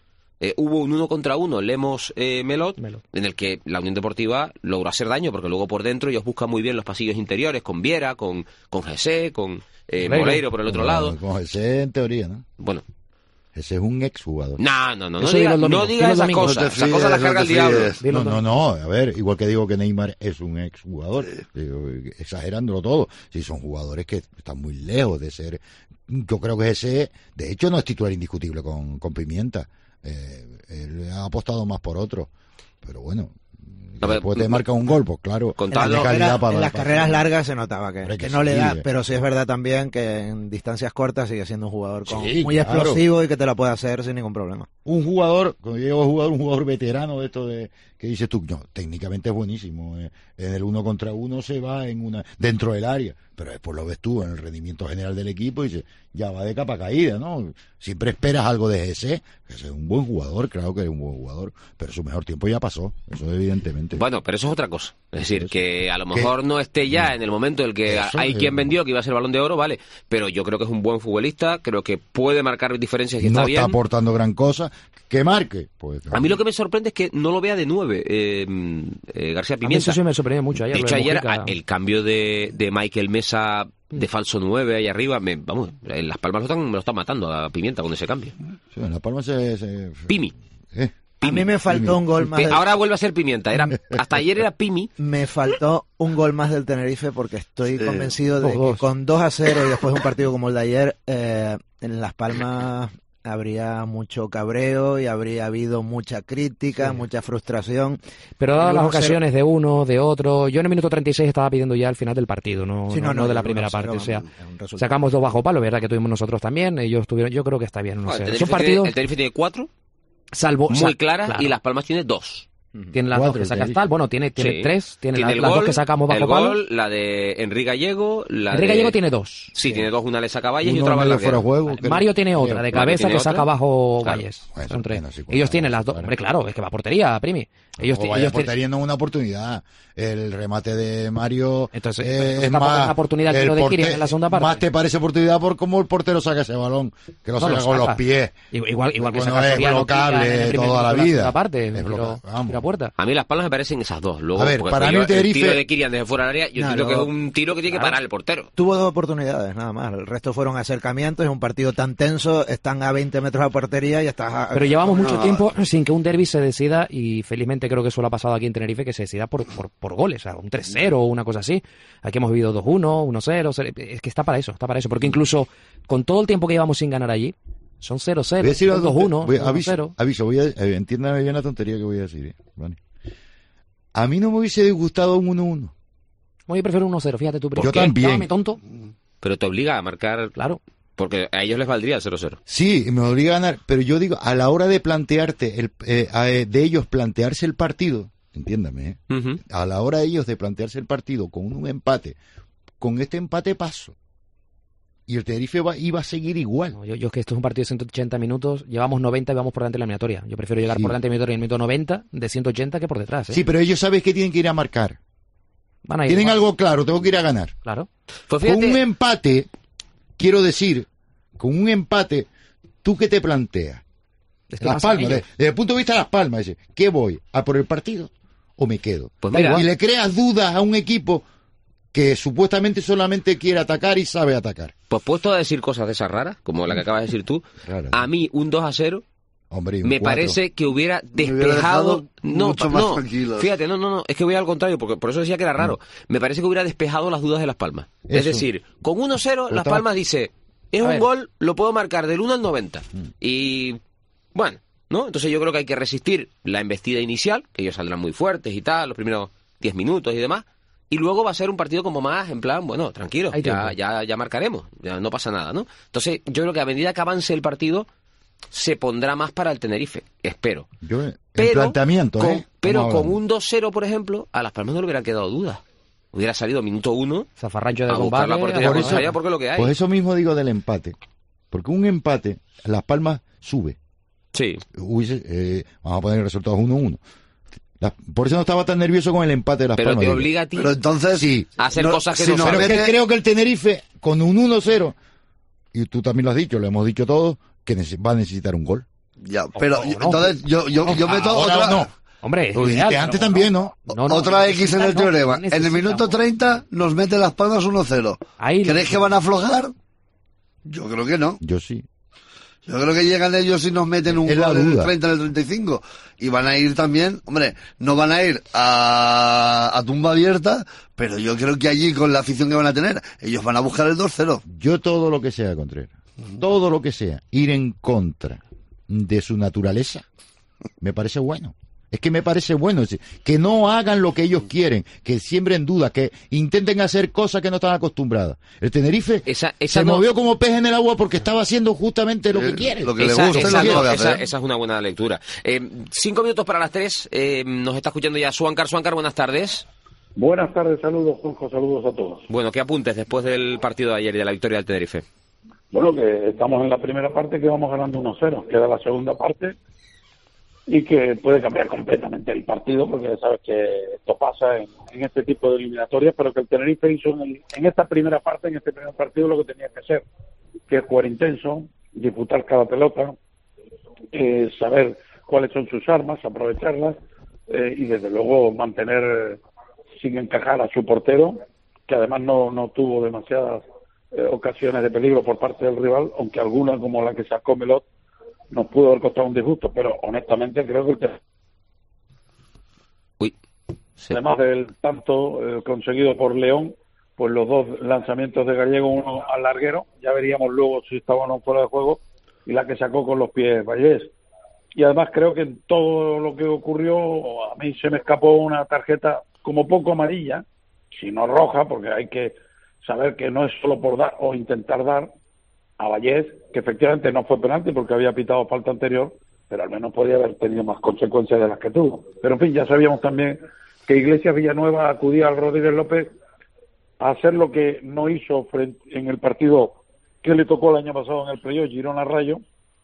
[SPEAKER 2] Eh, hubo un uno contra uno, Lemos-Melot, eh, en el que la Unión Deportiva logró hacer daño, porque luego por dentro ellos buscan muy bien los pasillos interiores, con Viera, con, con José, con eh, Moleiro por el otro
[SPEAKER 25] con,
[SPEAKER 2] lado.
[SPEAKER 25] Con José en teoría, ¿no?
[SPEAKER 2] Bueno.
[SPEAKER 25] Ese es un exjugador.
[SPEAKER 2] No, no, no, no digas no diga esas cosas. Esas cosas las carga el diablo.
[SPEAKER 25] No, no, no, a ver, igual que digo que Neymar es un exjugador, digo, exagerándolo todo. Sí, son jugadores que están muy lejos de ser. Yo creo que ese, de hecho, no es titular indiscutible con, con Pimienta. Eh, él ha apostado más por otro. Pero bueno,
[SPEAKER 2] a ver,
[SPEAKER 25] después te marca un gol, pues claro.
[SPEAKER 27] En, la,
[SPEAKER 25] calidad para,
[SPEAKER 27] en las
[SPEAKER 25] para,
[SPEAKER 27] carreras
[SPEAKER 25] para,
[SPEAKER 27] largas se notaba que, que, que no
[SPEAKER 25] sí,
[SPEAKER 27] le da,
[SPEAKER 25] eh.
[SPEAKER 27] pero sí es verdad también que en distancias cortas sigue siendo un jugador con,
[SPEAKER 25] sí,
[SPEAKER 27] muy
[SPEAKER 25] claro.
[SPEAKER 27] explosivo y que te la puede hacer sin ningún problema.
[SPEAKER 25] Un jugador, cuando yo digo jugador, un jugador veterano de esto de que dices tú, no, técnicamente es buenísimo. Eh. En el uno contra uno se va en una dentro del área, pero después lo ves tú en el rendimiento general del equipo y dices, ya va de capa caída, ¿no? Siempre esperas algo de ese, que es un buen jugador, claro que es un buen jugador, pero su mejor tiempo ya pasó, eso evidentemente.
[SPEAKER 2] Bueno, pero eso es otra cosa. Es decir, que a lo mejor ¿Qué? no esté ya en el momento en el que eso hay es... quien vendió que iba a ser Balón de Oro, vale, pero yo creo que es un buen futbolista, creo que puede marcar diferencias y
[SPEAKER 25] no
[SPEAKER 2] está bien.
[SPEAKER 25] No está aportando gran cosa, que marque. Pues,
[SPEAKER 2] a mí lo que me sorprende es que no lo vea de nueve, eh, eh, García Pimienta.
[SPEAKER 26] Eso sí me sorprendió mucho ayer.
[SPEAKER 2] De hecho, ayer a, el cambio de, de Michael Mesa de falso nueve ahí arriba, me, vamos, en Las Palmas lo están, me lo están matando a Pimienta con ese cambio.
[SPEAKER 25] Sí, en Las Palmas se... se...
[SPEAKER 2] Pimi.
[SPEAKER 25] ¿Eh?
[SPEAKER 27] A mí me faltó Pimi. un gol más.
[SPEAKER 2] Del... Ahora vuelve a ser Pimienta. Era, hasta ayer era Pimi.
[SPEAKER 27] Me faltó un gol más del Tenerife porque estoy sí. convencido de oh, que con dos a cero y después de un partido como el de ayer, eh, en Las Palmas habría mucho cabreo y habría habido mucha crítica, sí. mucha frustración.
[SPEAKER 26] Pero dadas las ocasiones de uno, de otro, yo en el minuto treinta y seis estaba pidiendo ya el final del partido, no, sí, no, no, no de la primera parte. O sea, sacamos dos bajo palo, verdad que tuvimos nosotros también. Ellos tuvieron, yo creo que está bien. No
[SPEAKER 2] ah,
[SPEAKER 26] sé.
[SPEAKER 2] El,
[SPEAKER 26] Son
[SPEAKER 2] partidos. El Tenerife tiene cuatro.
[SPEAKER 26] Salvo,
[SPEAKER 2] muy
[SPEAKER 26] sal,
[SPEAKER 2] claras
[SPEAKER 26] claro.
[SPEAKER 2] y Las Palmas tiene dos.
[SPEAKER 26] Tiene las
[SPEAKER 25] Cuatro,
[SPEAKER 26] dos que saca Stal, bueno, tiene, tiene
[SPEAKER 2] sí.
[SPEAKER 26] tres, tiene,
[SPEAKER 2] tiene
[SPEAKER 26] la, las
[SPEAKER 2] gol,
[SPEAKER 26] dos que sacamos bajo
[SPEAKER 2] el
[SPEAKER 26] palo.
[SPEAKER 2] Gol, la de Enrique Gallego, la
[SPEAKER 26] Enrique
[SPEAKER 2] de...
[SPEAKER 26] Gallego tiene dos.
[SPEAKER 2] Sí, sí, tiene dos, una le saca Valles
[SPEAKER 25] Uno
[SPEAKER 2] y otra Balaguer.
[SPEAKER 25] Fuera juego, vale.
[SPEAKER 26] Mario tiene otra, de cabeza que saca
[SPEAKER 2] otra.
[SPEAKER 26] bajo
[SPEAKER 2] Claro.
[SPEAKER 26] Valles.
[SPEAKER 25] Bueno,
[SPEAKER 26] Son tres.
[SPEAKER 25] bueno, sí,
[SPEAKER 26] ellos tienen las dos.
[SPEAKER 25] claro.
[SPEAKER 26] Hombre, claro, es que va a portería, Primi. Ellos,
[SPEAKER 25] o vaya portería no una oportunidad. El remate de Mario
[SPEAKER 26] Entonces,
[SPEAKER 25] eh, es más
[SPEAKER 26] una oportunidad el tiro de Kirian en la segunda parte.
[SPEAKER 25] Más te parece oportunidad por cómo el portero saca ese balón, que lo no, saca lo con los pies.
[SPEAKER 26] Igual, igual que
[SPEAKER 25] bueno, es colocable toda la vida.
[SPEAKER 26] Parte, pero, la puerta.
[SPEAKER 2] A mí Las Palmas me parecen esas dos. Luego,
[SPEAKER 25] a ver, para mí el
[SPEAKER 2] Tenerife... El tiro de Kirian desde fuera del área, yo no, entiendo no, que es un tiro que tiene que parar el portero.
[SPEAKER 27] Tuvo dos oportunidades, nada más. El resto fueron acercamientos. Es un partido tan tenso, están a veinte metros de portería y estás... A...
[SPEAKER 26] Pero llevamos no. mucho tiempo sin que un derbi se decida, y felizmente creo que eso lo ha pasado aquí en Tenerife, que se decida por, por, por goles, o sea, un tres cero o una cosa así. Aquí hemos vivido dos uno, uno cero, es que está para eso, está para eso. Porque incluso con todo el tiempo que llevamos sin ganar allí, son cero cero, dos uno,
[SPEAKER 25] aviso,
[SPEAKER 26] cero.
[SPEAKER 25] Aviso, voy a, eh, entiéndame bien la tontería que voy a decir. ¿eh? Vale. A mí no me hubiese disgustado un uno uno.
[SPEAKER 26] Yo prefiero uno cero, fíjate tú.
[SPEAKER 25] Yo también.
[SPEAKER 26] Llámame tonto.
[SPEAKER 2] Pero te obliga a marcar...
[SPEAKER 26] Claro.
[SPEAKER 2] Porque a ellos les valdría el cero cero.
[SPEAKER 25] Sí, me obliga a ganar. Pero yo digo, a la hora de plantearte, el, eh, de ellos plantearse el partido, entiéndame, ¿eh? Uh-huh. A la hora de ellos de plantearse el partido con un empate, con este empate paso, y el Tenerife va, iba a seguir igual.
[SPEAKER 26] No, yo, yo es que esto es un partido de ciento ochenta minutos, llevamos noventa y vamos por delante de la eliminatoria. Yo prefiero llegar sí. por delante de la eliminatoria en el minuto noventa de ciento ochenta que por detrás. ¿eh?
[SPEAKER 25] Sí, pero ellos saben que tienen que ir a marcar.
[SPEAKER 26] Van a ir
[SPEAKER 25] Tienen
[SPEAKER 26] igual.
[SPEAKER 25] algo claro, tengo que ir a ganar.
[SPEAKER 26] Claro.
[SPEAKER 25] Pues fíjate... Con un empate, quiero decir, con un empate, ¿tú qué te planteas? Es que Las Palmas, desde, desde el punto de vista de Las Palmas, dice, ¿qué voy? ¿A por el partido o me quedo?
[SPEAKER 2] Pues mira,
[SPEAKER 25] y le creas dudas a un equipo que supuestamente solamente quiere atacar y sabe atacar.
[SPEAKER 2] Pues puesto a decir cosas de esas raras, como la que acabas de decir tú, Rara, a mí un dos a cero
[SPEAKER 25] Hombre,
[SPEAKER 2] me
[SPEAKER 25] cuatro.
[SPEAKER 2] parece que hubiera despejado...
[SPEAKER 28] Me
[SPEAKER 2] no,
[SPEAKER 28] mucho más
[SPEAKER 2] no,
[SPEAKER 28] tranquilos.
[SPEAKER 2] Fíjate, no, no, no, es que voy al contrario, porque por eso decía que era raro. Mm. Me parece que hubiera despejado las dudas de Las Palmas. Eso. Es decir, con uno cero, Las Palmas dice, es a un ver. gol, lo puedo marcar del uno al noventa. Mm. Y, bueno, ¿no? Entonces yo creo que hay que resistir la embestida inicial, que ellos saldrán muy fuertes y tal, los primeros diez minutos y demás. Y luego va a ser un partido como más, en plan, bueno, tranquilo, ya, ya, ya marcaremos, ya no pasa nada, ¿no? Entonces yo creo que a medida que avance el partido, se pondrá más para el Tenerife, espero.
[SPEAKER 25] Yo, en
[SPEAKER 2] pero
[SPEAKER 25] planteamiento,
[SPEAKER 2] con,
[SPEAKER 25] ¿eh?
[SPEAKER 2] pero con un dos cero, por ejemplo, a Las Palmas no le hubieran quedado dudas. Hubiera salido minuto uno
[SPEAKER 26] Zafarrancho de
[SPEAKER 2] a buscar la portería
[SPEAKER 25] por eso,
[SPEAKER 2] allá porque es lo que hay.
[SPEAKER 25] Pues eso mismo digo del empate. Porque un empate, Las Palmas sube.
[SPEAKER 2] Sí.
[SPEAKER 25] Hubiese, eh, vamos a poner el resultado uno uno. Por eso no estaba tan nervioso con el empate de Las
[SPEAKER 2] pero
[SPEAKER 25] Palmas.
[SPEAKER 2] Pero te obliga a ti
[SPEAKER 25] pero entonces, sí,
[SPEAKER 2] a hacer no, cosas que
[SPEAKER 25] si
[SPEAKER 2] no
[SPEAKER 25] no
[SPEAKER 2] sabes.
[SPEAKER 25] Pero es que creo que el Tenerife, con un uno cero, y tú también lo has dicho, lo hemos dicho todos, que va a necesitar un gol.
[SPEAKER 28] Ya, pero
[SPEAKER 26] O- o no.
[SPEAKER 28] entonces yo, yo, yo meto
[SPEAKER 25] Ahora
[SPEAKER 28] otra...
[SPEAKER 25] no.
[SPEAKER 26] Hombre,
[SPEAKER 25] Lo dijiste
[SPEAKER 26] ideal,
[SPEAKER 25] antes
[SPEAKER 26] pero
[SPEAKER 25] también, ¿no?
[SPEAKER 26] No, no,
[SPEAKER 28] otra X en el
[SPEAKER 26] necesita, no,
[SPEAKER 28] teorema.
[SPEAKER 26] no
[SPEAKER 28] En el
[SPEAKER 26] necesita.
[SPEAKER 28] minuto treinta nos mete Las Palmas uno cero.
[SPEAKER 26] Ahí
[SPEAKER 28] ¿Crees
[SPEAKER 26] lo-
[SPEAKER 28] que van a aflojar? Yo creo que no.
[SPEAKER 25] Yo sí.
[SPEAKER 28] Yo creo que llegan ellos y nos meten un
[SPEAKER 25] Es la
[SPEAKER 28] gol en el
[SPEAKER 25] duda.
[SPEAKER 28] treinta, en el treinta y cinco. Y van a ir también, hombre, no van a ir a, a tumba abierta, pero yo creo que allí con la afición que van a tener, ellos van a buscar el dos cero.
[SPEAKER 25] Yo todo lo que sea, Contreras, todo lo que sea, ir en contra de su naturaleza, me parece bueno. Es que me parece bueno, es decir, que no hagan lo que ellos quieren, que siembren dudas, que intenten hacer cosas que no están acostumbradas. El Tenerife
[SPEAKER 2] Esa, esa
[SPEAKER 25] se
[SPEAKER 2] no-
[SPEAKER 25] movió como pez en el agua porque estaba haciendo justamente lo que quiere.
[SPEAKER 28] lo que
[SPEAKER 2] esa,
[SPEAKER 28] le gusta
[SPEAKER 2] esa
[SPEAKER 28] es lo que
[SPEAKER 2] no,
[SPEAKER 28] va a
[SPEAKER 2] esa-
[SPEAKER 28] hacer.
[SPEAKER 2] esa es una buena lectura. Eh, cinco minutos para las tres. Eh, nos está escuchando ya Suancar. Suancar, buenas tardes.
[SPEAKER 5] Buenas tardes, saludos, Juanjo, saludos a todos.
[SPEAKER 2] Bueno, ¿qué apuntes después del partido de ayer y de la victoria del Tenerife?
[SPEAKER 5] Bueno, que estamos en la primera parte, que vamos ganando uno cero. Queda la segunda parte y que puede cambiar completamente el partido, porque sabes que esto pasa en, en este tipo de eliminatorias, pero que el Tenerife hizo en, el- en esta primera parte, en este primer partido, lo que tenía que hacer, que es jugar intenso, disputar cada pelota, eh, saber cuáles son sus armas, aprovecharlas, eh, y desde luego mantener sin encajar a su portero, que además no, no tuvo demasiadas eh, ocasiones de peligro por parte del rival, aunque alguna, como la que sacó Melot, nos pudo haber costado un disgusto, pero honestamente creo que el Tenerife, además del tanto eh, conseguido por León, pues los dos lanzamientos de Gallego, uno al larguero, ya veríamos luego si estaba o no fuera de juego, y la que sacó con los pies Vallés. Y además creo que en todo lo que ocurrió, a mí se me escapó una tarjeta como poco amarilla, si no roja, porque hay que saber que no es solo por dar o intentar dar a Vallés, que efectivamente no fue penalti porque había pitado falta anterior, pero al menos podía haber tenido más consecuencias de las que tuvo. Pero en fin, ya sabíamos también que Iglesias Villanueva acudía al Rodríguez López a hacer lo que no hizo frente, en el partido que le tocó el año pasado en el playoff, Girona Rayo,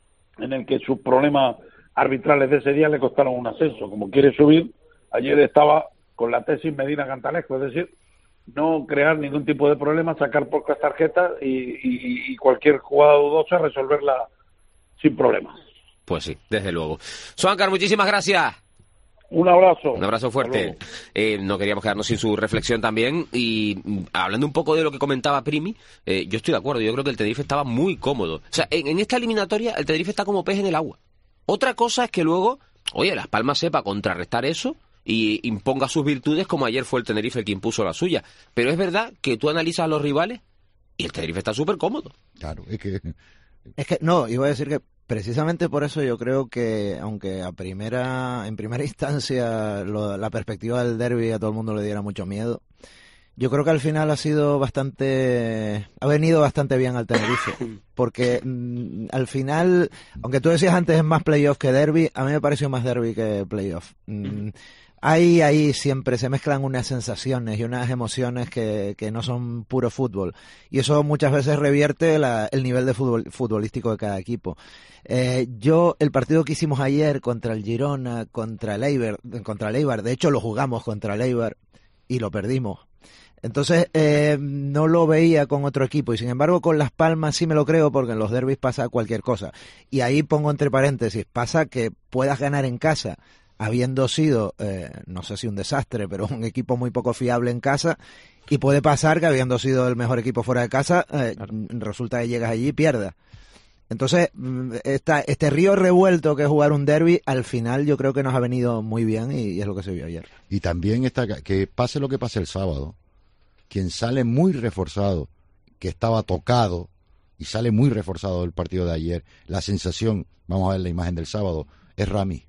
[SPEAKER 5] en el que sus problemas arbitrales de ese día le costaron un ascenso. Como quiere subir, ayer estaba con la tesis Medina Cantalejo, es decir, no crear ningún tipo de problema, sacar pocas tarjetas y, y, y cualquier jugada dudosa resolverla sin problemas.
[SPEAKER 2] Pues sí, desde luego. Suancar, muchísimas gracias.
[SPEAKER 5] Un abrazo.
[SPEAKER 2] Un abrazo fuerte. Eh, no queríamos quedarnos sin su reflexión también. Y mm, hablando un poco de lo que comentaba Primi, eh, yo estoy de acuerdo. Yo creo que el Tenerife estaba muy cómodo. O sea, en, en esta eliminatoria el Tenerife está como pez en el agua. Otra cosa es que luego, oye, Las Palmas sepa contrarrestar eso y imponga sus virtudes, como ayer fue el Tenerife el que impuso la suya. Pero es verdad que tú analizas a los rivales y el Tenerife está súper cómodo.
[SPEAKER 25] Claro, es que...
[SPEAKER 27] Es que, no, iba a decir que precisamente por eso yo creo que, aunque a primera, en primera instancia lo- la perspectiva del derbi a todo el mundo le diera mucho miedo, yo creo que al final ha sido bastante, ha venido bastante bien al Tenerife, porque mm, al final, aunque tú decías antes es más playoff que derbi, a mí me pareció más derbi que playoff. Mm, Ahí, ahí siempre se mezclan unas sensaciones y unas emociones que, que no son puro fútbol. Y eso muchas veces revierte la, el nivel de fútbol, futbolístico de cada equipo. Eh, yo, el partido que hicimos ayer contra el Girona, contra el Eibar, contra el Eibar, de hecho lo jugamos contra el Eibar y lo perdimos. Entonces, eh, no lo veía con otro equipo y sin embargo con Las Palmas sí me lo creo porque en los derbis pasa cualquier cosa. Y ahí pongo entre paréntesis, pasa que puedas ganar en casa habiendo sido, eh, no sé si un desastre, pero un equipo muy poco fiable en casa, y puede pasar que habiendo sido el mejor equipo fuera de casa, eh, claro, resulta que llegas allí y pierdas. Entonces, esta, este río revuelto que es jugar un derbi, al final yo creo que nos ha venido muy bien y, y es lo que se vio ayer.
[SPEAKER 25] Y también está, que pase lo que pase el sábado, quien sale muy reforzado, que estaba tocado, y sale muy reforzado del partido de ayer, la sensación, vamos a ver la imagen del sábado, es Rami.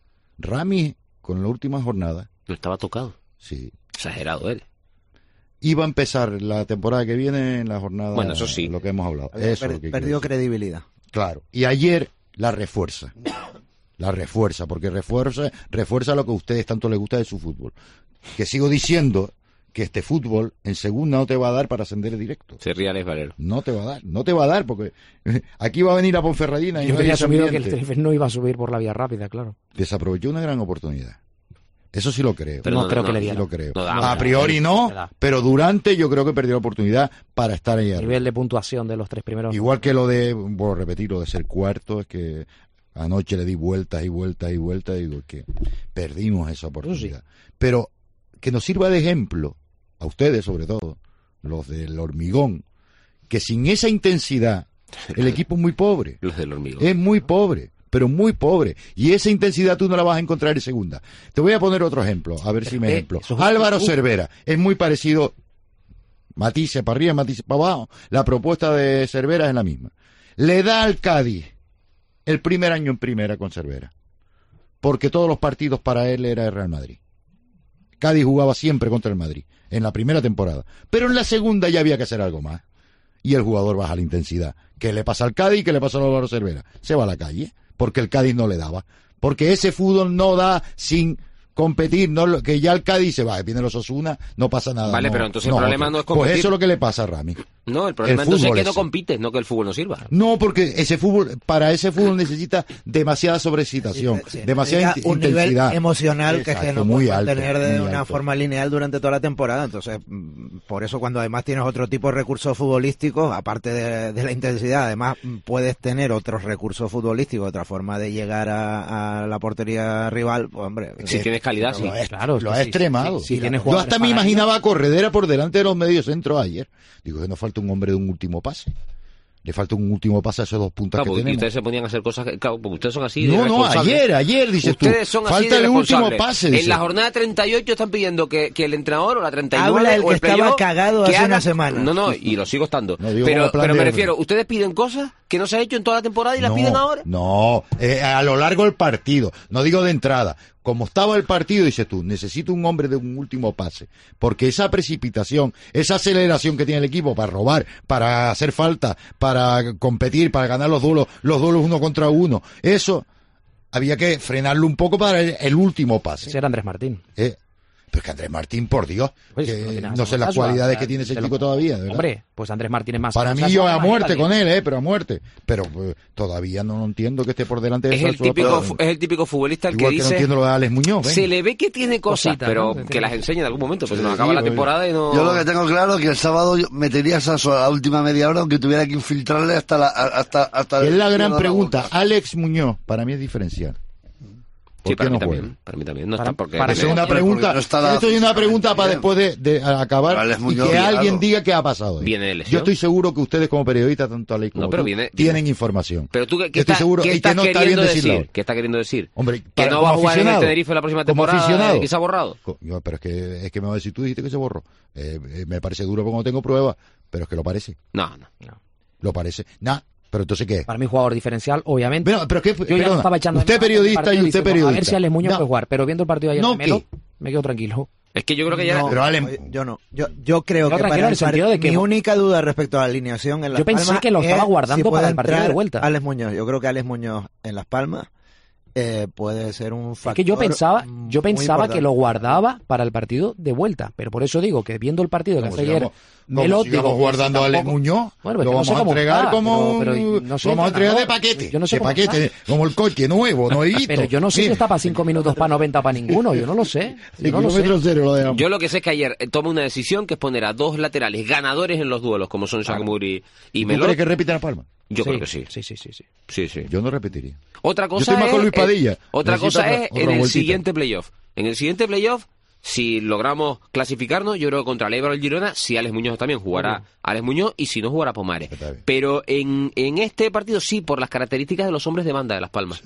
[SPEAKER 25] Rami, con la última jornada...
[SPEAKER 2] No estaba tocado.
[SPEAKER 25] Sí.
[SPEAKER 2] Exagerado él.
[SPEAKER 25] Iba a empezar la temporada que viene en la jornada...
[SPEAKER 2] Bueno, eso sí.
[SPEAKER 25] Lo que hemos hablado.
[SPEAKER 27] Había
[SPEAKER 25] Eso
[SPEAKER 27] per-
[SPEAKER 25] lo que
[SPEAKER 27] perdido credibilidad.
[SPEAKER 25] Claro. Y ayer la refuerza. La refuerza, porque refuerza, refuerza lo que a ustedes tanto les gusta de su fútbol. Que sigo diciendo que este fútbol en segunda no te va a dar para ascender directo.
[SPEAKER 2] Se ría Alex Valero.
[SPEAKER 25] No te va a dar, no te va a dar, porque aquí va a venir a Ponferradina y
[SPEAKER 26] Yo
[SPEAKER 25] no hay
[SPEAKER 26] había
[SPEAKER 25] ese
[SPEAKER 26] asumido que el
[SPEAKER 25] ambiente.
[SPEAKER 26] Tenerife no iba a subir por la vía rápida, claro.
[SPEAKER 25] Desaprovechó una gran oportunidad. Eso sí lo creo.
[SPEAKER 26] Pero no, no creo no, que le
[SPEAKER 25] sí
[SPEAKER 26] diera.
[SPEAKER 25] lo creo.
[SPEAKER 26] No da,
[SPEAKER 25] a priori no,
[SPEAKER 26] no da.
[SPEAKER 25] pero durante yo creo que perdió la oportunidad para estar ahí
[SPEAKER 26] A
[SPEAKER 25] arriba.
[SPEAKER 26] nivel de puntuación de los tres primeros.
[SPEAKER 25] Igual que lo de, vuelvo a repetir, lo de ser cuarto, es que Anoche le di vueltas y vueltas y vueltas y digo que perdimos esa oportunidad. Sí. Pero que nos sirva de ejemplo, a ustedes sobre todo, los del Hormigón, que sin esa intensidad el equipo es muy pobre.
[SPEAKER 2] Los del Hormigón.
[SPEAKER 25] Es muy pobre, pero muy pobre. Y esa intensidad tú no la vas a encontrar en segunda. Te voy a poner otro ejemplo, a ver si me ejemplo. Álvaro Cervera, es muy parecido, matices para arriba, matices para abajo. La propuesta de Cervera es la misma. Le da al Cádiz el primer año en primera con Cervera, porque todos los partidos para él era el Real Madrid. Cádiz jugaba siempre contra el Madrid, en la primera temporada, pero en la segunda ya había que hacer algo más, y el jugador baja la intensidad. ¿Qué le pasa al Cádiz y qué le pasa a Álvaro Cervera? Se va a la calle, porque el Cádiz no le daba, porque ese fútbol no da sin competir, no, que ya el Cádiz se va, viene los Osasuna, no pasa nada.
[SPEAKER 2] Vale,
[SPEAKER 25] no,
[SPEAKER 2] pero entonces
[SPEAKER 25] no,
[SPEAKER 2] el problema no es competir.
[SPEAKER 25] Pues eso es lo que le pasa a Rami.
[SPEAKER 2] No, el problema el entonces es que no
[SPEAKER 25] ese.
[SPEAKER 2] compites, no que el fútbol no sirva.
[SPEAKER 25] No, porque ese fútbol, para ese fútbol necesita demasiada sobreexcitación, sí, sí, demasiada
[SPEAKER 27] in- un
[SPEAKER 25] intensidad.
[SPEAKER 27] nivel emocional. Exacto, que es que no puedes mantener de una
[SPEAKER 25] alto.
[SPEAKER 27] forma lineal durante toda la temporada. Entonces, por eso cuando además tienes otro tipo de recursos futbolísticos, aparte de, de la intensidad, además puedes tener otros recursos futbolísticos, otra forma de llegar a, a la portería rival, pues hombre.
[SPEAKER 2] Si
[SPEAKER 27] que,
[SPEAKER 2] tienes calidad, sí.
[SPEAKER 25] Lo, es,
[SPEAKER 2] claro,
[SPEAKER 25] lo ha
[SPEAKER 2] sí,
[SPEAKER 25] extremado.
[SPEAKER 2] Sí, sí,
[SPEAKER 25] sí, yo hasta me imaginaba a Corredera por delante de los mediocentros ayer. Digo que nos falta un hombre de un último pase. Le falta un último pase a esos dos puntas
[SPEAKER 2] claro,
[SPEAKER 25] que tenemos.
[SPEAKER 2] Y ustedes se ponían a hacer cosas que, claro, porque ustedes son así.
[SPEAKER 25] No, no, ayer, ayer, dices
[SPEAKER 2] ustedes
[SPEAKER 25] tú.
[SPEAKER 2] Son
[SPEAKER 25] falta
[SPEAKER 2] así de
[SPEAKER 25] el último pase.
[SPEAKER 2] En
[SPEAKER 25] dice.
[SPEAKER 2] la jornada treinta y ocho están pidiendo que, que el entrenador o la treinta y nueve
[SPEAKER 27] habla el
[SPEAKER 2] o
[SPEAKER 27] que
[SPEAKER 2] el playoff,
[SPEAKER 27] estaba cagado hace
[SPEAKER 2] haga,
[SPEAKER 27] una semana.
[SPEAKER 2] No, no, y lo sigo estando.
[SPEAKER 25] No, digo,
[SPEAKER 2] pero pero me
[SPEAKER 25] de...
[SPEAKER 2] refiero, ustedes piden cosas que no se ha hecho en toda la temporada y las
[SPEAKER 25] no,
[SPEAKER 2] piden ahora.
[SPEAKER 25] No, eh, a lo largo del partido, no digo de entrada. Como estaba el partido, dices tú, necesito un hombre de un último pase, porque esa precipitación, esa aceleración que tiene el equipo para robar, para hacer falta, para competir, para ganar los duelos, los duelos uno contra uno, eso había que frenarlo un poco para el, el último pase.
[SPEAKER 26] Ese era Andrés Martín.
[SPEAKER 25] Eh, pero es que Andrés Martín, por Dios,
[SPEAKER 26] pues,
[SPEAKER 25] que
[SPEAKER 26] no,
[SPEAKER 25] no sé las
[SPEAKER 26] casual,
[SPEAKER 25] cualidades
[SPEAKER 26] o sea,
[SPEAKER 25] que tiene ese chico
[SPEAKER 26] lo...
[SPEAKER 25] todavía, ¿verdad?
[SPEAKER 26] Hombre, pues Andrés Martín es más...
[SPEAKER 25] Para mí yo a muerte con él, eh, pero a muerte. Pero pues, todavía no entiendo que esté por delante de
[SPEAKER 2] es el típico fu- Es el típico futbolista el
[SPEAKER 25] Igual
[SPEAKER 2] que
[SPEAKER 25] que
[SPEAKER 2] dice...
[SPEAKER 25] no entiendo lo de Alex Muñoz.
[SPEAKER 2] Se le ve que tiene cosas,
[SPEAKER 26] Cosita,
[SPEAKER 2] pero
[SPEAKER 26] ¿no?
[SPEAKER 2] que las enseña en algún momento, porque
[SPEAKER 25] Sí,
[SPEAKER 2] nos acaba
[SPEAKER 25] sí,
[SPEAKER 2] la
[SPEAKER 25] oye.
[SPEAKER 2] temporada y no...
[SPEAKER 28] Yo lo que tengo claro es que el sábado yo metería esa a la última media hora, aunque tuviera que infiltrarle hasta la... Hasta, hasta
[SPEAKER 25] Es
[SPEAKER 28] el-
[SPEAKER 25] la gran
[SPEAKER 28] la
[SPEAKER 25] pregunta.
[SPEAKER 28] boca.
[SPEAKER 25] Alex Muñoz, para mí es diferencial. ¿Por
[SPEAKER 2] Sí,
[SPEAKER 25] qué
[SPEAKER 2] para mí
[SPEAKER 25] no juega?
[SPEAKER 2] también. Para mí también. No
[SPEAKER 26] Para-
[SPEAKER 2] está porque...
[SPEAKER 25] Para
[SPEAKER 2] tiene-
[SPEAKER 25] hacer una
[SPEAKER 28] Porque
[SPEAKER 25] pregunta,
[SPEAKER 28] no está la-
[SPEAKER 25] esto es una pregunta para
[SPEAKER 28] bien.
[SPEAKER 25] después de, de acabar
[SPEAKER 28] Alex
[SPEAKER 25] y
[SPEAKER 28] Muñoz,
[SPEAKER 25] que
[SPEAKER 28] claro.
[SPEAKER 25] alguien diga qué ha pasado. ahí.
[SPEAKER 2] Viene de lesión.
[SPEAKER 25] Yo estoy seguro que ustedes como periodistas, tanto Alex como
[SPEAKER 2] No, pero
[SPEAKER 25] tú,
[SPEAKER 2] viene-
[SPEAKER 25] tienen
[SPEAKER 2] viene-
[SPEAKER 25] información.
[SPEAKER 2] Pero tú, ¿qué,
[SPEAKER 25] Yo
[SPEAKER 2] qué,
[SPEAKER 25] estoy
[SPEAKER 2] está,
[SPEAKER 25] seguro
[SPEAKER 2] ¿qué
[SPEAKER 25] y que
[SPEAKER 2] estás
[SPEAKER 25] no está
[SPEAKER 2] queriendo
[SPEAKER 25] bien decirlo.
[SPEAKER 2] decir? ¿Qué está queriendo decir?
[SPEAKER 25] Hombre,
[SPEAKER 2] que
[SPEAKER 25] para-
[SPEAKER 2] no
[SPEAKER 25] como
[SPEAKER 2] va a jugar en el
[SPEAKER 25] aficionado,
[SPEAKER 2] Tenerife la próxima
[SPEAKER 25] como
[SPEAKER 2] temporada,
[SPEAKER 25] aficionado.
[SPEAKER 2] eh, que se ha borrado.
[SPEAKER 25] Co- yo, pero es que, es que me va a decir, tú dijiste que se borró. Eh, eh, me parece duro porque no tengo pruebas, pero es que lo parece.
[SPEAKER 2] No, no.
[SPEAKER 26] No.
[SPEAKER 25] Lo parece. Nah, pero entonces ¿qué?
[SPEAKER 26] Para mí jugador diferencial, obviamente.
[SPEAKER 25] Pero, pero ¿qué?
[SPEAKER 26] Yo ya
[SPEAKER 25] Perdona,
[SPEAKER 26] no estaba echando
[SPEAKER 25] usted
[SPEAKER 26] en falta el
[SPEAKER 25] periodista
[SPEAKER 26] partido
[SPEAKER 25] y usted
[SPEAKER 26] diciendo,
[SPEAKER 25] periodista.
[SPEAKER 26] A ver si Alex Muñoz
[SPEAKER 25] No.
[SPEAKER 26] puede jugar, pero viendo el partido de ayer
[SPEAKER 25] No,
[SPEAKER 26] de Melo,
[SPEAKER 25] ¿qué?
[SPEAKER 26] me quedo tranquilo.
[SPEAKER 2] Es que yo creo que ya...
[SPEAKER 27] No,
[SPEAKER 25] Pero Ale-
[SPEAKER 27] oye, yo no. Yo, yo creo
[SPEAKER 26] Yo
[SPEAKER 27] que
[SPEAKER 26] tranquilo
[SPEAKER 27] para
[SPEAKER 26] en el
[SPEAKER 27] el par-
[SPEAKER 26] sentido de que-
[SPEAKER 27] mi única duda respecto a la alineación en Las
[SPEAKER 26] Yo pensé
[SPEAKER 27] Palmas
[SPEAKER 26] que lo estaba
[SPEAKER 27] es
[SPEAKER 26] guardando
[SPEAKER 27] si puede
[SPEAKER 26] para el partido de
[SPEAKER 27] entrar
[SPEAKER 26] vuelta.
[SPEAKER 27] Alex Muñoz. Yo creo que Alex Muñoz en Las Palmas eh, puede ser un factor.
[SPEAKER 26] Es que yo pensaba, yo
[SPEAKER 27] muy
[SPEAKER 26] pensaba
[SPEAKER 27] importante.
[SPEAKER 26] que lo guardaba para el partido de vuelta, pero por eso digo que viendo el partido que
[SPEAKER 25] Como
[SPEAKER 26] hace
[SPEAKER 25] si
[SPEAKER 26] ayer
[SPEAKER 25] vamos- como
[SPEAKER 26] Melo,
[SPEAKER 25] si vamos
[SPEAKER 26] digo,
[SPEAKER 25] guardando a Alex
[SPEAKER 26] tampoco-
[SPEAKER 25] Muñoz,
[SPEAKER 26] Bueno, pues
[SPEAKER 25] lo
[SPEAKER 26] que no
[SPEAKER 25] vamos
[SPEAKER 26] sé
[SPEAKER 25] a
[SPEAKER 26] cómo
[SPEAKER 25] entregar
[SPEAKER 26] está,
[SPEAKER 25] como
[SPEAKER 26] pero- pero
[SPEAKER 25] un-
[SPEAKER 26] no sé,
[SPEAKER 25] lo vamos a entregar de
[SPEAKER 26] entrenador.
[SPEAKER 25] paquete,
[SPEAKER 26] Yo no sé
[SPEAKER 25] de
[SPEAKER 26] cómo
[SPEAKER 25] paquete,
[SPEAKER 26] está.
[SPEAKER 25] como el coche nuevo, nuevito.
[SPEAKER 26] Pero yo no sé si
[SPEAKER 25] Sí.
[SPEAKER 26] está para cinco minutos para noventa para ninguno, yo no lo sé. Yo
[SPEAKER 25] Sí,
[SPEAKER 26] no lo sé.
[SPEAKER 25] kilómetro cero lo dejamos.
[SPEAKER 2] Yo lo que sé es que ayer eh, toma una decisión que es poner a dos laterales ganadores en los duelos, como son Sakamuri y
[SPEAKER 25] ¿Tú
[SPEAKER 2] Melo.
[SPEAKER 25] crees que repite la Palma?
[SPEAKER 2] Yo
[SPEAKER 26] Sí,
[SPEAKER 2] creo que sí.
[SPEAKER 26] Sí, sí, sí, sí.
[SPEAKER 2] Sí, sí.
[SPEAKER 25] Yo no repetiría.
[SPEAKER 2] Otra
[SPEAKER 25] Yo
[SPEAKER 2] cosa
[SPEAKER 25] estoy más
[SPEAKER 2] es,
[SPEAKER 25] con Luis
[SPEAKER 2] eh,
[SPEAKER 25] Padilla.
[SPEAKER 2] otra
[SPEAKER 25] Necesita
[SPEAKER 2] cosa
[SPEAKER 25] otra-
[SPEAKER 2] es
[SPEAKER 25] otra
[SPEAKER 2] en el
[SPEAKER 25] vueltita.
[SPEAKER 2] siguiente playoff. En el siguiente playoff, si logramos clasificarnos, yo creo que contra el Eibar o el Girona, si Alex Muñoz también jugará
[SPEAKER 25] Uh-huh.
[SPEAKER 2] Alex Muñoz y si no jugará Pomares.
[SPEAKER 25] Está bien.
[SPEAKER 2] Pero en, en este partido sí, por las características de los hombres de banda de Las Palmas.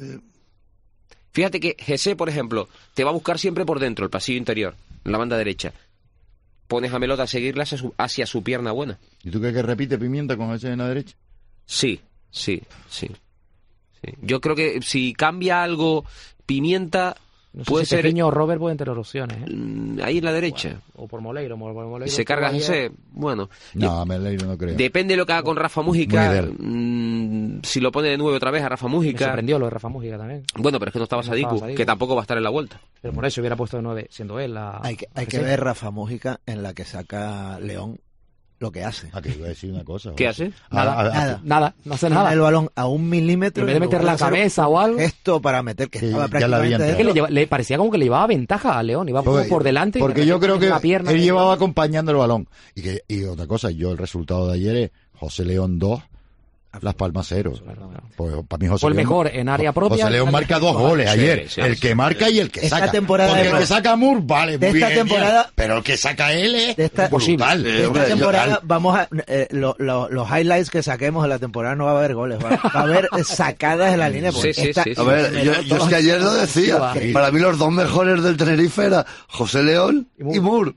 [SPEAKER 2] Fíjate que Jesse, por ejemplo, te va a buscar siempre por dentro, el pasillo interior, en la banda derecha. Pones a Melota a seguirle hacia su, hacia su pierna buena.
[SPEAKER 25] ¿Y tú crees que repite Pimienta con ese en la derecha?
[SPEAKER 2] Sí, sí, sí. sí. Yo creo que si cambia algo, Pimienta
[SPEAKER 26] No sé
[SPEAKER 2] puede
[SPEAKER 26] si
[SPEAKER 2] ser
[SPEAKER 26] Pequeño o Robert pueden tener opciones, ¿eh?
[SPEAKER 2] mm, ahí en la derecha.
[SPEAKER 26] Bueno, o por Moleiro, por Moleiro.
[SPEAKER 2] Y se carga ese, bueno.
[SPEAKER 25] No, Meleiro no creo.
[SPEAKER 2] Depende de lo que haga con Rafa
[SPEAKER 25] Muy
[SPEAKER 2] Mújica.
[SPEAKER 25] de él.
[SPEAKER 2] mm, si lo pone de nuevo otra vez a Rafa
[SPEAKER 26] Me
[SPEAKER 2] Mújica.
[SPEAKER 26] sorprendió lo de Rafa Mújica también.
[SPEAKER 2] Bueno, pero es que no estaba
[SPEAKER 26] No estaba
[SPEAKER 2] Sadiku,
[SPEAKER 26] Sadiku.
[SPEAKER 2] que tampoco va a estar en la vuelta.
[SPEAKER 26] Pero por eso hubiera puesto de nueve, siendo él la...
[SPEAKER 27] Hay que, hay que
[SPEAKER 26] presencia.
[SPEAKER 27] ver Rafa Mújica en la que saca León lo que hace.
[SPEAKER 25] Ah, que iba a decir una cosa.
[SPEAKER 2] ¿Qué
[SPEAKER 25] José.
[SPEAKER 2] hace?
[SPEAKER 26] Nada,
[SPEAKER 25] Ah, ah,
[SPEAKER 26] nada, nada, no hace nada.
[SPEAKER 27] Tiene el balón a un milímetro.
[SPEAKER 26] En vez de
[SPEAKER 27] y
[SPEAKER 26] meter
[SPEAKER 27] luego
[SPEAKER 26] la
[SPEAKER 27] hacer
[SPEAKER 26] cabeza
[SPEAKER 27] un
[SPEAKER 26] o algo.
[SPEAKER 27] Gesto para meter, que
[SPEAKER 25] Sí,
[SPEAKER 27] estaba
[SPEAKER 25] ya la había
[SPEAKER 27] prácticamente
[SPEAKER 25] entrado.
[SPEAKER 26] Es que le,
[SPEAKER 27] dentro.
[SPEAKER 26] lleva- le parecía como que le llevaba ventaja a León, iba como
[SPEAKER 25] Porque-
[SPEAKER 26] por delante. y
[SPEAKER 25] Porque
[SPEAKER 26] de
[SPEAKER 25] yo
[SPEAKER 26] repente
[SPEAKER 25] creo que
[SPEAKER 26] la pierna
[SPEAKER 25] él
[SPEAKER 26] de-
[SPEAKER 25] llevaba acompañando el balón. Y que y otra cosa, yo el resultado de ayer es José León dos, Las Palmas cero. Pues, para mí José
[SPEAKER 26] Fue el
[SPEAKER 25] León,
[SPEAKER 26] mejor en área propia.
[SPEAKER 25] José León marca dos goles
[SPEAKER 27] Sí,
[SPEAKER 25] ayer.
[SPEAKER 27] sí,
[SPEAKER 25] el
[SPEAKER 27] sí,
[SPEAKER 25] que marca y el que
[SPEAKER 27] esta
[SPEAKER 25] saca.
[SPEAKER 27] temporada
[SPEAKER 25] Porque
[SPEAKER 27] de-
[SPEAKER 25] el que saca Mur, vale,
[SPEAKER 27] de
[SPEAKER 25] muy
[SPEAKER 27] esta
[SPEAKER 25] bien,
[SPEAKER 27] temporada-
[SPEAKER 25] bien. Pero el que saca él es
[SPEAKER 27] De esta,
[SPEAKER 25] brutal.
[SPEAKER 27] de esta temporada vamos a eh, lo- lo- los highlights que saquemos de la temporada no va a haber goles, va, va a haber sacadas de la línea. porque
[SPEAKER 28] Sí, sí,
[SPEAKER 27] esta-
[SPEAKER 28] sí, sí. A ver, yo, yo es que ayer lo decía. Para mí los dos mejores del Tenerife eran José León y Mur.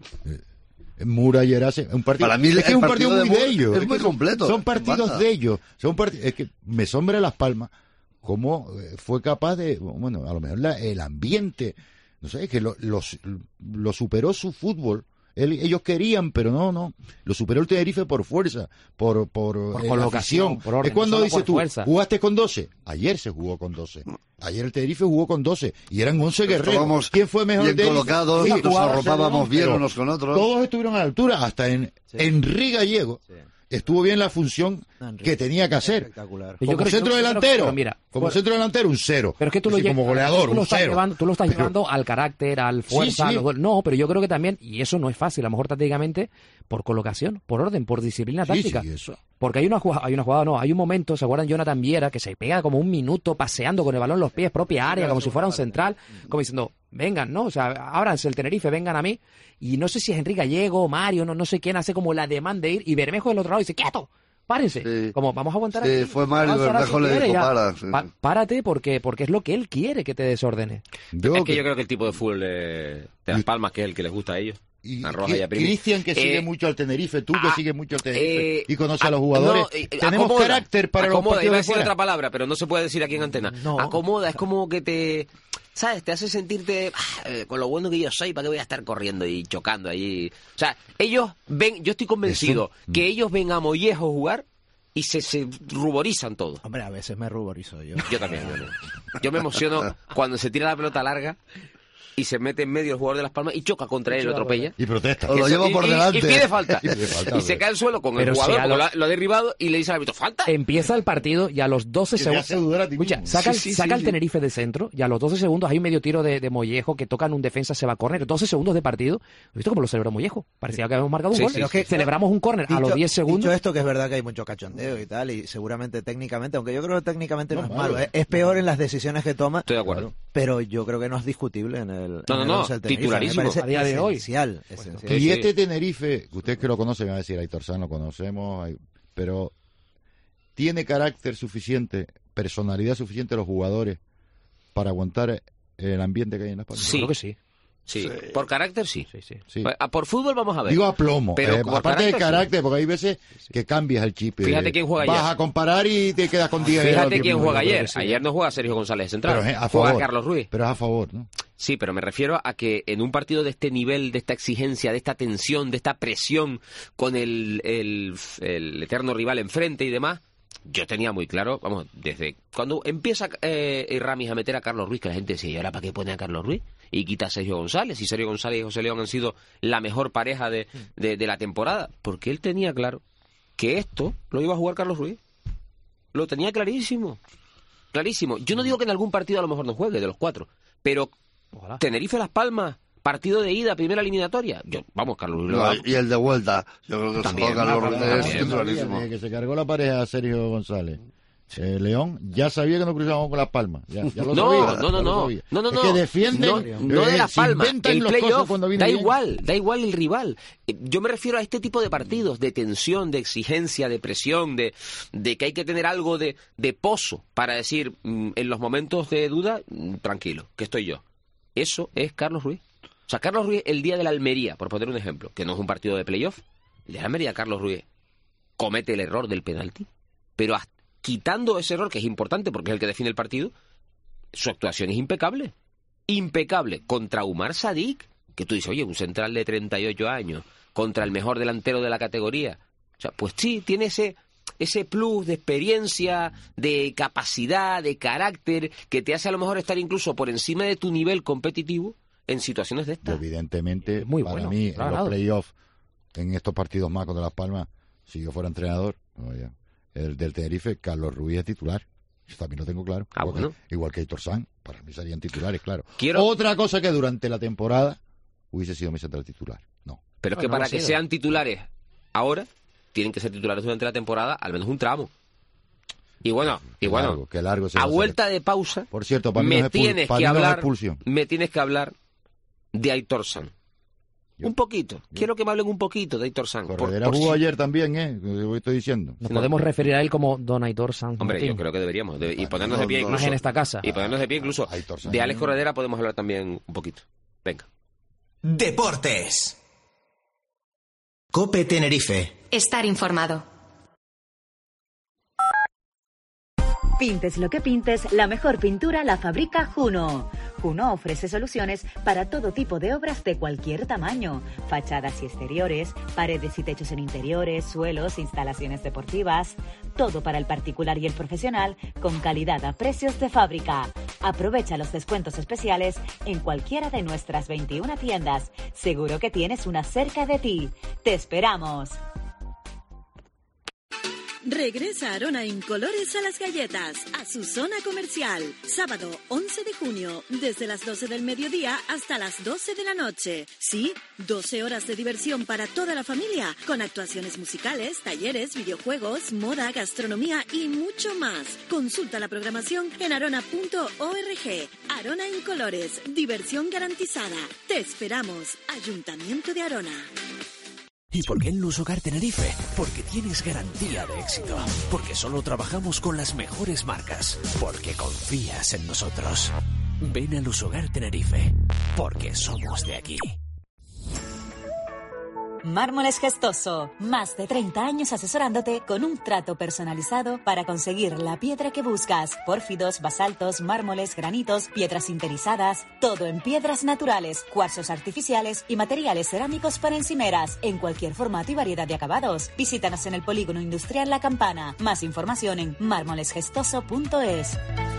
[SPEAKER 25] Mur ayer hace un partido.
[SPEAKER 28] Para mí
[SPEAKER 25] es que
[SPEAKER 28] el
[SPEAKER 25] es un
[SPEAKER 28] partido
[SPEAKER 25] partido
[SPEAKER 28] de
[SPEAKER 25] muy de
[SPEAKER 28] Mur
[SPEAKER 25] ellos.
[SPEAKER 28] es muy
[SPEAKER 25] que
[SPEAKER 28] completo.
[SPEAKER 25] Son partidos
[SPEAKER 28] Pasa.
[SPEAKER 25] de ellos. Son parti- es que me sombra Las Palmas cómo eh, fue capaz de, bueno, a lo mejor la- el ambiente, no sé, que lo, los- lo superó su fútbol. Él- ellos querían, pero no, no. Lo superó el Tenerife por fuerza, por por,
[SPEAKER 26] Por
[SPEAKER 25] eh,
[SPEAKER 26] colocación,
[SPEAKER 25] afición.
[SPEAKER 26] por orden,
[SPEAKER 25] es cuando
[SPEAKER 26] no solo
[SPEAKER 25] dices
[SPEAKER 26] por
[SPEAKER 25] tú,
[SPEAKER 26] fuerza.
[SPEAKER 25] ¿jugaste con doce? Ayer se jugó con doce. Ayer el Tenerife jugó con doce y eran once guerreros.
[SPEAKER 28] Estábamos
[SPEAKER 25] ¿Quién fue mejor
[SPEAKER 28] bien
[SPEAKER 25] del Tenerife?
[SPEAKER 28] colocados,
[SPEAKER 25] Sí,
[SPEAKER 28] nos
[SPEAKER 25] jugaba
[SPEAKER 28] arropábamos
[SPEAKER 25] Barcelona,
[SPEAKER 28] bien
[SPEAKER 25] pero
[SPEAKER 28] unos con otros.
[SPEAKER 25] Todos estuvieron a la altura, hasta en Henry Gallego. Estuvo bien la función que tenía que hacer.
[SPEAKER 27] Espectacular.
[SPEAKER 25] Como
[SPEAKER 26] Yo creo-
[SPEAKER 25] centro
[SPEAKER 26] yo creo que-
[SPEAKER 25] delantero,
[SPEAKER 26] pero mira,
[SPEAKER 25] como
[SPEAKER 26] bueno,
[SPEAKER 25] centro delantero un cero.
[SPEAKER 26] Pero es que tú lo,
[SPEAKER 25] Así
[SPEAKER 26] lle-
[SPEAKER 25] como goleador,
[SPEAKER 26] tú lo
[SPEAKER 25] un
[SPEAKER 26] estás
[SPEAKER 25] cero.
[SPEAKER 26] llevando, tú lo estás
[SPEAKER 25] Pero-
[SPEAKER 26] llevando al carácter, al fuerza,
[SPEAKER 25] sí.
[SPEAKER 26] a los goles. No, pero yo creo que también, y eso no es fácil, a lo mejor tácticamente, por colocación, por orden, por disciplina
[SPEAKER 25] Sí,
[SPEAKER 26] táctica.
[SPEAKER 25] sí, eso.
[SPEAKER 26] Porque hay una jugada, hay una jugada, no, hay un momento, ¿se acuerdan Jonathan Viera, que se pega como un minuto paseando con el balón en los pies, propia área, como si fuera un central, como diciendo, vengan, ¿no? O sea, ábranse el Tenerife, vengan a mí. Y no sé si es Enrique Gallego, Mario, no, no sé quién hace como la demanda de ir, y Bermejo del otro lado dice, ¡quieto! Párense. Como, vamos a aguantar
[SPEAKER 28] Sí,
[SPEAKER 26] aquí.
[SPEAKER 28] fue Mario,
[SPEAKER 26] Vamos a parar
[SPEAKER 28] Bermejo
[SPEAKER 26] si
[SPEAKER 28] le
[SPEAKER 26] quiere,
[SPEAKER 28] dijo,
[SPEAKER 26] ya.
[SPEAKER 28] para, sí.
[SPEAKER 26] Pa- párate porque, porque es lo que él quiere que te desordene.
[SPEAKER 2] es que yo creo que el tipo de fútbol de, de Las Palmas, que es el que les gusta a ellos,
[SPEAKER 25] Y
[SPEAKER 2] a Roja y a Primi.
[SPEAKER 25] Cristian, que sigue
[SPEAKER 2] Eh,
[SPEAKER 25] mucho al Tenerife, tú que
[SPEAKER 2] ah,
[SPEAKER 25] sigues mucho al Tenerife
[SPEAKER 2] eh,
[SPEAKER 25] y conoces a
[SPEAKER 2] ah,
[SPEAKER 25] los jugadores.
[SPEAKER 2] no, eh,
[SPEAKER 25] Tenemos
[SPEAKER 2] acomoda,
[SPEAKER 25] carácter para los
[SPEAKER 2] acomoda,
[SPEAKER 25] partidos
[SPEAKER 2] iba a
[SPEAKER 25] de
[SPEAKER 2] decir
[SPEAKER 25] fuera.
[SPEAKER 2] otra palabra, pero no se puede decir aquí en antena. Acomoda, es como que te, ¿sabes? Te hace sentirte ah, eh, con lo bueno que yo soy, ¿para qué voy a estar corriendo y chocando allí? O sea, ellos ven, yo estoy convencido
[SPEAKER 27] Eso,
[SPEAKER 2] que ellos ven a Mollejo jugar y se, se ruborizan todos.
[SPEAKER 27] Hombre, a veces me ruborizo yo.
[SPEAKER 2] Yo también, yo también. Yo me emociono cuando se tira la pelota larga y se mete en medio el jugador de Las Palmas y choca contra él y lo atropella.
[SPEAKER 25] Y protesta.
[SPEAKER 28] O lo
[SPEAKER 2] Eso,
[SPEAKER 28] lleva
[SPEAKER 2] y-
[SPEAKER 28] por
[SPEAKER 2] y-
[SPEAKER 28] delante.
[SPEAKER 2] Y pide falta.
[SPEAKER 25] Y pide falta,
[SPEAKER 2] Y se cae al suelo con
[SPEAKER 26] Pero
[SPEAKER 2] el
[SPEAKER 26] si
[SPEAKER 2] jugador,
[SPEAKER 26] a
[SPEAKER 2] porque
[SPEAKER 26] lo-
[SPEAKER 2] lo, ha- lo ha derribado y le dice al árbitro, ¡falta!
[SPEAKER 26] Empieza el partido y a los doce
[SPEAKER 25] Que te hace
[SPEAKER 26] segundos.
[SPEAKER 25] dudar a ti
[SPEAKER 26] Escucha,
[SPEAKER 25] mismo.
[SPEAKER 26] saca, el,
[SPEAKER 2] Sí, sí,
[SPEAKER 26] saca
[SPEAKER 2] sí,
[SPEAKER 26] el
[SPEAKER 2] sí.
[SPEAKER 26] Tenerife de centro y a los doce segundos hay un medio tiro de, de Mollejo que tocan un defensa, se va a córner. doce segundos de partido. ¿Has visto cómo lo celebró Mollejo? Parecía que habíamos marcado un
[SPEAKER 27] Sí,
[SPEAKER 26] gol.
[SPEAKER 27] sí, sí.
[SPEAKER 26] Celebramos un córner a los
[SPEAKER 27] Dicho-
[SPEAKER 26] diez segundos.
[SPEAKER 27] Dicho esto, que es verdad que hay mucho cachondeo y tal, y seguramente técnicamente, aunque yo creo que técnicamente no,
[SPEAKER 25] No,
[SPEAKER 27] es
[SPEAKER 25] malo.
[SPEAKER 27] malo, es, es peor en las decisiones que toma,
[SPEAKER 2] Estoy de acuerdo.
[SPEAKER 27] pero yo creo que no es discutible en el,
[SPEAKER 2] No,
[SPEAKER 27] en
[SPEAKER 2] no,
[SPEAKER 27] el
[SPEAKER 2] no,
[SPEAKER 27] once del Tenerife.
[SPEAKER 2] titularísimo.
[SPEAKER 27] Me parece
[SPEAKER 26] A día de hoy.
[SPEAKER 27] esencial, esencial.
[SPEAKER 25] Y
[SPEAKER 2] Sí,
[SPEAKER 25] este
[SPEAKER 2] sí.
[SPEAKER 25] Tenerife, ustedes que lo conocen van a decir, Aitor San lo conocemos, hay- pero tiene carácter suficiente, personalidad suficiente los jugadores para aguantar el ambiente que hay en Las Palmas.
[SPEAKER 2] Sí.
[SPEAKER 26] Creo que sí.
[SPEAKER 2] Sí, por carácter sí.
[SPEAKER 26] Sí, sí.
[SPEAKER 25] Sí.
[SPEAKER 2] A- Por fútbol vamos a ver.
[SPEAKER 25] Digo a plomo,
[SPEAKER 2] Pero
[SPEAKER 25] eh,
[SPEAKER 2] por
[SPEAKER 25] aparte de
[SPEAKER 2] carácter, sí.
[SPEAKER 25] carácter, porque hay veces que cambias el chip. eh,
[SPEAKER 2] Fíjate quién juega
[SPEAKER 25] Vas
[SPEAKER 2] ayer.
[SPEAKER 25] a comparar y te quedas con diez.
[SPEAKER 2] Fíjate
[SPEAKER 25] al
[SPEAKER 2] quién
[SPEAKER 25] tiempo.
[SPEAKER 2] juega
[SPEAKER 25] Yo creo
[SPEAKER 2] ayer.
[SPEAKER 25] que sí.
[SPEAKER 2] Ayer no juega Sergio González de central.
[SPEAKER 25] Pero es a
[SPEAKER 2] juega
[SPEAKER 25] favor.
[SPEAKER 2] Carlos Ruiz.
[SPEAKER 25] Pero es a favor, ¿no?
[SPEAKER 2] Sí, pero me refiero a que en un partido de este nivel, de esta exigencia, de esta tensión, de esta presión con el, el, el eterno rival enfrente y demás, yo tenía muy claro, vamos, desde cuando empieza eh, Ramis a meter a Carlos Ruiz, que la gente decía, ¿y ahora para qué pone a Carlos Ruiz? Y quita a Sergio González, y Sergio González y José León han sido la mejor pareja de, de, de la temporada, porque él tenía claro que esto lo iba a jugar Carlos Ruiz. Lo tenía clarísimo. Clarísimo. Yo no digo que en algún partido a lo mejor no juegue, de los cuatro, pero
[SPEAKER 26] Ojalá.
[SPEAKER 2] Tenerife Las Palmas, partido de ida, primera eliminatoria. Yo, vamos, Carlos Ruiz. lo
[SPEAKER 28] No,
[SPEAKER 2] va-
[SPEAKER 28] y el de vuelta. Yo creo que
[SPEAKER 2] También,
[SPEAKER 28] se Carlos
[SPEAKER 2] ah,
[SPEAKER 28] Ruiz
[SPEAKER 2] también,
[SPEAKER 28] es
[SPEAKER 2] también.
[SPEAKER 28] titularísimo.
[SPEAKER 25] Desde que se cargó la pareja a Sergio González. Eh, León ya sabía que no cruzábamos con Las Palmas. Ya, ya lo
[SPEAKER 2] No,
[SPEAKER 25] sabía,
[SPEAKER 2] no, no,
[SPEAKER 25] ya lo
[SPEAKER 2] no,
[SPEAKER 25] sabía.
[SPEAKER 2] no, no,
[SPEAKER 25] Es
[SPEAKER 2] no.
[SPEAKER 25] que defienden,
[SPEAKER 2] no, no de
[SPEAKER 25] eh,
[SPEAKER 2] Las
[SPEAKER 25] se
[SPEAKER 2] Palmas.
[SPEAKER 25] inventan
[SPEAKER 2] El
[SPEAKER 25] las cosas
[SPEAKER 2] playoff
[SPEAKER 25] cuando viene
[SPEAKER 2] da
[SPEAKER 25] bien.
[SPEAKER 2] igual, da igual el rival. Eh, Yo me refiero a este tipo de partidos de tensión, de exigencia, de presión, de, de que hay que tener algo de, de pozo para decir mm, en los momentos de duda, mm, tranquilo, que estoy yo. Eso es Carlos Ruiz. O sea, Carlos Ruiz, el día de la Almería, por poner un ejemplo, que no es un partido de playoff, el día de la Almería, Carlos Ruiz comete el error del penalti, pero hasta quitando ese error, que es importante porque es el que define el partido, su actuación es impecable. Impecable. Contra Umar Sadik, que tú dices, oye, un central de treinta y ocho años, contra el mejor delantero de la categoría. O sea, pues sí, tiene ese, ese plus de experiencia, de capacidad, de carácter, que te hace a lo mejor estar incluso por encima de tu nivel competitivo en situaciones de estas.
[SPEAKER 25] Evidentemente,
[SPEAKER 26] Muy
[SPEAKER 25] para
[SPEAKER 26] bueno,
[SPEAKER 25] mí, en
[SPEAKER 26] claro.
[SPEAKER 25] los playoffs, en estos partidos más contra Las Palmas, si yo fuera entrenador, no, ya, el del Tenerife, Carlos Ruiz es titular. Yo también lo tengo claro.
[SPEAKER 2] Ah,
[SPEAKER 25] igual,
[SPEAKER 2] bueno.
[SPEAKER 25] que, igual que Aitor San, para mí serían titulares, claro.
[SPEAKER 2] Quiero-
[SPEAKER 25] Otra cosa que durante la temporada hubiese sido mi central titular. No.
[SPEAKER 2] Pero es
[SPEAKER 26] No,
[SPEAKER 2] que
[SPEAKER 26] no
[SPEAKER 2] para
[SPEAKER 26] lo ha
[SPEAKER 2] que
[SPEAKER 26] sido.
[SPEAKER 2] sean titulares ahora, tienen que ser titulares durante la temporada, al menos un tramo. Y bueno, y bueno,
[SPEAKER 25] largo, qué largo se
[SPEAKER 2] a
[SPEAKER 25] va a
[SPEAKER 2] vuelta de pausa,
[SPEAKER 25] por cierto, para mí
[SPEAKER 2] me
[SPEAKER 25] no es expul-
[SPEAKER 2] tienes
[SPEAKER 25] para
[SPEAKER 2] que
[SPEAKER 25] mí no es
[SPEAKER 2] hablar,
[SPEAKER 25] expulsión.
[SPEAKER 2] me tienes que hablar de Aitor San. Yo, un poquito. Yo. Quiero que me hablen un poquito de Aitor San.
[SPEAKER 25] Corredera por, por jugó si... ayer también, ¿eh? Lo estoy diciendo.
[SPEAKER 26] Nos no, podemos no. referir a él como Don Aitor San.
[SPEAKER 2] Hombre, Martín. Yo creo que deberíamos. De, y ponernos
[SPEAKER 25] no,
[SPEAKER 2] de pie
[SPEAKER 25] no,
[SPEAKER 2] incluso.
[SPEAKER 26] Más en esta casa.
[SPEAKER 2] Y ponernos de pie incluso. De Alex Corredera podemos hablar también un poquito. Venga.
[SPEAKER 23] Deportes. COPE Tenerife.
[SPEAKER 3] Estar informado.
[SPEAKER 16] Pintes lo que pintes, la mejor pintura la fabrica Juno. Juno ofrece soluciones para todo tipo de obras de cualquier tamaño. Fachadas y exteriores, paredes y techos en interiores, suelos, instalaciones deportivas. Todo para el particular y el profesional con calidad a precios de fábrica. Aprovecha los descuentos especiales en cualquiera de nuestras veintiuna tiendas. Seguro que tienes una cerca de ti. ¡Te esperamos!
[SPEAKER 6] Regresa Arona Incolores a las galletas, a su zona comercial. Sábado once de junio, desde las doce del mediodía hasta las doce de la noche. Sí, doce horas de diversión para toda la familia, con actuaciones musicales, talleres, videojuegos, moda, gastronomía y mucho más. Consulta la programación en arona punto org. Arona Incolores, diversión garantizada. Te esperamos, Ayuntamiento de Arona.
[SPEAKER 21] ¿Y por qué en Lusogar Tenerife? Porque tienes garantía de éxito. Porque solo trabajamos con las mejores marcas. Porque confías en nosotros. Ven a Lusogar Tenerife. Porque somos de aquí.
[SPEAKER 16] Mármoles Gestoso. Más de treinta años asesorándote con un trato personalizado para conseguir la piedra que buscas. Pórfidos, basaltos, mármoles, granitos, piedras sinterizadas. Todo en piedras naturales, cuarzos artificiales y materiales cerámicos para encimeras. En cualquier formato y variedad de acabados. Visítanos en el Polígono Industrial La Campana. Más información en mármoles gestoso punto es.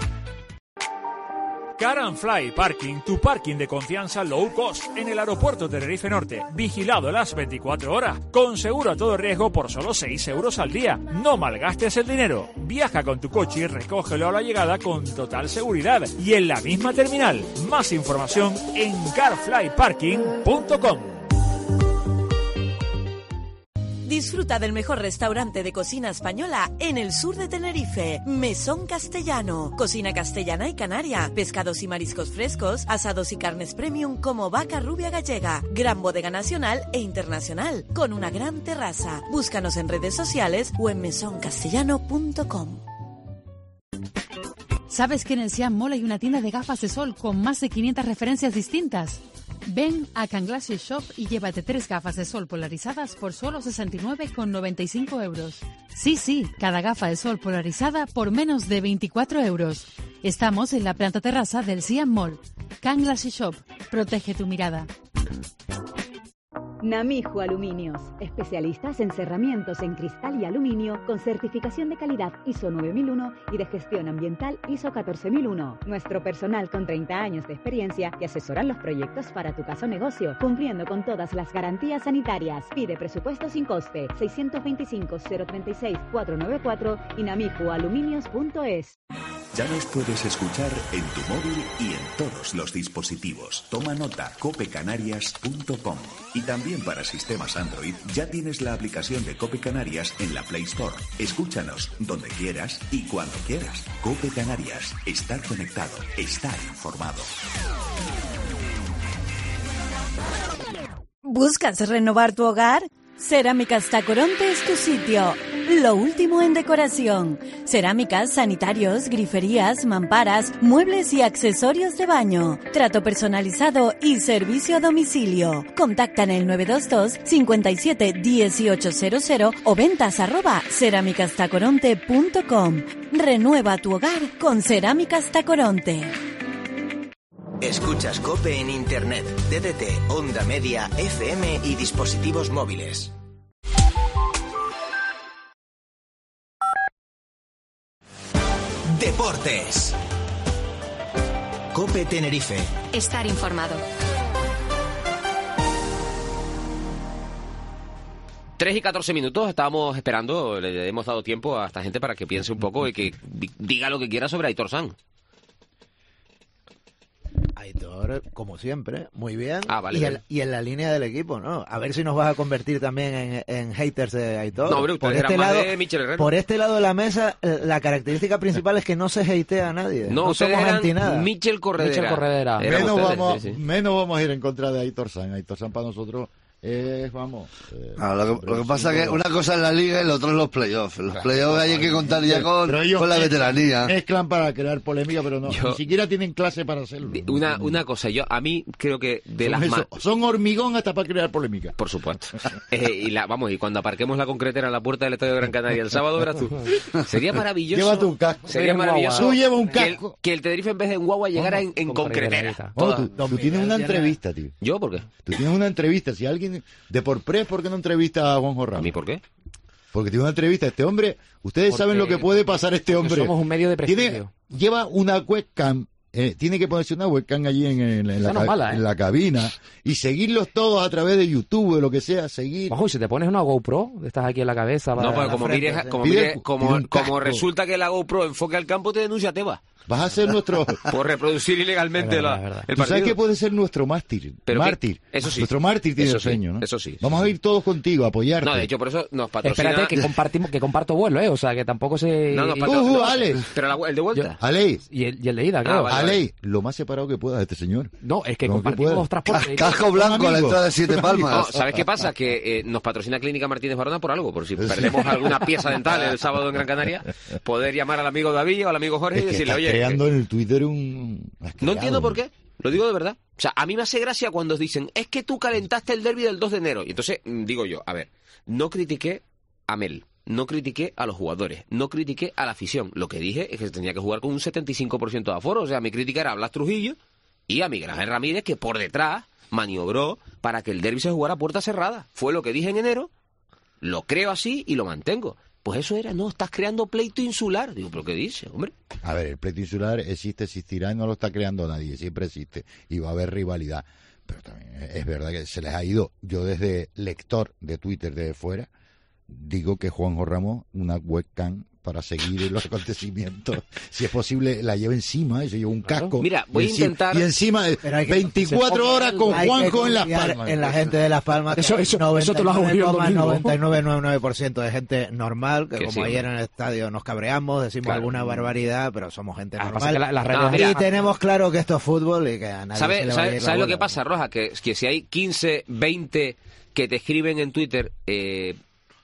[SPEAKER 18] Car and Fly Parking, tu parking de confianza low cost en el aeropuerto Tenerife Norte, vigilado las veinticuatro horas, con seguro a todo riesgo por solo seis euros al día. No malgastes el dinero, viaja con tu coche y recógelo a la llegada con total seguridad y en la misma terminal. Más información en car fly parking punto com.
[SPEAKER 6] Disfruta del mejor restaurante de cocina española en el sur de Tenerife, Mesón Castellano. Cocina castellana y canaria, pescados y mariscos frescos, asados y carnes premium como vaca rubia gallega, gran bodega nacional e internacional, con una gran terraza. Búscanos en redes sociales o en mesón castellano punto com.
[SPEAKER 15] ¿Sabes que en el Siam Mall hay una tienda de gafas de sol con más de quinientas referencias distintas? Ven a Can Glasses Shop y llévate tres gafas de sol polarizadas por solo sesenta y nueve con noventa y cinco euros. Sí, sí, cada gafa de sol polarizada por menos de veinticuatro euros. Estamos en la planta terraza del Siam Mall. Can Glasses Shop, protege tu mirada.
[SPEAKER 16] Namijo Aluminios, especialistas en cerramientos en cristal y aluminio con certificación de calidad I S O nueve mil uno y de gestión ambiental I S O catorce mil uno. Nuestro personal con treinta años de experiencia te asesoran los proyectos para tu casa o negocio, cumpliendo con todas las garantías sanitarias. Pide presupuesto sin coste, seiscientos veinticinco, cero treinta y seis, cuatrocientos noventa y cuatro y namijo aluminios punto es.
[SPEAKER 22] Ya nos puedes escuchar en tu móvil y en todos los dispositivos. Toma nota, cope canarias punto com. Y también para sistemas Android ya tienes la aplicación de Cope Canarias en la Play Store. Escúchanos donde quieras y cuando quieras. Cope Canarias. Estar conectado. Estar informado.
[SPEAKER 6] ¿Buscas renovar tu hogar? Cerámicas Tacoronte es tu sitio. Lo último en decoración. Cerámicas, sanitarios, griferías, mamparas, muebles y accesorios de baño. Trato personalizado y servicio a domicilio. Contacta en el nueve dos dos, cincuenta y siete, dieciocho cero cero o ventas arroba cerámicas tacoronte punto com. Renueva tu hogar con Cerámicas Tacoronte.
[SPEAKER 23] Escuchas COPE en Internet, D D T, Onda Media, F M y dispositivos móviles. Deportes. COPE Tenerife.
[SPEAKER 3] Estar informado.
[SPEAKER 2] tres y catorce minutos, estábamos esperando, le hemos dado tiempo a esta gente para que piense un poco y que diga lo que quiera sobre Aitor San.
[SPEAKER 27] Aitor, como siempre, muy bien.
[SPEAKER 2] Ah, vale,
[SPEAKER 27] y,
[SPEAKER 2] vale.
[SPEAKER 27] el, y en la línea del equipo, ¿no? A ver si nos vas a convertir también en, en haters de Aitor.
[SPEAKER 2] No, hombre, ustedes eran más de Michel Herrero.
[SPEAKER 27] Por este lado de la mesa, la característica principal es que no se hatea a nadie.
[SPEAKER 2] No,
[SPEAKER 27] No,
[SPEAKER 2] ustedes
[SPEAKER 27] somos
[SPEAKER 2] eran
[SPEAKER 27] anti nada.
[SPEAKER 2] Michel Corredera.
[SPEAKER 26] Michel Corredera.
[SPEAKER 2] Eran
[SPEAKER 25] Menos
[SPEAKER 2] ustedes,
[SPEAKER 25] vamos,
[SPEAKER 2] sí, sí.
[SPEAKER 25] menos vamos a ir en contra de Aitor San. Aitor San para nosotros es, vamos... Eh,
[SPEAKER 28] Ah, lo, que, lo que pasa es que una cosa es la liga y lo otro es los playoffs. En los playoffs hay que contar ya con, con la veteranía.
[SPEAKER 25] Mezclan para crear polémica, pero no,
[SPEAKER 2] Yo-
[SPEAKER 25] ni siquiera tienen clase para hacerlo.
[SPEAKER 2] Una, una cosa, yo a mí creo que de
[SPEAKER 25] son,
[SPEAKER 2] las
[SPEAKER 25] eso,
[SPEAKER 2] más...
[SPEAKER 25] son hormigón hasta para crear polémica.
[SPEAKER 2] Por supuesto. Eh, y la, vamos, y cuando aparquemos la concretera en la puerta del Estadio de Gran Canaria el sábado, verás tú. Sería maravilloso.
[SPEAKER 25] Llévate un casco.
[SPEAKER 2] Sería
[SPEAKER 25] Tú
[SPEAKER 2] maravilloso.
[SPEAKER 25] lleva un
[SPEAKER 2] que el-
[SPEAKER 25] casco.
[SPEAKER 2] Que el, Tenerife en vez de en guagua llegara en, en concretera.
[SPEAKER 25] Oh,
[SPEAKER 2] Toda-
[SPEAKER 25] tú, tú tienes una entrevista, tío.
[SPEAKER 2] ¿Yo por qué?
[SPEAKER 25] Tú tienes una entrevista. Si alguien de por pre, ¿por qué no entrevista a Juanjo Ramos?
[SPEAKER 2] ¿A mí por qué?
[SPEAKER 25] Porque tiene una entrevista. Este hombre, ustedes
[SPEAKER 26] Porque-
[SPEAKER 25] saben lo que puede pasar a este
[SPEAKER 26] porque
[SPEAKER 25] hombre.
[SPEAKER 26] somos un medio de
[SPEAKER 25] Tiene-
[SPEAKER 26] prestigio.
[SPEAKER 25] lleva una webcam. Eh, tiene que ponerse una webcam allí en, en- en la,
[SPEAKER 26] Esa no es
[SPEAKER 25] ca-
[SPEAKER 26] mala, ¿eh?
[SPEAKER 25] en la cabina y seguirlos todos a través de YouTube, de lo que sea, seguir.
[SPEAKER 26] Ojo, y si te pones una GoPro, estás aquí en la cabeza.
[SPEAKER 2] No,
[SPEAKER 26] para-
[SPEAKER 2] porque
[SPEAKER 26] la
[SPEAKER 2] como
[SPEAKER 26] frente,
[SPEAKER 2] mires,
[SPEAKER 26] sí.
[SPEAKER 2] como,
[SPEAKER 25] Pide-
[SPEAKER 2] mires-
[SPEAKER 25] pide
[SPEAKER 2] como,
[SPEAKER 25] un
[SPEAKER 2] como
[SPEAKER 25] casco.
[SPEAKER 2] resulta que la GoPro enfoque al campo, te denuncia Teba.
[SPEAKER 25] Vas a ser nuestro...
[SPEAKER 2] Por reproducir ilegalmente
[SPEAKER 26] Es verdad,
[SPEAKER 2] la,
[SPEAKER 26] es verdad.
[SPEAKER 2] el
[SPEAKER 25] ¿Tú sabes
[SPEAKER 2] partido.
[SPEAKER 25] que puede ser nuestro mártir?
[SPEAKER 2] Pero que-
[SPEAKER 25] mártir.
[SPEAKER 2] eso sí.
[SPEAKER 25] Nuestro mártir tiene
[SPEAKER 2] Eso
[SPEAKER 25] el
[SPEAKER 2] sí,
[SPEAKER 25] sueño, ¿no?
[SPEAKER 2] eso sí,
[SPEAKER 25] Vamos
[SPEAKER 2] sí,
[SPEAKER 25] a
[SPEAKER 2] sí.
[SPEAKER 25] ir todos contigo a apoyarte.
[SPEAKER 2] No, de hecho, por eso nos patrocina...
[SPEAKER 26] Espérate, que compartimos, que comparto vuelo, ¿eh? O sea, que tampoco se...
[SPEAKER 2] No, no,
[SPEAKER 25] Uh,
[SPEAKER 2] patrocina-
[SPEAKER 25] uh, Alex.
[SPEAKER 2] Pero la- el de vuelta.
[SPEAKER 25] Aley,
[SPEAKER 26] Y el, y el de ida,
[SPEAKER 2] Ah,
[SPEAKER 26] claro.
[SPEAKER 2] vale,
[SPEAKER 25] Aley, lo más separado que puedas de este señor.
[SPEAKER 26] No, es que
[SPEAKER 25] No, que
[SPEAKER 26] compartimos
[SPEAKER 25] pueda.
[SPEAKER 26] transporte.
[SPEAKER 28] Casco blanco a la
[SPEAKER 25] amigos.
[SPEAKER 28] entrada de Siete
[SPEAKER 2] No,
[SPEAKER 28] Palmas.
[SPEAKER 2] ¿sabes qué pasa? Que eh, nos patrocina Clínica Martínez Barona por algo, por si perdemos alguna pieza dental el sábado en Gran Canaria, poder llamar al amigo David o al amigo Jorge
[SPEAKER 25] Es
[SPEAKER 2] y
[SPEAKER 25] que
[SPEAKER 2] decirle,
[SPEAKER 25] estás
[SPEAKER 2] oye,
[SPEAKER 25] creando
[SPEAKER 2] que-
[SPEAKER 25] en el Twitter un... has
[SPEAKER 2] no
[SPEAKER 25] creado
[SPEAKER 2] entiendo
[SPEAKER 25] un-
[SPEAKER 2] por qué, lo digo de verdad. O sea, a mí me hace gracia cuando dicen, es que tú calentaste el derbi del dos de enero. Y entonces, mm, digo yo, a ver, no critiqué a Mel, no critiqué a los jugadores, no critiqué a la afición. Lo que dije es que tenía que jugar con un setenta y cinco por ciento de aforo. O sea, mi crítica era a Blas Trujillo y a Miguel Ángel Ramírez, que por detrás maniobró para que el derbi se jugara a puerta cerrada. Fue lo que dije en enero, lo creo así y lo mantengo. Pues eso era, no, estás creando pleito insular. Digo, ¿pero qué dice, hombre?
[SPEAKER 25] A ver, el pleito insular existe, existirá y no lo está creando nadie, siempre existe y va a haber rivalidad. Pero también es verdad que se les ha ido. Yo desde lector de Twitter desde fuera digo que Juanjo Ramos, una webcam para seguir los acontecimientos, si es posible la lleva encima y se lleva un casco.
[SPEAKER 2] Mira, voy
[SPEAKER 25] y
[SPEAKER 2] a
[SPEAKER 25] enci-
[SPEAKER 2] intentar-
[SPEAKER 25] y encima eh,
[SPEAKER 27] Pero hay que-
[SPEAKER 25] veinticuatro horas con
[SPEAKER 27] Hay que
[SPEAKER 25] Juanjo en Las
[SPEAKER 27] confiar
[SPEAKER 25] Palmas.
[SPEAKER 27] en la gente de Las Palmas.
[SPEAKER 26] Eso- eso- eso te lo hago yo el domingo.
[SPEAKER 27] noventa y nueve coma noventa y nueve por ciento de gente normal, que
[SPEAKER 2] Que
[SPEAKER 27] como
[SPEAKER 2] sí,
[SPEAKER 27] ayer
[SPEAKER 2] hombre.
[SPEAKER 27] en el estadio nos cabreamos, decimos
[SPEAKER 2] Claro.
[SPEAKER 27] alguna barbaridad, pero somos gente
[SPEAKER 26] Ah, pasa
[SPEAKER 27] normal.
[SPEAKER 26] que la- las redes
[SPEAKER 2] No, mira,
[SPEAKER 27] y tenemos claro que esto es fútbol y que a nadie se
[SPEAKER 2] ¿Sabes
[SPEAKER 27] le va a
[SPEAKER 2] sabe,
[SPEAKER 27] ir la
[SPEAKER 2] sabe lo
[SPEAKER 27] bola.
[SPEAKER 2] que pasa, Roja? Que, que si hay quince, veinte que te escriben en Twitter, eh,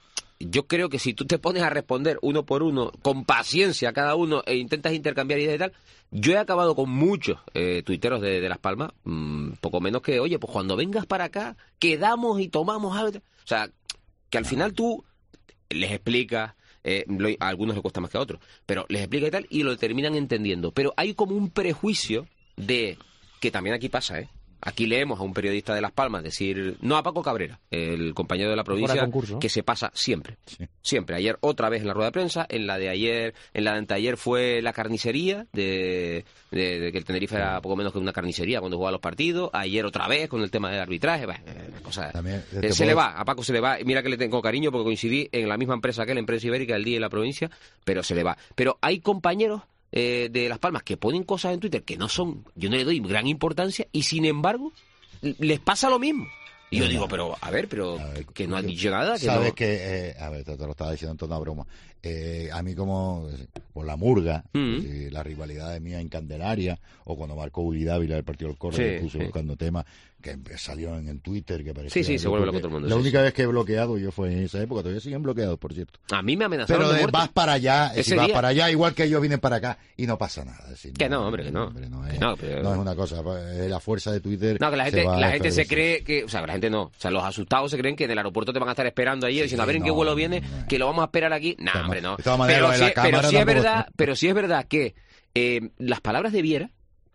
[SPEAKER 2] yo creo que si tú te pones a responder uno por uno, con paciencia cada uno, e intentas intercambiar ideas y tal, yo he acabado con muchos eh, tuiteros de, de Las Palmas, mmm, poco menos que, oye, pues cuando vengas para acá, quedamos y tomamos algo. O sea, que al final tú les explicas, eh, lo- a algunos les cuesta más que a otros, pero les explica y tal, y lo terminan entendiendo. Pero hay como un prejuicio de, que también aquí pasa, ¿eh? Aquí leemos a un periodista de Las Palmas decir, no, a Paco Cabrera, el compañero de la
[SPEAKER 26] Fuera de
[SPEAKER 2] provincia,
[SPEAKER 26] concurso, ¿no?
[SPEAKER 2] que se pasa siempre, siempre. Ayer otra vez en la rueda de prensa, en la de ayer, en la de anteayer fue la carnicería, de, de- de que el Tenerife era poco menos que una carnicería cuando jugaba los partidos, ayer otra vez con el tema del arbitraje, bueno, eh, cosa,
[SPEAKER 25] También,
[SPEAKER 2] eh,
[SPEAKER 25] te
[SPEAKER 2] se
[SPEAKER 25] puedo-
[SPEAKER 2] le va, a Paco se le va, mira que le tengo cariño porque coincidí en la misma empresa que él, en Prensa Ibérica, el día y la provincia, pero se le va. Pero hay compañeros eh, de Las Palmas que ponen cosas en Twitter que no son, yo no le doy gran importancia y sin embargo les pasa lo mismo. Y yo digo, pero, a ver, pero que no han dicho nada. Que
[SPEAKER 25] Sabes
[SPEAKER 2] no...
[SPEAKER 25] que, eh, a ver, te, te lo estaba diciendo en toda una broma. Eh, a mí como, por la murga,
[SPEAKER 2] Mm.
[SPEAKER 25] eh, la rivalidad de mía en Candelaria, o cuando marcó Uli Dávila del partido del Córdoba,
[SPEAKER 2] Sí,
[SPEAKER 25] que puso
[SPEAKER 2] sí.
[SPEAKER 25] buscando temas que salieron en Twitter, que parecía...
[SPEAKER 2] Sí, sí, se
[SPEAKER 25] loco,
[SPEAKER 2] vuelve loco
[SPEAKER 25] que-
[SPEAKER 2] todo el mundo,
[SPEAKER 25] La
[SPEAKER 2] sí,
[SPEAKER 25] única vez que he bloqueado yo fue en esa época, todavía siguen bloqueados, por cierto.
[SPEAKER 2] A mí me amenazaron
[SPEAKER 25] Pero
[SPEAKER 2] de
[SPEAKER 25] de,
[SPEAKER 2] muerte.
[SPEAKER 25] vas para allá,
[SPEAKER 2] Ese
[SPEAKER 25] si vas
[SPEAKER 2] día.
[SPEAKER 25] para allá, igual que ellos vienen para acá, y no pasa nada. Es decir,
[SPEAKER 2] Que no, hombre, que no.
[SPEAKER 25] hombre, no,
[SPEAKER 2] Que
[SPEAKER 25] es,
[SPEAKER 2] no, pero-
[SPEAKER 25] no es una cosa, es la fuerza de Twitter.
[SPEAKER 2] No, que la
[SPEAKER 25] se
[SPEAKER 2] gente,
[SPEAKER 25] va a
[SPEAKER 2] la gente se
[SPEAKER 25] efervescer.
[SPEAKER 2] cree que, o sea, la gente no, o sea, los asustados se creen que en el aeropuerto te van a estar esperando allí diciendo a ver en qué
[SPEAKER 25] no,
[SPEAKER 2] vuelo viene, que lo vamos a esperar aquí. No,
[SPEAKER 25] Toma-
[SPEAKER 2] hombre, no.
[SPEAKER 25] de todas maneras,
[SPEAKER 2] Pero
[SPEAKER 25] lo de
[SPEAKER 2] sí,
[SPEAKER 25] la
[SPEAKER 2] pero
[SPEAKER 25] cámara
[SPEAKER 2] sí es
[SPEAKER 25] tampoco-
[SPEAKER 2] verdad, pero sí es verdad que eh, las palabras de Viera,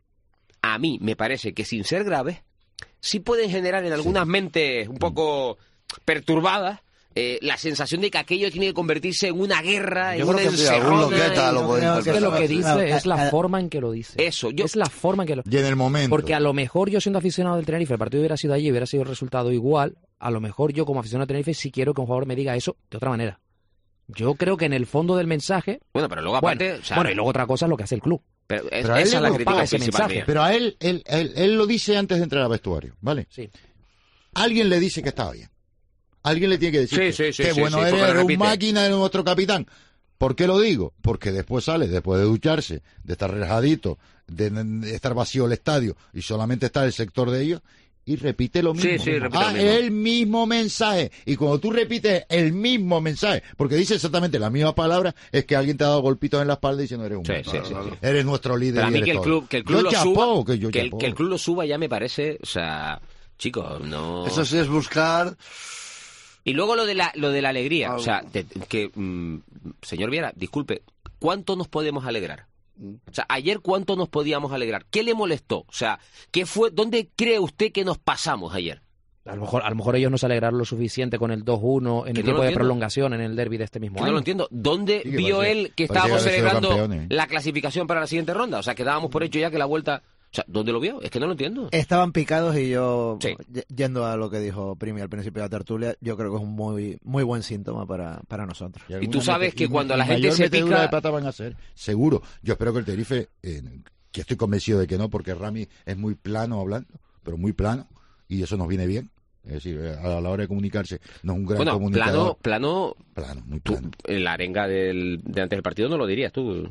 [SPEAKER 2] a mí me parece que sin ser graves, sí pueden generar en algunas mentes un poco perturbadas eh, la sensación de que aquello tiene que convertirse en una guerra,
[SPEAKER 28] Yo
[SPEAKER 2] en una
[SPEAKER 28] creo que sí, algún
[SPEAKER 2] encerrona,
[SPEAKER 28] loqueta
[SPEAKER 2] en-
[SPEAKER 28] lo puede
[SPEAKER 26] Es que lo que
[SPEAKER 27] Claro,
[SPEAKER 26] dice es la
[SPEAKER 27] eh,
[SPEAKER 26] forma en que lo dice.
[SPEAKER 2] Eso, yo...
[SPEAKER 26] Es la forma en que lo...
[SPEAKER 25] Y en el momento.
[SPEAKER 26] Porque a lo mejor yo siendo aficionado del Tenerife, el partido hubiera sido allí, hubiera sido el resultado igual, a lo mejor yo como aficionado del Tenerife sí quiero que un jugador me diga eso de otra manera. Yo creo que en el fondo del mensaje...
[SPEAKER 2] Bueno, pero luego aparte...
[SPEAKER 26] Bueno,
[SPEAKER 2] o sea,
[SPEAKER 26] bueno, y luego otra cosa es lo que hace el club.
[SPEAKER 2] Pero, es,
[SPEAKER 25] pero a él
[SPEAKER 2] esa es la
[SPEAKER 25] le
[SPEAKER 2] crítica
[SPEAKER 25] ese
[SPEAKER 2] principal
[SPEAKER 25] mensaje.
[SPEAKER 2] mía.
[SPEAKER 25] Pero a él, él, él, él lo dice antes de entrar al vestuario, ¿vale?
[SPEAKER 26] Sí.
[SPEAKER 25] Alguien le dice que estaba bien. Alguien le tiene que decir
[SPEAKER 2] Sí,
[SPEAKER 25] que,
[SPEAKER 2] sí, sí,
[SPEAKER 25] que
[SPEAKER 2] sí,
[SPEAKER 25] bueno,
[SPEAKER 2] sí,
[SPEAKER 25] eres,
[SPEAKER 2] porque lo
[SPEAKER 25] eres un
[SPEAKER 2] repite.
[SPEAKER 25] máquina, eres nuestro capitán. ¿Por qué lo digo? Porque después sale, después de ducharse, de estar relajadito, de, de estar vacío el estadio y solamente está el sector de ellos, y repite lo mismo.
[SPEAKER 2] Sí, sí, repite
[SPEAKER 25] ah,
[SPEAKER 2] lo mismo.
[SPEAKER 25] el mismo mensaje. Y cuando tú repites el mismo mensaje, porque dice exactamente la misma palabra, es que alguien te ha dado golpitos en la espalda diciendo eres un
[SPEAKER 2] Sí,
[SPEAKER 25] máquina.
[SPEAKER 2] sí, sí, sí.
[SPEAKER 25] Eres nuestro líder.
[SPEAKER 2] Pero a
[SPEAKER 25] y
[SPEAKER 2] mí
[SPEAKER 25] eres
[SPEAKER 2] que el
[SPEAKER 25] todo.
[SPEAKER 2] club, que el club
[SPEAKER 25] Yo
[SPEAKER 2] lo
[SPEAKER 25] chapó,
[SPEAKER 2] suba,
[SPEAKER 25] que, yo
[SPEAKER 2] que, el,
[SPEAKER 25] chapó.
[SPEAKER 2] que el club lo suba ya me parece, o sea, chicos, no.
[SPEAKER 28] Eso sí es buscar.
[SPEAKER 2] Y luego lo de la, lo de la alegría, o sea, de- que, mm, señor Viera, disculpe, ¿cuánto nos podemos alegrar? O sea, ayer ¿cuánto nos podíamos alegrar? ¿Qué le molestó? O sea, ¿qué fue, dónde cree usted que nos pasamos ayer?
[SPEAKER 26] A lo mejor, a lo mejor ellos no se alegraron lo suficiente con el dos uno en
[SPEAKER 2] Que
[SPEAKER 26] el
[SPEAKER 2] no
[SPEAKER 26] tiempo
[SPEAKER 2] lo
[SPEAKER 26] de
[SPEAKER 2] entiendo.
[SPEAKER 26] prolongación en el derbi de este mismo
[SPEAKER 2] Que
[SPEAKER 26] año.
[SPEAKER 2] no lo entiendo. ¿Dónde
[SPEAKER 25] Sí, que
[SPEAKER 2] vio
[SPEAKER 25] parece-
[SPEAKER 2] él que
[SPEAKER 25] parece
[SPEAKER 2] estábamos
[SPEAKER 25] que había sido
[SPEAKER 2] celebrando
[SPEAKER 25] campeones.
[SPEAKER 2] la clasificación para la siguiente ronda? O sea, que dábamos por hecho ya que la vuelta... O sea, ¿dónde lo vio? Es que no lo entiendo.
[SPEAKER 27] Estaban picados y yo,
[SPEAKER 2] Sí.
[SPEAKER 27] y- yendo a lo que dijo Primi al principio de la tertulia, yo creo que es un muy muy buen síntoma para, para nosotros.
[SPEAKER 2] Y tú sabes
[SPEAKER 25] mete-
[SPEAKER 2] que
[SPEAKER 25] y-
[SPEAKER 2] cuando
[SPEAKER 25] y
[SPEAKER 2] la gente
[SPEAKER 25] mayor
[SPEAKER 2] se
[SPEAKER 25] metedura
[SPEAKER 2] pica-
[SPEAKER 25] de pata van a ser, seguro. Yo espero que el Tenerife, eh, que estoy convencido de que no, porque Rami es muy plano hablando, pero muy plano, y eso nos viene bien. Es decir, eh, a la hora de comunicarse, no es un gran
[SPEAKER 2] Bueno,
[SPEAKER 25] comunicador.
[SPEAKER 2] plano, plano,
[SPEAKER 25] Plano, muy
[SPEAKER 2] tú,
[SPEAKER 25] plano.
[SPEAKER 2] en la arenga del, de antes del partido no lo dirías tú.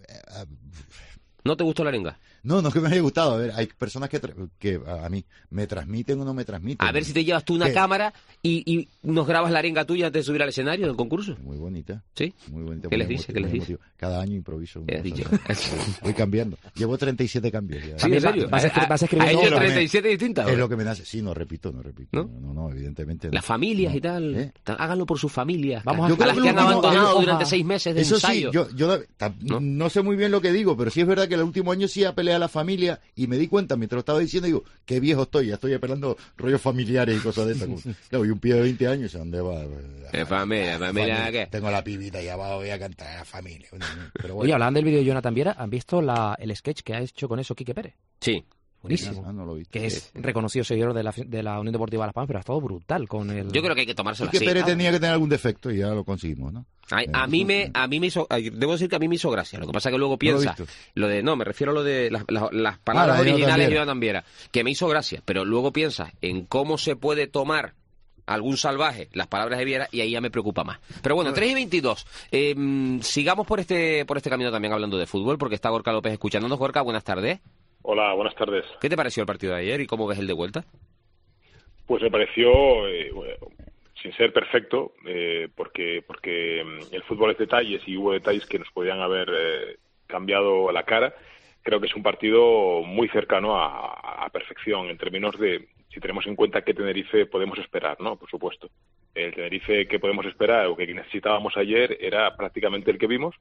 [SPEAKER 2] ¿No te gustó la arenga?
[SPEAKER 25] No, no es que me haya gustado. A ver, hay personas que, tra- que a a mí me transmiten o no me transmiten.
[SPEAKER 2] A ver si te llevas tú una
[SPEAKER 25] ¿Qué?
[SPEAKER 2] cámara y, y nos grabas la arenga tuya antes de subir al escenario del concurso.
[SPEAKER 25] Muy bonita.
[SPEAKER 2] ¿Sí?
[SPEAKER 25] Muy bonita.
[SPEAKER 2] ¿Qué
[SPEAKER 25] muy
[SPEAKER 2] les dice?
[SPEAKER 25] emotiva,
[SPEAKER 2] ¿Qué les
[SPEAKER 25] muy
[SPEAKER 2] dice?
[SPEAKER 25] emotiva. Cada año improviso. una
[SPEAKER 2] ¿Qué has
[SPEAKER 25] cosa
[SPEAKER 2] dicho?
[SPEAKER 25] nueva. Voy cambiando. Llevo treinta y siete cambios. Ya.
[SPEAKER 2] Sí, en serio.
[SPEAKER 26] vas a escri- vas
[SPEAKER 2] ¿Ha
[SPEAKER 26] escribiendo
[SPEAKER 2] hecho
[SPEAKER 25] lo que me-
[SPEAKER 2] treinta y siete distintas?
[SPEAKER 25] Es lo que me nace. Sí, no repito, no repito. No, no, no, evidentemente. no.
[SPEAKER 2] Las familias
[SPEAKER 25] No.
[SPEAKER 2] y tal.
[SPEAKER 25] ¿Eh?
[SPEAKER 2] Ta- Háganlo por sus familias.
[SPEAKER 26] Vamos
[SPEAKER 2] a,
[SPEAKER 26] a-
[SPEAKER 2] a las
[SPEAKER 25] creo
[SPEAKER 2] que han
[SPEAKER 25] lo último-
[SPEAKER 2] abandonado
[SPEAKER 25] el-
[SPEAKER 2] durante
[SPEAKER 26] oja.
[SPEAKER 2] seis meses de
[SPEAKER 25] Eso
[SPEAKER 2] ensayo.
[SPEAKER 25] sí, yo, yo ta-
[SPEAKER 2] ¿No?
[SPEAKER 25] ¿No? sé muy bien lo que digo, pero sí es verdad que el último año sí apelé a la familia y me di cuenta mientras lo estaba diciendo, digo, qué viejo estoy, ya estoy apelando rollos familiares y cosas de estas. Como- Claro, y un pibe de veinte años, ¿a dónde va?
[SPEAKER 2] Eh, familia, familia, ¿qué?
[SPEAKER 25] Tengo la pibita y abajo voy a cantar a la familia. Pero
[SPEAKER 26] Oye,
[SPEAKER 25] bueno.
[SPEAKER 26] hablaban del vídeo de Jonathan Viera, ¿han visto la, el sketch que ha hecho con eso Quique Pérez?
[SPEAKER 2] Sí.
[SPEAKER 26] Buenísimo.
[SPEAKER 25] Ah, no lo he visto.
[SPEAKER 26] Que es reconocido seguidor de la, de la Unión Deportiva Las Palmas, pero ha estado brutal con el...
[SPEAKER 2] Yo creo que hay que tomárselo
[SPEAKER 25] Es que
[SPEAKER 2] así.
[SPEAKER 25] Pérez
[SPEAKER 2] Ah,
[SPEAKER 25] tenía que tener algún defecto y ya lo conseguimos, ¿no?
[SPEAKER 2] Ay, a mí me a mí me hizo ay, debo decir que a mí me hizo gracia. Lo que pasa es que luego
[SPEAKER 25] No lo he
[SPEAKER 2] piensa
[SPEAKER 25] visto.
[SPEAKER 2] lo de no, me refiero a lo de las, las, las palabras
[SPEAKER 25] Ah, la de
[SPEAKER 2] originales
[SPEAKER 25] Jonathan
[SPEAKER 2] de
[SPEAKER 25] Viera.
[SPEAKER 2] Jonathan Viera, que me hizo gracia, pero luego piensa en cómo se puede tomar algún salvaje las palabras de Viera y ahí ya me preocupa más. Pero bueno, tres y veintidós. Eh, sigamos por este por este camino también hablando de fútbol, porque está Gorka López escuchándonos. Gorka, buenas tardes.
[SPEAKER 7] Hola, buenas tardes.
[SPEAKER 2] ¿Qué te pareció el partido de ayer y cómo ves el de vuelta?
[SPEAKER 7] Pues me pareció, eh, bueno, sin ser perfecto, eh, porque porque mm, el fútbol es detalles y hubo detalles que nos podían haber eh, cambiado la cara. Creo que es un partido muy cercano a, a perfección en términos de si tenemos en cuenta qué Tenerife podemos esperar, ¿no? Por supuesto. El Tenerife que podemos esperar o que necesitábamos ayer era prácticamente el que vimos.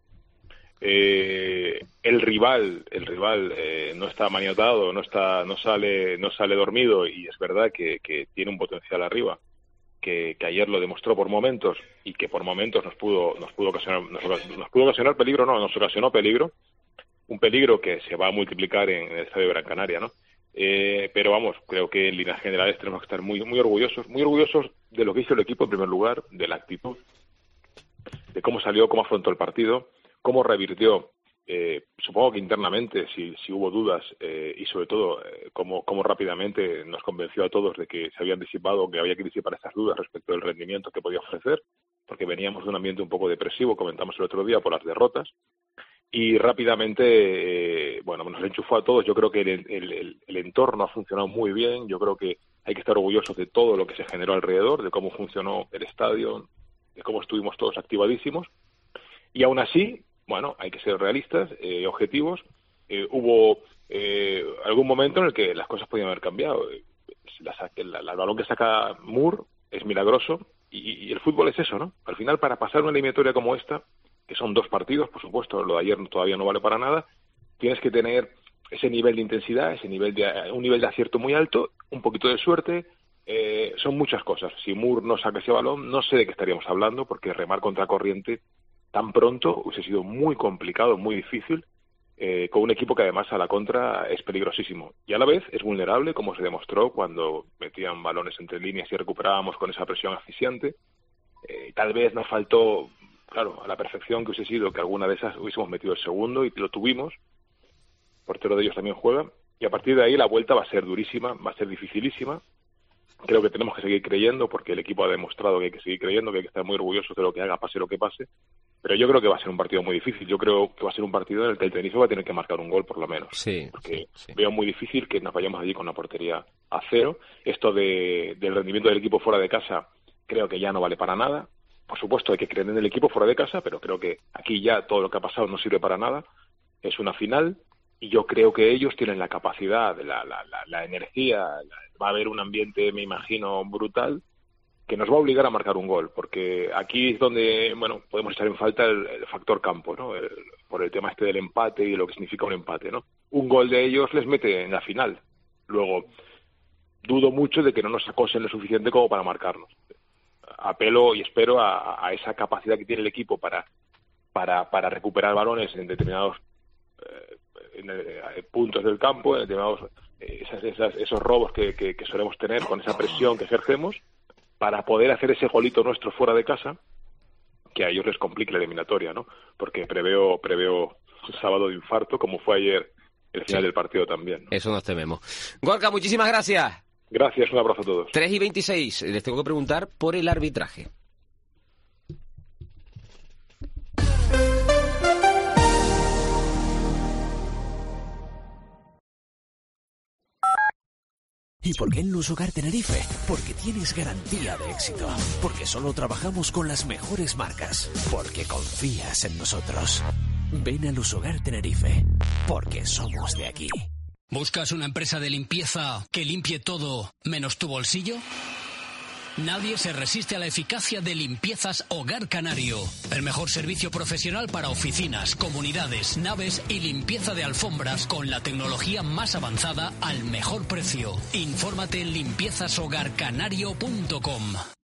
[SPEAKER 7] Eh, el rival el rival eh, no está maniatado, no está no sale no sale dormido y es verdad que, que tiene un potencial arriba que, que ayer lo demostró por momentos y que por momentos nos pudo nos pudo ocasionar nos, nos pudo ocasionar peligro no nos ocasionó peligro un peligro que se va a multiplicar en el estadio de Gran Canaria, ¿no? Eh, pero vamos, creo que en líneas generales tenemos que estar muy muy orgullosos muy orgullosos de lo que hizo el equipo en primer lugar, de la actitud, de cómo salió, cómo afrontó el partido, cómo revirtió, eh, supongo que internamente, si, si hubo dudas, eh, y sobre todo, eh, cómo, cómo rápidamente nos convenció a todos de que se habían disipado, que había que disipar estas dudas respecto del rendimiento que podía ofrecer, porque veníamos de un ambiente un poco depresivo, comentamos el otro día, por las derrotas, y rápidamente, eh, bueno, nos enchufó a todos. Yo creo que el, el, el, el entorno ha funcionado muy bien, yo creo que hay que estar orgullosos de todo lo que se generó alrededor, de cómo funcionó el estadio, de cómo estuvimos todos activadísimos, y aún así, bueno, hay que ser realistas, eh, objetivos. Eh, hubo eh, algún momento en el que las cosas podían haber cambiado. La, la, la, el balón que saca Moore es milagroso y, y el fútbol es eso, ¿no? Al final, para pasar una eliminatoria como esta, que son dos partidos, por supuesto, lo de ayer todavía no vale para nada, tienes que tener ese nivel de intensidad, ese nivel de un nivel de acierto muy alto, un poquito de suerte. Eh, son muchas cosas. Si Moore no saca ese balón, no sé de qué estaríamos hablando, porque remar contra corriente tan pronto hubiese sido muy complicado, muy difícil, eh, con un equipo que además a la contra es peligrosísimo. Y a la vez es vulnerable, como se demostró cuando metían balones entre líneas y recuperábamos con esa presión asfixiante. Eh, tal vez nos faltó, claro, a la perfección que hubiese sido que alguna de esas hubiésemos metido el segundo y lo tuvimos, portero de ellos también juega, y a partir de ahí la vuelta va a ser durísima, va a ser dificilísima. Creo que tenemos que seguir creyendo, porque el equipo ha demostrado que hay que seguir creyendo, que hay que estar muy orgullosos de lo que haga, pase lo que pase. Pero yo creo que va a ser un partido muy difícil. Yo creo que va a ser un partido en el que el Tenerife va a tener que marcar un gol, por lo menos.
[SPEAKER 2] Sí,
[SPEAKER 7] porque
[SPEAKER 2] sí, sí.
[SPEAKER 7] Veo muy difícil que nos vayamos allí con la portería a cero. Esto de, del rendimiento del equipo fuera de casa creo que ya no vale para nada. Por supuesto, hay que creer en el equipo fuera de casa, pero creo que aquí ya todo lo que ha pasado no sirve para nada. Es una final y yo creo que ellos tienen la capacidad, la, la, la, la energía, la, va a haber un ambiente, me imagino, brutal, que nos va a obligar a marcar un gol, porque aquí es donde, bueno, podemos echar en falta el, el factor campo, ¿no? El, por el tema este del empate y lo que significa un empate, ¿no? Un gol de ellos les mete en la final. Luego, dudo mucho de que no nos acosen lo suficiente como para marcarnos. Apelo y espero a, a esa capacidad que tiene el equipo para para, para recuperar balones en determinados eh, en, eh, puntos del campo, en determinados eh, esas, esas, esos robos que, que, que solemos tener con esa presión que ejercemos, para poder hacer ese golito nuestro fuera de casa, que a ellos les complique la eliminatoria, ¿no? Porque preveo preveo un sábado de infarto, como fue ayer el final sí. del partido también, ¿no?
[SPEAKER 2] Eso nos tememos. Gorka, muchísimas gracias.
[SPEAKER 7] Gracias, un abrazo a todos.
[SPEAKER 2] tres y veintiséis, les tengo que preguntar por el arbitraje.
[SPEAKER 21] ¿Y por qué en Lusogar Tenerife? Porque tienes garantía de éxito. Porque solo trabajamos con las mejores marcas. Porque confías en nosotros. Ven a Lusogar Tenerife. Porque somos de aquí.
[SPEAKER 8] ¿Buscas una empresa de limpieza que limpie todo menos tu bolsillo? Nadie se resiste a la eficacia de Limpiezas Hogar Canario. El mejor servicio profesional para oficinas, comunidades, naves y limpieza de alfombras con la tecnología más avanzada al mejor precio. Infórmate en limpiezas hogar canario punto com.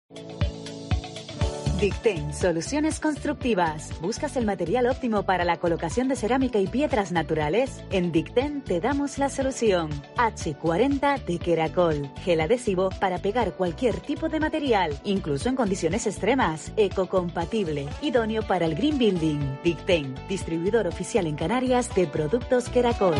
[SPEAKER 16] Dicten, soluciones constructivas. ¿Buscas el material óptimo para la colocación de cerámica y piedras naturales? En Dicten te damos la solución. hache cuarenta de Queracol. Gel adhesivo para pegar cualquier tipo de material, incluso en condiciones extremas. Ecocompatible. Idóneo para el green building. Dicten, distribuidor oficial en Canarias de productos Queracol.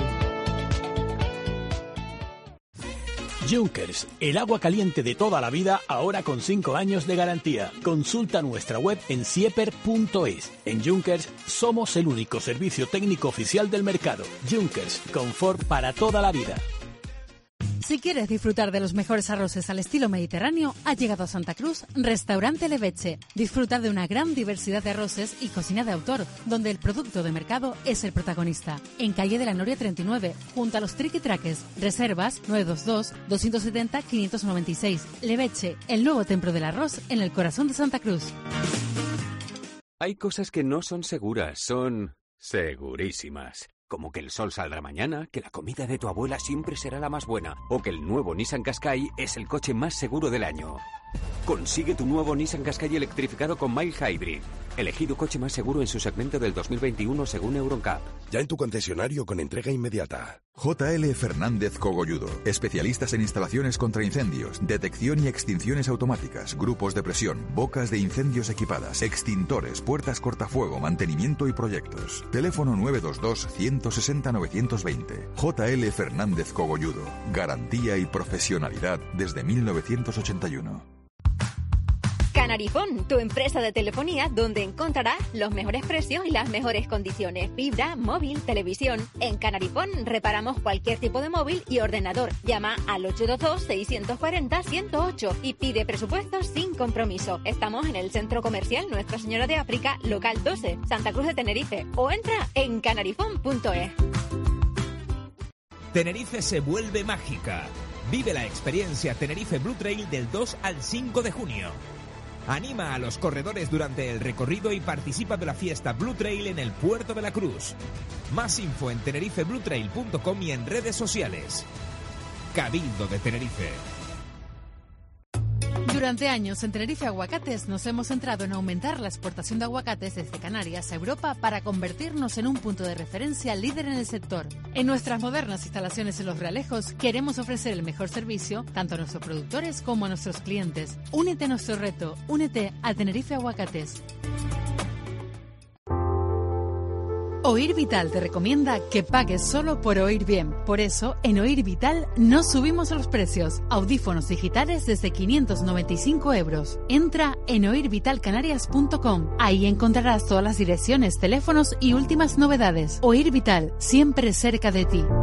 [SPEAKER 9] Junkers, el agua caliente de toda la vida, ahora con cinco años de garantía. Consulta nuestra web en sieper punto es. En Junkers somos el único servicio técnico oficial del mercado. Junkers, confort para toda la vida.
[SPEAKER 15] Si quieres disfrutar de los mejores arroces al estilo mediterráneo, ha llegado a Santa Cruz Restaurante Leveche. Disfruta de una gran diversidad de arroces y cocina de autor, donde el producto de mercado es el protagonista. En calle de la Noria treinta y nueve, junto a los triquitraques. Reservas nueve dos dos, dos siete cero, cinco nueve seis. Leveche, el nuevo templo del arroz en el corazón de Santa Cruz.
[SPEAKER 10] Hay cosas que no son seguras, son segurísimas. Como que el sol saldrá mañana, que la comida de tu abuela siempre será la más buena, o que el nuevo Nissan Qashqai es el coche más seguro del año. Consigue tu nuevo Nissan Qashqai electrificado con Mild Hybrid. Elegido coche más seguro en su segmento del dos mil veintiuno según Euroncap.
[SPEAKER 11] Ya en tu concesionario con entrega inmediata. J L Fernández Cogolludo. Especialistas en instalaciones contra incendios, detección y extinciones automáticas, grupos de presión, bocas de incendios equipadas, extintores, puertas cortafuego, mantenimiento y proyectos. Teléfono nueve dos dos, uno seis cero, nueve dos cero. J L Fernández Cogolludo. Garantía y profesionalidad desde mil novecientos ochenta y uno.
[SPEAKER 12] Canarifón, tu empresa de telefonía donde encontrarás los mejores precios y las mejores condiciones. Fibra, móvil, televisión. En Canarifón reparamos cualquier tipo de móvil y ordenador. Llama al ocho dos dos, seis cuatro cero, uno cero ocho y pide presupuestos sin compromiso. Estamos en el Centro Comercial Nuestra Señora de África, local doce, Santa Cruz de Tenerife. O entra en canarifón punto es.
[SPEAKER 1] Tenerife se vuelve mágica. Vive la experiencia Tenerife Blue Trail del dos al cinco de junio. Anima a los corredores durante el recorrido y participa de la fiesta Blue Trail en el Puerto de la Cruz. Más info en tenerife blue trail punto com y en redes sociales. Cabildo de Tenerife.
[SPEAKER 15] Durante años en Tenerife Aguacates nos hemos centrado en aumentar la exportación de aguacates desde Canarias a Europa para convertirnos en un punto de referencia líder en el sector. En nuestras modernas instalaciones en Los Realejos queremos ofrecer el mejor servicio tanto a nuestros productores como a nuestros clientes. Únete a nuestro reto, únete a Tenerife Aguacates. Oír Vital te recomienda que pagues solo por oír bien. Por eso, en Oír Vital no subimos los precios. Audífonos digitales desde quinientos noventa y cinco euros. Entra en oír vital canarias punto com. Ahí encontrarás todas las direcciones, teléfonos y últimas novedades. Oír Vital, siempre cerca de ti.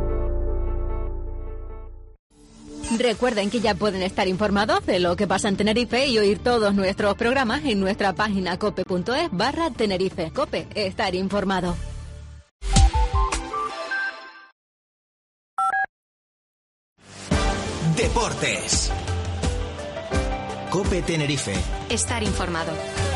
[SPEAKER 12] Recuerden que ya pueden estar informados de lo que pasa en Tenerife y oír todos nuestros programas en nuestra página cope.es barra Tenerife. Cope, estar informado.
[SPEAKER 23] Deportes. Cope Tenerife.
[SPEAKER 3] Estar informado.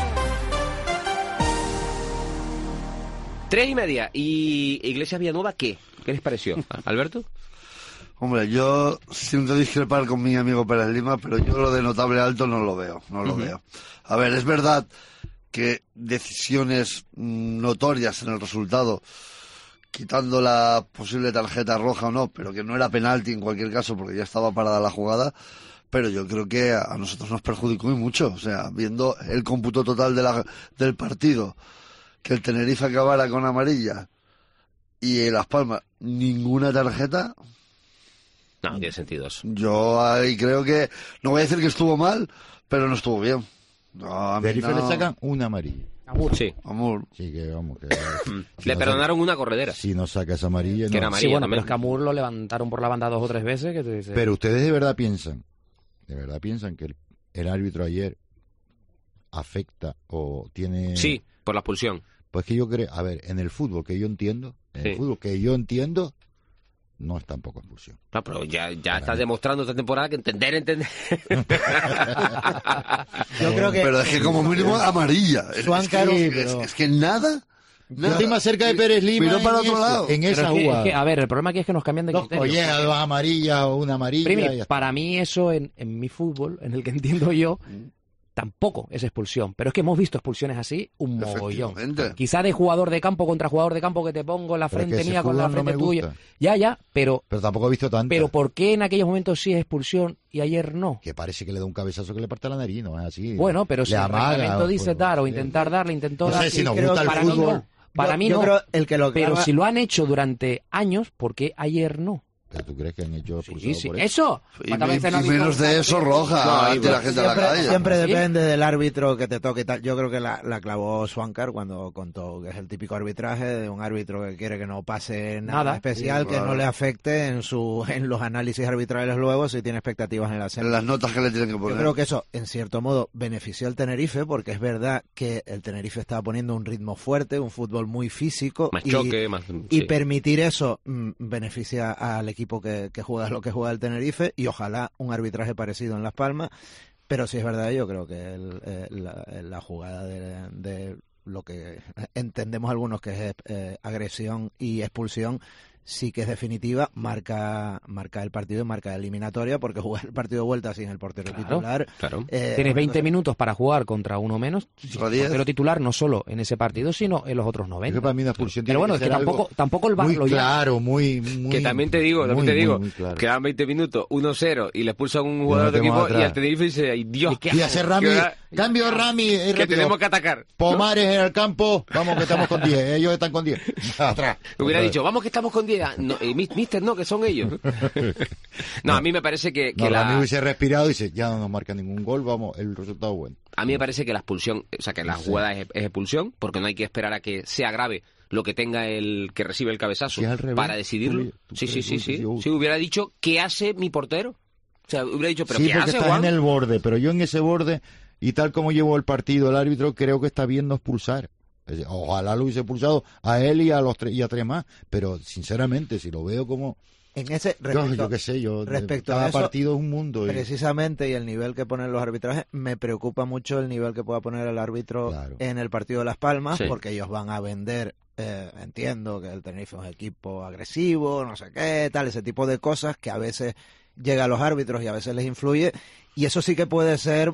[SPEAKER 2] Tres y media. ¿Y Iglesias Villanueva qué? ¿Qué les pareció? ¿Alberto?
[SPEAKER 28] Hombre, yo siento discrepar con mi amigo Pérez Lima, pero yo lo de notable alto no lo veo, no lo uh-huh. veo. A ver, es verdad que decisiones notorias en el resultado, quitando la posible tarjeta roja o no, pero que no era penalti en cualquier caso porque ya estaba parada la jugada, pero yo creo que a nosotros nos perjudicó y mucho. O sea, viendo el cómputo total de la, del partido, que el Tenerife acabara con amarilla y en Las Palmas ninguna tarjeta...
[SPEAKER 2] No, tiene sentido eso.
[SPEAKER 28] Yo ahí creo que, no voy a decir que estuvo mal, pero no estuvo bien. No, a mí
[SPEAKER 25] Tenerife
[SPEAKER 28] no...
[SPEAKER 25] le sacan una amarilla.
[SPEAKER 2] Amor. Sí.
[SPEAKER 28] Amor.
[SPEAKER 25] Sí, que vamos. Que,
[SPEAKER 2] si le no perdonaron saca, una corredera.
[SPEAKER 25] Si no saca esa amarilla,
[SPEAKER 26] que
[SPEAKER 25] no.
[SPEAKER 26] Era amarilla, sí, bueno, también. Pero es que a Amur lo levantaron por la banda dos o tres veces. Que te dice...
[SPEAKER 25] Pero ustedes de verdad piensan, de verdad piensan que el, el árbitro ayer afecta o tiene...
[SPEAKER 2] Sí, por la expulsión.
[SPEAKER 25] Pues que yo creo, a ver, en el fútbol que yo entiendo, en sí. el fútbol que yo entiendo... No es tampoco expulsión.
[SPEAKER 2] No, pero ya, ya estás demostrando esta temporada que entender, entender.
[SPEAKER 27] Yo creo que...
[SPEAKER 28] Pero es que como mínimo amarilla. Es, es, que,
[SPEAKER 25] sí,
[SPEAKER 28] es,
[SPEAKER 25] pero...
[SPEAKER 28] es que nada...
[SPEAKER 25] Yo estoy más cerca de Pérez Lima
[SPEAKER 28] pero para
[SPEAKER 25] en,
[SPEAKER 28] otro
[SPEAKER 25] ese,
[SPEAKER 28] lado.
[SPEAKER 25] en esa
[SPEAKER 26] es que,
[SPEAKER 25] jugada.
[SPEAKER 26] Es que, a ver, el problema aquí es que nos cambian de
[SPEAKER 25] dos
[SPEAKER 26] criterio.
[SPEAKER 25] Oye, dos amarillas o una amarilla.
[SPEAKER 26] Primi, para mí eso en, en mi fútbol, en el que entiendo yo... Tampoco es expulsión, pero es que hemos visto expulsiones así un mogollón. Quizá de jugador de campo contra jugador de campo que te pongo la frente es mía con la frente no tuya. Ya, ya, pero...
[SPEAKER 25] Pero tampoco he visto tanto.
[SPEAKER 26] Pero ¿por qué en aquellos momentos sí es expulsión y ayer no?
[SPEAKER 25] Que parece que le da un cabezazo que le parte la nariz, ¿no? Es así.
[SPEAKER 26] Bueno, pero si el reglamento dice dar o intentar darle, intentó dar...
[SPEAKER 25] No sé si nos gusta el
[SPEAKER 26] para
[SPEAKER 25] fútbol.
[SPEAKER 26] Mí no, para
[SPEAKER 27] yo,
[SPEAKER 26] mí
[SPEAKER 27] yo
[SPEAKER 26] no.
[SPEAKER 27] Creo el que lo
[SPEAKER 26] pero
[SPEAKER 27] clava...
[SPEAKER 26] si lo han hecho durante años, ¿por qué ayer no?
[SPEAKER 25] ¿Tú crees que han hecho
[SPEAKER 26] sí, sí.
[SPEAKER 25] por
[SPEAKER 26] eso?
[SPEAKER 28] Y, y, y menos de eso, roja. No, la gente
[SPEAKER 27] siempre,
[SPEAKER 28] a la calle.
[SPEAKER 27] siempre depende del árbitro que te toque y tal. Yo creo que la, la clavó Swankar cuando contó que es el típico arbitraje de un árbitro que quiere que no pase nada, nada. especial, sí, que claro. no le afecte en su en los análisis arbitrales luego si tiene expectativas en la serie.
[SPEAKER 28] En las notas que le tienen que poner.
[SPEAKER 27] Yo creo que eso, en cierto modo, benefició al Tenerife porque es verdad que el Tenerife estaba poniendo un ritmo fuerte, un fútbol muy físico.
[SPEAKER 2] Más
[SPEAKER 27] y,
[SPEAKER 2] choque, más...
[SPEAKER 27] Y
[SPEAKER 2] sí.
[SPEAKER 27] permitir eso mmm, beneficia al equipo que, que juega lo que juega el Tenerife y ojalá un arbitraje parecido en Las Palmas, pero si es verdad yo creo que el, eh, la, la jugada de, de lo que entendemos algunos que es eh, agresión y expulsión sí que es definitiva, marca marca el partido y marca la eliminatoria porque jugar el partido de vuelta sin el portero
[SPEAKER 26] claro,
[SPEAKER 27] titular
[SPEAKER 26] claro.
[SPEAKER 27] Eh,
[SPEAKER 26] tienes veinte minutos para jugar contra uno menos el portero titular no solo en ese partido sino en los otros noventa.
[SPEAKER 25] Para mí una expulsión
[SPEAKER 26] pero bueno,
[SPEAKER 25] que
[SPEAKER 26] es que tampoco, tampoco el V A R
[SPEAKER 25] muy
[SPEAKER 26] lo lleva.
[SPEAKER 25] Claro, muy, muy
[SPEAKER 2] que también te digo, también
[SPEAKER 25] muy,
[SPEAKER 2] te digo
[SPEAKER 25] muy, muy claro.
[SPEAKER 2] quedan veinte minutos, uno cero y le expulsan un jugador de equipo atrás. Y al Tenerife dice, ay Dios,
[SPEAKER 25] y hace Rami, cambio Rami,
[SPEAKER 2] que rápido. Tenemos que atacar.
[SPEAKER 25] Pomares en el campo, vamos que estamos con diez, ellos están con diez. Atrás.
[SPEAKER 2] Hubiera dicho, vamos que estamos con diez. No, eh, Mister, no, que son ellos. No, a mí me parece que, que
[SPEAKER 25] no,
[SPEAKER 2] la...
[SPEAKER 25] Rami hubiese respirado y dice, ya no nos marca ningún gol, vamos, el resultado es bueno.
[SPEAKER 2] A mí me parece que la expulsión, o sea, que la jugada es, es expulsión, porque no hay que esperar a que sea grave lo que tenga el que recibe el cabezazo si revés, para decidirlo. ¿Tú, tú sí, sí, sí, sí. Si sí, hubiera dicho, ¿qué hace mi portero? O sea, hubiera dicho, ¿pero
[SPEAKER 25] sí,
[SPEAKER 2] qué hace,
[SPEAKER 25] estás
[SPEAKER 2] Juan?
[SPEAKER 25] En el borde, pero yo en ese borde, y tal como llevó el partido el árbitro, creo que está viendo expulsar. Ojalá lo hubiese expulsado a él y a los tres y a tres más, pero sinceramente, si lo veo como...
[SPEAKER 27] En ese respecto,
[SPEAKER 25] yo, yo qué sé, yo
[SPEAKER 27] respecto
[SPEAKER 25] cada
[SPEAKER 27] a eso,
[SPEAKER 25] partido es un mundo. Y...
[SPEAKER 27] Precisamente, y el nivel que ponen los arbitrajes, me preocupa mucho el nivel que pueda poner el árbitro claro. en el partido de Las Palmas, sí. porque ellos van a vender, eh, entiendo que el Tenerife es un equipo agresivo, no sé qué, tal, ese tipo de cosas que a veces llega a los árbitros y a veces les influye. Y eso sí que puede ser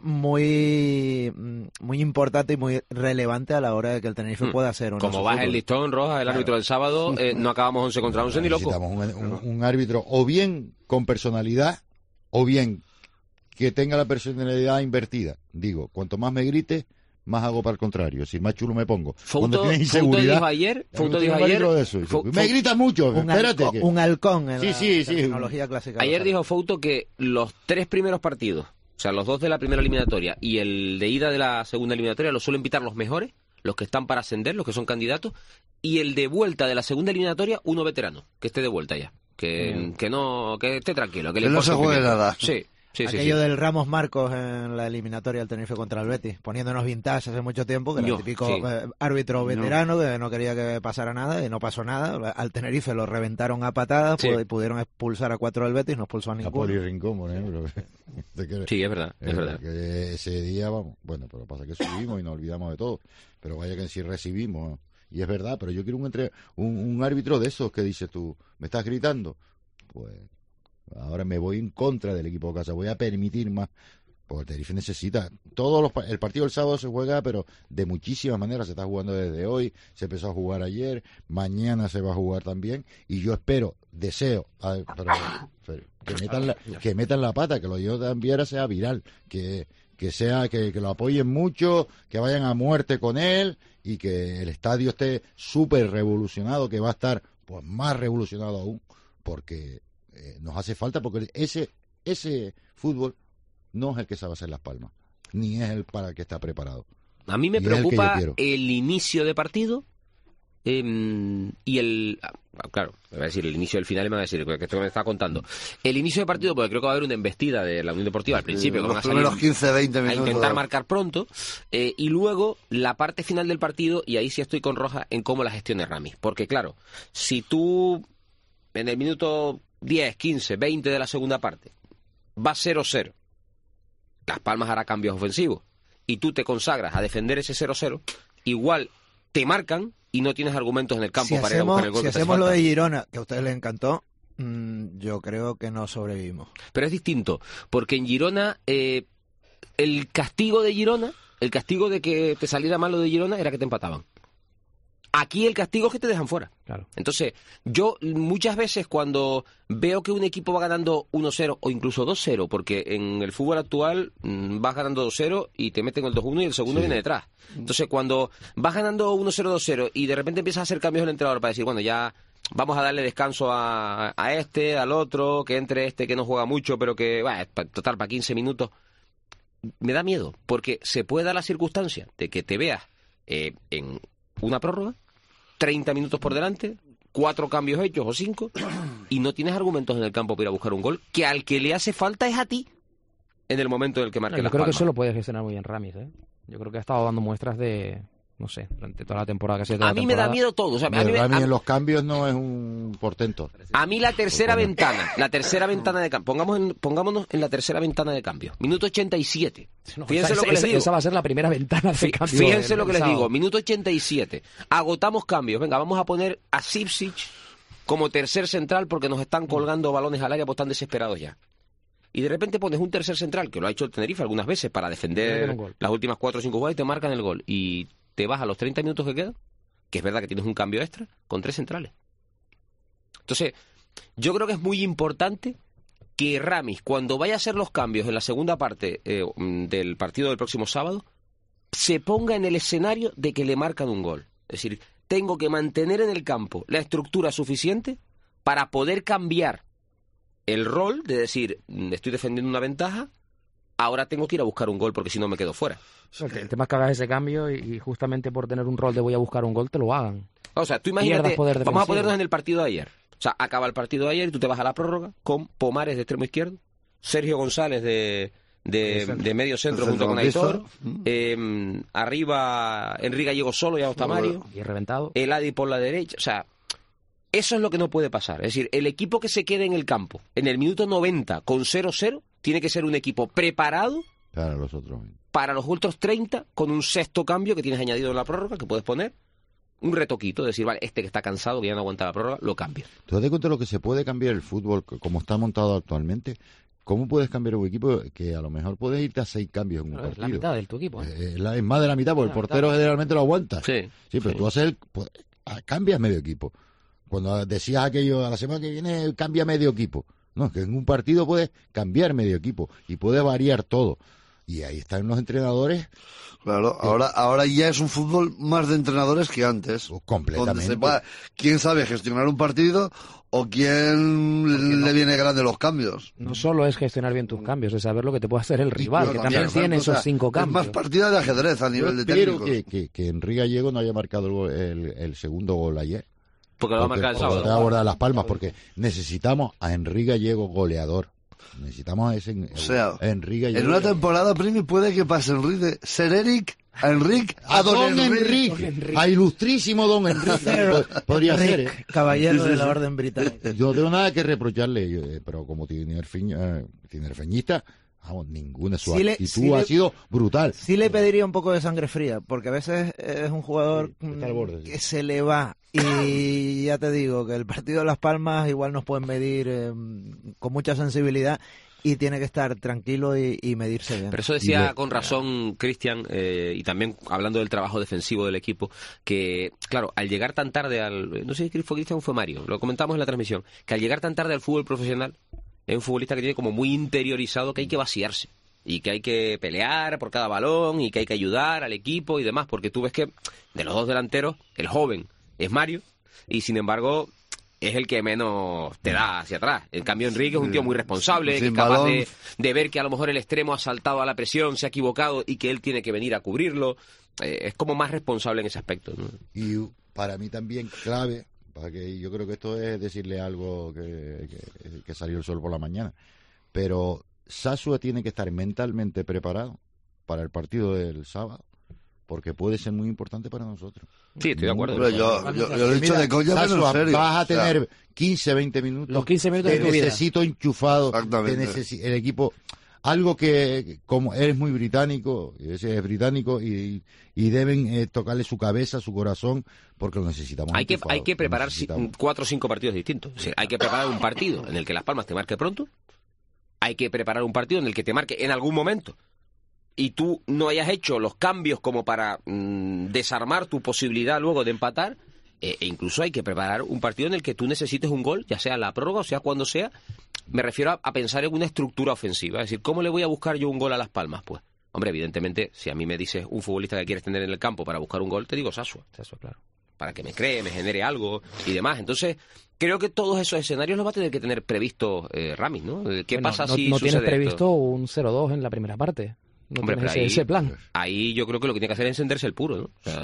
[SPEAKER 27] muy muy importante y muy relevante a la hora de que el Tenerife mm. pueda hacer un
[SPEAKER 2] como baja el listón, Roja, el claro. árbitro del sábado, eh, no acabamos once contra once ni loco.
[SPEAKER 25] Necesitamos un, un, un árbitro o bien con personalidad o bien que tenga la personalidad invertida. Digo, cuanto más me grite, más hago para el contrario, si más chulo me pongo.
[SPEAKER 2] Fouto,
[SPEAKER 25] Cuando tienes inseguridad,
[SPEAKER 2] Fouto dijo ayer, Fouto dijo ayer,
[SPEAKER 25] de eso.
[SPEAKER 2] Fou,
[SPEAKER 25] me gritas mucho,
[SPEAKER 27] un
[SPEAKER 25] espérate.
[SPEAKER 27] Halcón,
[SPEAKER 25] que...
[SPEAKER 27] Un halcón en
[SPEAKER 25] sí,
[SPEAKER 27] la
[SPEAKER 25] sí, sí.
[SPEAKER 27] tecnología clásica.
[SPEAKER 2] Ayer dijo Fouto que los tres primeros partidos, o sea, los dos de la primera eliminatoria y el de ida de la segunda eliminatoria, los suelen pitar los mejores, los que están para ascender, los que son candidatos, y el de vuelta de la segunda eliminatoria, uno veterano, que esté de vuelta ya. Que, mm. que no, que esté tranquilo. Que,
[SPEAKER 28] que no se juegue nada.
[SPEAKER 2] Sí. Sí,
[SPEAKER 27] Aquello
[SPEAKER 2] sí, sí.
[SPEAKER 27] del Ramos Marcos en la eliminatoria del Tenerife contra el Betis, poniéndonos vintage hace mucho tiempo, que era
[SPEAKER 2] Yo,
[SPEAKER 27] el típico
[SPEAKER 2] sí.
[SPEAKER 27] eh, árbitro veterano no. que no quería que pasara nada y no pasó nada. Al Tenerife lo reventaron a patadas, sí. pues, pudieron expulsar a cuatro del Betis, no expulsó a ninguno.
[SPEAKER 25] A Poli Rincón, por ejemplo.
[SPEAKER 2] Sí, es verdad, es
[SPEAKER 25] eh,
[SPEAKER 2] verdad.
[SPEAKER 25] Que ese día, vamos, bueno, pero pasa que subimos y nos olvidamos de todo. Pero vaya que sí recibimos, y es verdad, pero yo quiero un, entre, un, un árbitro de esos que dices tú, ¿me estás gritando? Pues... ahora me voy en contra del equipo de casa, voy a permitir más, porque el Tenerife necesita, todos los, el partido del sábado se juega, pero de muchísimas maneras, se está jugando desde hoy, se empezó a jugar ayer, mañana se va a jugar también, y yo espero, deseo, a, pero, pero, que metan la, que metan la pata, que lo de Jonathan Viera sea viral, que, que sea, que, que lo apoyen mucho, que vayan a muerte con él, y que el estadio esté súper revolucionado, que va a estar pues más revolucionado aún, porque Eh, nos hace falta, porque ese ese fútbol no es el que sabe hacer las palmas, ni es el para el que está preparado.
[SPEAKER 2] A mí me
[SPEAKER 25] y
[SPEAKER 2] preocupa
[SPEAKER 25] el,
[SPEAKER 2] el inicio de partido eh, y el... Ah, claro, me va a decir el inicio del final, me va a decir que esto me está contando. El inicio de partido, porque creo que va a haber una embestida de la Unión Deportiva al principio,
[SPEAKER 28] sí,
[SPEAKER 2] que
[SPEAKER 28] los
[SPEAKER 2] van a
[SPEAKER 28] primeros
[SPEAKER 2] salir
[SPEAKER 28] quince, veinte minutos.
[SPEAKER 2] a intentar marcar pronto, eh, y luego la parte final del partido, y ahí sí estoy con Roja en cómo la gestione Ramis, porque claro, si tú en el minuto diez, quince, veinte de la segunda parte va cero cero, Las Palmas hará cambios ofensivos y tú te consagras a defender ese cero cero, igual te marcan y no tienes argumentos en el campo
[SPEAKER 27] si
[SPEAKER 2] para
[SPEAKER 27] hacemos,
[SPEAKER 2] ir a buscar el gol.
[SPEAKER 27] Si
[SPEAKER 2] que te
[SPEAKER 27] hacemos
[SPEAKER 2] falta.
[SPEAKER 27] lo de Girona, que a ustedes les encantó, mmm, yo creo que no sobrevivimos.
[SPEAKER 2] Pero es distinto, porque en Girona eh, el castigo de Girona, el castigo de que te saliera mal lo de Girona era que te empataban. Aquí el castigo es que te dejan fuera.
[SPEAKER 26] Claro.
[SPEAKER 2] Entonces, yo muchas veces cuando veo que un equipo va ganando uno cero o incluso dos cero, porque en el fútbol actual mmm, vas ganando dos cero y te meten el dos uno y el segundo sí. viene detrás. Entonces, cuando vas ganando uno cero, dos cero y de repente empiezas a hacer cambios en el entrenador para decir, bueno, ya vamos a darle descanso a, a este, al otro, que entre este que no juega mucho, pero que, bueno, total, para quince minutos, me da miedo, porque se puede dar la circunstancia de que te veas eh, en una prórroga, treinta minutos por delante, cuatro cambios hechos o cinco, y no tienes argumentos en el campo para ir a buscar un gol, que al que le hace falta es a ti en el momento en el que marque
[SPEAKER 26] no,
[SPEAKER 2] las
[SPEAKER 26] Yo creo
[SPEAKER 2] palmas.
[SPEAKER 26] que eso lo puede gestionar muy bien Ramis, ¿eh? Yo creo que ha estado dando muestras de, no sé, durante toda la temporada, casi toda
[SPEAKER 2] A
[SPEAKER 26] la
[SPEAKER 2] mí me
[SPEAKER 26] temporada.
[SPEAKER 2] da miedo todo. O sea, a,
[SPEAKER 25] Pero
[SPEAKER 2] mí, me-
[SPEAKER 25] Ramis
[SPEAKER 2] a-
[SPEAKER 25] en los cambios no es un portento.
[SPEAKER 2] a mí la tercera ventana, la tercera ventana de cambio, pongamos en- pongámonos en la tercera ventana de cambio, minuto ochenta y siete.
[SPEAKER 26] No,
[SPEAKER 2] Fíjense
[SPEAKER 26] esa,
[SPEAKER 2] lo que les
[SPEAKER 26] esa-
[SPEAKER 2] digo.
[SPEAKER 26] esa va a ser la primera ventana de
[SPEAKER 2] Fí-
[SPEAKER 26] cambio.
[SPEAKER 2] Fíjense
[SPEAKER 26] del-
[SPEAKER 2] lo que
[SPEAKER 26] del
[SPEAKER 2] les digo,
[SPEAKER 26] sábado.
[SPEAKER 2] minuto ochenta y siete. Agotamos cambios. Venga, vamos a poner a Sipsic como tercer central porque nos están colgando balones al área porque están desesperados ya. Y de repente pones un tercer central, que lo ha hecho el Tenerife algunas veces para defender
[SPEAKER 26] un gol.
[SPEAKER 2] las últimas cuatro o cinco jugadas y te marcan el gol. Y te vas a los treinta minutos que quedan, que es verdad que tienes un cambio extra, con tres centrales. Entonces, yo creo que es muy importante que Ramis, cuando vaya a hacer los cambios en la segunda parte eh, del partido del próximo sábado, se ponga en el escenario de que le marcan un gol. Es decir, tengo que mantener en el campo la estructura suficiente para poder cambiar el rol de decir, mm, estoy defendiendo una ventaja, ahora tengo que ir a buscar un gol porque si no me quedo fuera.
[SPEAKER 26] El, el tema es que hagas ese cambio y, y justamente por tener un rol de voy a buscar un gol te lo hagan.
[SPEAKER 2] O sea, tú imagínate,
[SPEAKER 26] Pierdas poder
[SPEAKER 2] vamos a
[SPEAKER 26] defensivo.
[SPEAKER 2] ponernos en el partido de ayer. O sea, acaba el partido de ayer y tú te vas a la prórroga con Pomares de extremo izquierdo, Sergio González de, de, de medio centro junto con Aitor, eh, arriba Enrique Gallego solo y Agustín Mario,
[SPEAKER 26] Y reventado.
[SPEAKER 2] el Adi por la derecha. O sea, eso es lo que no puede pasar. Es decir, el equipo que se quede en el campo en el minuto noventa con cero cero tiene que ser un equipo preparado
[SPEAKER 25] Para los otros.
[SPEAKER 2] para los otros treinta con un sexto cambio que tienes añadido en la prórroga que puedes poner. Un retoquito, decir, vale, este que está cansado, que ya no aguanta la prórroga, lo cambia.
[SPEAKER 25] ¿Tú das cuenta de lo que se puede cambiar el fútbol c- como está montado actualmente? ¿Cómo puedes cambiar un equipo que a lo mejor puedes irte a seis cambios en un
[SPEAKER 26] Claro, es
[SPEAKER 25] partido?
[SPEAKER 26] la mitad de tu equipo. ¿eh?
[SPEAKER 25] Eh, la- es más de la mitad, porque
[SPEAKER 26] La
[SPEAKER 25] el portero
[SPEAKER 26] mitad.
[SPEAKER 25] generalmente lo aguanta.
[SPEAKER 2] Sí,
[SPEAKER 25] Sí, pero
[SPEAKER 2] sí.
[SPEAKER 25] tú haces el, pues, ah, cambias medio equipo. Cuando decías aquello, a la semana que viene cambia medio equipo. No, es que en un partido puedes cambiar medio equipo y puedes variar todo. Y ahí están los entrenadores.
[SPEAKER 28] Claro, ahora ahora ya es un fútbol más de entrenadores que antes.
[SPEAKER 25] Completamente.
[SPEAKER 28] Donde sepa quién sabe gestionar un partido o quién no le viene grande los cambios.
[SPEAKER 26] No solo es gestionar bien tus cambios, es saber lo que te puede hacer el rival, que también
[SPEAKER 28] exacto,
[SPEAKER 26] tiene esos
[SPEAKER 28] o sea,
[SPEAKER 26] cinco cambios.
[SPEAKER 28] Es más partida de ajedrez a nivel de técnicos.
[SPEAKER 25] Espero que, que, que Henry Gallego no haya marcado el, gol- el, el segundo gol ayer.
[SPEAKER 2] Porque lo va a marcar el sábado.
[SPEAKER 25] Porque te va a abordar Las Palmas, porque necesitamos a Henry Gallego goleador. Necesitamos a ese
[SPEAKER 28] O sea,
[SPEAKER 25] Henry Gallego.
[SPEAKER 28] en una temporada, Primi, puede que pase Enrique de ser Eric a Enrique
[SPEAKER 25] a Don Enrique, a ilustrísimo Don Enrique. Podría ser, ¿eh?
[SPEAKER 27] Caballero de la Orden Británica.
[SPEAKER 25] Yo no tengo nada que reprocharle, yo, eh, pero como tinerfeñista, eh, tinerfeñista, vamos, ninguna. Su
[SPEAKER 27] Sí le-
[SPEAKER 25] actitud
[SPEAKER 27] sí
[SPEAKER 25] ha
[SPEAKER 27] le-
[SPEAKER 25] sido brutal.
[SPEAKER 27] Sí le pediría un poco de sangre fría, porque a veces es un jugador
[SPEAKER 25] Está al borde, sí.
[SPEAKER 27] que se le va. Y ya te digo que el partido de Las Palmas igual nos pueden medir eh, con mucha sensibilidad y tiene que estar tranquilo y, y medirse bien.
[SPEAKER 2] Pero eso decía con razón Cristian, eh, y también hablando del trabajo defensivo del equipo, que, claro, al llegar tan tarde al... No sé si fue Cristian o fue Mario, lo comentamos en la transmisión, que al llegar tan tarde al fútbol profesional, es un futbolista que tiene como muy interiorizado que hay que vaciarse. Y que hay que pelear por cada balón y que hay que ayudar al equipo y demás, porque tú ves que de los dos delanteros, el joven es Mario y sin embargo es el que menos te da hacia atrás. En cambio Enrique es un tío muy responsable,
[SPEAKER 28] Sin
[SPEAKER 2] que es capaz
[SPEAKER 28] balón.
[SPEAKER 2] de, de ver que a lo mejor el extremo ha saltado a la presión, se ha equivocado y que él tiene que venir a cubrirlo. Eh, es como más responsable en ese aspecto, ¿no?
[SPEAKER 25] Y para mí también clave, para que yo creo que esto es decirle algo que, que, que salió el sol por la mañana, pero Sasua tiene que estar mentalmente preparado para el partido del sábado, porque puede ser muy importante para nosotros.
[SPEAKER 2] Sí, estoy de acuerdo.
[SPEAKER 28] Pero yo, yo, yo lo he dicho de coña, pero en
[SPEAKER 25] Sasua,
[SPEAKER 28] serio.
[SPEAKER 25] vas a
[SPEAKER 28] O sea,
[SPEAKER 25] tener quince, veinte minutos.
[SPEAKER 26] Los quince minutos
[SPEAKER 25] te
[SPEAKER 26] de tu vida.
[SPEAKER 25] necesito enchufado.
[SPEAKER 28] Exactamente.
[SPEAKER 25] Te necesi- el equipo... Algo que, como eres muy británico, ese es británico, y, y deben eh, tocarle su cabeza, su corazón, porque lo necesitamos.
[SPEAKER 2] Hay que,
[SPEAKER 25] enchufado,
[SPEAKER 2] hay que
[SPEAKER 25] lo
[SPEAKER 2] preparar si-
[SPEAKER 25] necesitamos.
[SPEAKER 2] cuatro o cinco partidos distintos. O sea, hay que preparar un partido en el que Las Palmas te marque pronto. Hay que preparar un partido en el que te marque en algún momento y tú no hayas hecho los cambios como para mmm, desarmar tu posibilidad luego de empatar. E incluso hay que preparar un partido en el que tú necesites un gol, ya sea la prórroga o sea cuando sea. Me refiero a, a pensar en una estructura ofensiva. Es decir, ¿cómo le voy a buscar yo un gol a Las Palmas? Pues, hombre, evidentemente, si a mí me dices un futbolista que quieres tener en el campo para buscar un gol, te digo Sasua.
[SPEAKER 26] Sasua, claro.
[SPEAKER 2] Para que me cree, me genere algo y demás. Entonces, creo que todos esos escenarios los va a tener que tener previsto eh, Ramis, ¿no? ¿Qué
[SPEAKER 26] Bueno,
[SPEAKER 2] pasa
[SPEAKER 26] no,
[SPEAKER 2] si
[SPEAKER 26] no
[SPEAKER 2] sucede
[SPEAKER 26] tienes previsto
[SPEAKER 2] esto?
[SPEAKER 26] un cero dos en la primera parte. No
[SPEAKER 2] Hombre,
[SPEAKER 26] tienes
[SPEAKER 2] pero
[SPEAKER 26] ese,
[SPEAKER 2] ahí,
[SPEAKER 26] ese plan.
[SPEAKER 2] ahí yo creo que lo que tiene que hacer es encenderse el puro, ¿no? O sea,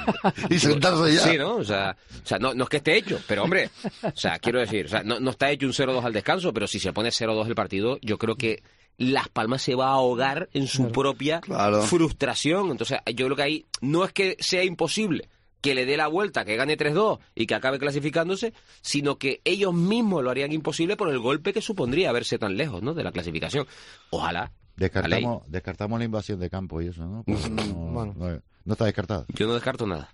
[SPEAKER 28] y sentarse ya.
[SPEAKER 2] Sí, ¿no? O sea, o sea no, no es que esté hecho, pero hombre, o sea, quiero decir, o sea, no, no está hecho un cero dos al descanso, pero si se pone cero dos el partido, yo creo que Las Palmas se va a ahogar en su propia
[SPEAKER 28] Claro.
[SPEAKER 2] frustración. Entonces, yo creo que ahí no es que sea imposible que le dé la vuelta, que gane tres dos y que acabe clasificándose, sino que ellos mismos lo harían imposible por el golpe que supondría verse tan lejos, ¿no?, de la clasificación. Ojalá.
[SPEAKER 25] Descartamos, descartamos la invasión de campo y eso, ¿no? Porque no,
[SPEAKER 26] Bueno.
[SPEAKER 25] no, no está descartado.
[SPEAKER 2] Yo no descarto nada.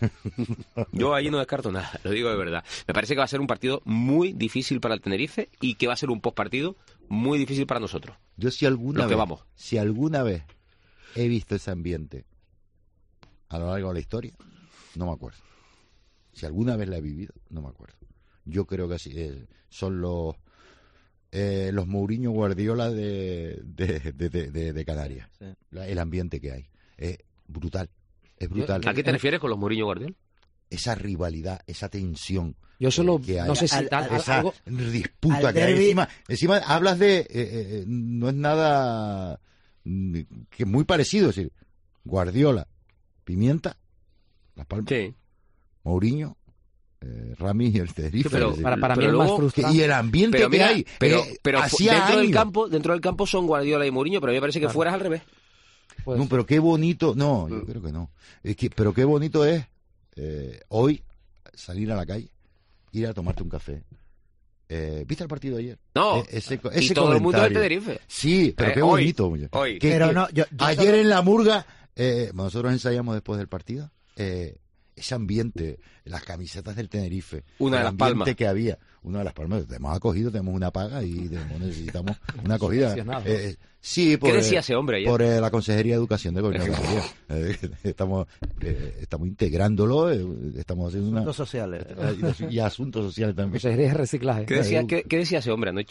[SPEAKER 2] Yo ahí no descarto nada, lo digo de verdad. Me parece que va a ser un partido muy difícil para el Tenerife y que va a ser un postpartido muy difícil para nosotros.
[SPEAKER 25] Yo si alguna
[SPEAKER 2] Los que
[SPEAKER 25] vez,
[SPEAKER 2] vamos.
[SPEAKER 25] si alguna vez he visto ese ambiente a lo largo de la historia, no me acuerdo. Si alguna vez la he vivido, no me acuerdo. Yo creo que así eh, son los eh, los Mourinho Guardiola de, de, de, de, de- de Canarias.
[SPEAKER 27] Sí.
[SPEAKER 25] La- el ambiente que hay es brutal, es brutal.
[SPEAKER 2] ¿A qué te refieres con los Mourinho Guardiola?
[SPEAKER 25] Esa rivalidad, esa tensión.
[SPEAKER 26] Yo solo,
[SPEAKER 25] eh, que hay.
[SPEAKER 26] no sé si
[SPEAKER 27] Al-
[SPEAKER 26] tal,
[SPEAKER 27] al-
[SPEAKER 25] Esa
[SPEAKER 26] algo,
[SPEAKER 25] disputa
[SPEAKER 27] al
[SPEAKER 25] que hay.
[SPEAKER 27] derbi-
[SPEAKER 25] Encima, encima hablas de... eh, eh, no es nada mm, que muy parecido. Es decir, Guardiola, Pimienta, Las Palmas,
[SPEAKER 2] Sí.
[SPEAKER 25] Mourinho, eh, Ramis y el Tenerife.
[SPEAKER 2] Sí, pero
[SPEAKER 25] es decir,
[SPEAKER 26] para, para mí
[SPEAKER 2] Pero
[SPEAKER 26] el más
[SPEAKER 2] luego-
[SPEAKER 25] que-
[SPEAKER 26] frustrante.
[SPEAKER 25] y el ambiente
[SPEAKER 2] Pero mira,
[SPEAKER 25] que hay.
[SPEAKER 2] pero,
[SPEAKER 25] eh,
[SPEAKER 2] pero fu-
[SPEAKER 25] hacía
[SPEAKER 2] dentro del
[SPEAKER 25] años.
[SPEAKER 2] campo, dentro del campo son Guardiola y Mourinho, pero a mí me parece que
[SPEAKER 26] Claro.
[SPEAKER 2] fuera es al revés.
[SPEAKER 26] Pues,
[SPEAKER 25] No, pero qué bonito. No, yo creo que no. Es que, pero qué bonito es eh, hoy salir a la calle, ir a tomarte un café. Eh, ¿Viste el partido de ayer?
[SPEAKER 2] No,
[SPEAKER 25] Eh, ese,
[SPEAKER 2] y
[SPEAKER 25] ese
[SPEAKER 2] todo el mundo del
[SPEAKER 25] comentario.
[SPEAKER 2] Tenerife.
[SPEAKER 25] Sí, pero
[SPEAKER 2] Eh,
[SPEAKER 25] qué
[SPEAKER 2] hoy,
[SPEAKER 25] bonito. muchacho.
[SPEAKER 2] hoy.
[SPEAKER 25] Que-
[SPEAKER 27] Pero
[SPEAKER 25] que
[SPEAKER 27] no, yo- yo
[SPEAKER 25] ayer
[SPEAKER 27] solo-
[SPEAKER 25] en la Murga, eh, nosotros ensayamos después del partido, eh, ese ambiente, las camisetas del Tenerife,
[SPEAKER 2] Una de
[SPEAKER 25] el
[SPEAKER 2] las
[SPEAKER 25] ambiente
[SPEAKER 2] palmas.
[SPEAKER 25] que había, una de las palmas, te hemos acogido, tenemos una paga y tenemos- necesitamos una acogida.
[SPEAKER 26] Aficionado.
[SPEAKER 25] Eh, sí, por,
[SPEAKER 2] ¿Qué decía
[SPEAKER 25] eh,
[SPEAKER 2] ese hombre ayer?
[SPEAKER 25] por eh, la Consejería de Educación de Gobierno de Canarias. Eh, estamos, eh, estamos integrándolo, eh, estamos haciendo
[SPEAKER 27] Asuntos
[SPEAKER 25] una...
[SPEAKER 27] sociales.
[SPEAKER 25] eh, y asuntos sociales también.
[SPEAKER 26] consejería de reciclaje.
[SPEAKER 2] ¿Qué decía, qué, qué decía ese hombre anoche?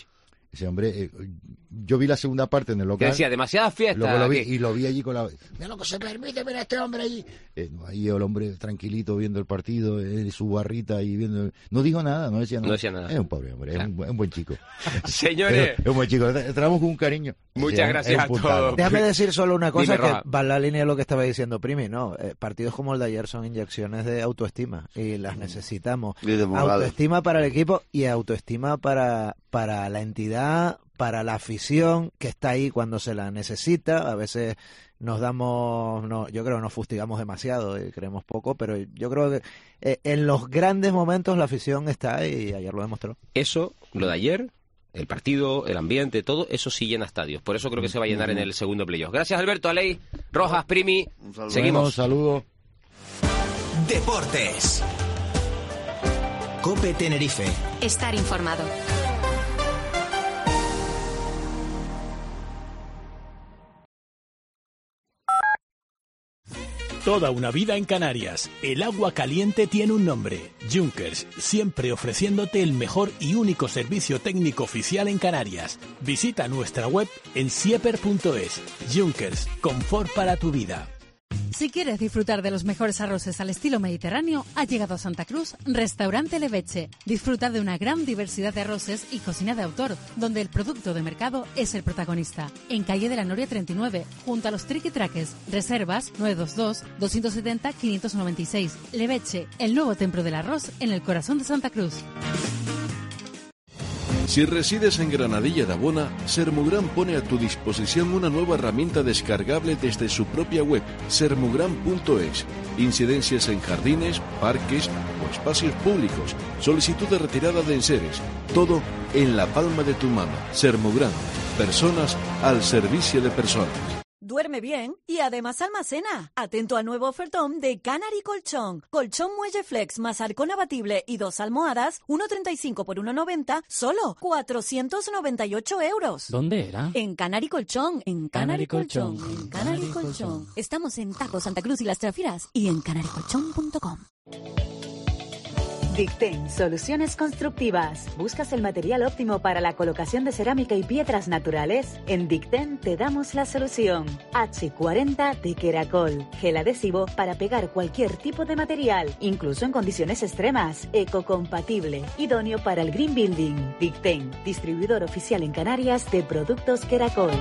[SPEAKER 25] Ese hombre, eh, yo vi la segunda parte en el local.
[SPEAKER 2] Que decía, demasiadas fiestas.
[SPEAKER 25] Luego lo vi, y lo vi allí con la... Mira lo que se permite, mira este hombre allí. Eh, ahí el hombre tranquilito viendo el partido, eh, su barrita y viendo... No dijo nada, no decía nada.
[SPEAKER 2] No decía nada.
[SPEAKER 25] Es un pobre hombre, claro. es, un, es un buen chico.
[SPEAKER 2] Señores.
[SPEAKER 25] Es un buen chico, tratamos con un cariño.
[SPEAKER 2] Muchas
[SPEAKER 25] sí,
[SPEAKER 2] gracias a todos.
[SPEAKER 27] Déjame decir solo una cosa.
[SPEAKER 2] Dime,
[SPEAKER 27] que va en la línea de lo que estaba diciendo Primi, ¿no? Eh, partidos como el de ayer son inyecciones de autoestima y las necesitamos.
[SPEAKER 28] Y de
[SPEAKER 27] autoestima para el equipo y autoestima para, para la entidad, para la afición que está ahí cuando se la necesita. A veces nos damos, no, yo creo que nos fustigamos demasiado y creemos poco, pero yo creo que eh, en los grandes momentos la afición está y ayer lo demostró.
[SPEAKER 2] Eso, lo de ayer... El partido, el ambiente, todo eso sí llena estadios. Por eso creo que se va a llenar en el segundo playoff. Gracias, Alberto, Alei, Rojas, Primi. Seguimos.
[SPEAKER 25] Un saludo.
[SPEAKER 23] Deportes. COPE Tenerife.
[SPEAKER 3] Estar informado.
[SPEAKER 9] Toda una vida en Canarias. El agua caliente tiene un nombre. Junkers, siempre ofreciéndote el mejor y único servicio técnico oficial en Canarias. Visita nuestra web en sieper punto es. Junkers, confort para tu vida.
[SPEAKER 15] Si quieres disfrutar de los mejores arroces al estilo mediterráneo, ha llegado a Santa Cruz Restaurante Leveche. Disfruta de una gran diversidad de arroces y cocina de autor, donde el producto de mercado es el protagonista. En calle de la Noria treinta y nueve, junto a los triquitraques. Reservas nueve dos dos, dos siete cero, cinco nueve seis. Leveche, el nuevo templo del arroz en el corazón de Santa Cruz.
[SPEAKER 4] Si resides en Granadilla de Abona, Sermugran pone a tu disposición una nueva herramienta descargable desde su propia web, sermugran punto es. Incidencias en jardines, parques o espacios públicos, solicitud de retirada de enseres, todo en la palma de tu mano. Sermugran, personas al servicio de personas.
[SPEAKER 6] Duerme bien y además almacena. Atento al nuevo ofertón de Canary Colchón. Colchón Muelle Flex más arcón abatible y dos almohadas, uno treinta y cinco por uno noventa, solo cuatrocientos noventa y ocho euros.
[SPEAKER 26] ¿Dónde era?
[SPEAKER 6] En Canary Colchón, en Canary,
[SPEAKER 26] Canary
[SPEAKER 6] Colchón,
[SPEAKER 26] Colchón,
[SPEAKER 6] en Canary
[SPEAKER 26] Canary
[SPEAKER 6] Colchón.
[SPEAKER 26] Colchón.
[SPEAKER 6] Estamos en Tajo, Santa Cruz y Las Trafiras y en canary colchón punto com.
[SPEAKER 16] Dicten, soluciones constructivas. ¿Buscas el material óptimo para la colocación de cerámica y piedras naturales? En Dicten te damos la solución. hache cuarenta de Queracol, gel adhesivo para pegar cualquier tipo de material, incluso en condiciones extremas, ecocompatible, idóneo para el green building. Dicten, distribuidor oficial en Canarias de productos Queracol.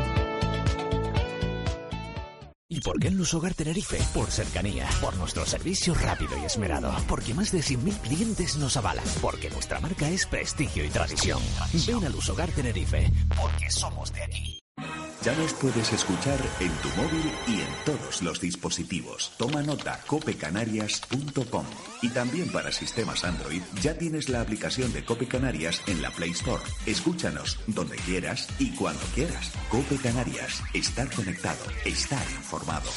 [SPEAKER 21] ¿Y por qué en Lusogar Tenerife? Por cercanía, por nuestro servicio rápido y esmerado, porque más de cien mil clientes nos avalan, porque nuestra marca es prestigio y tradición. Ven a Lusogar Tenerife, porque somos de aquí.
[SPEAKER 22] Ya nos puedes escuchar en tu móvil y en todos los dispositivos. Toma nota, cope canarias punto com. Y también para sistemas Android ya tienes la aplicación de Cope Canarias en la Play Store. Escúchanos donde quieras y cuando quieras. Cope Canarias. Estar conectado. Estar informado.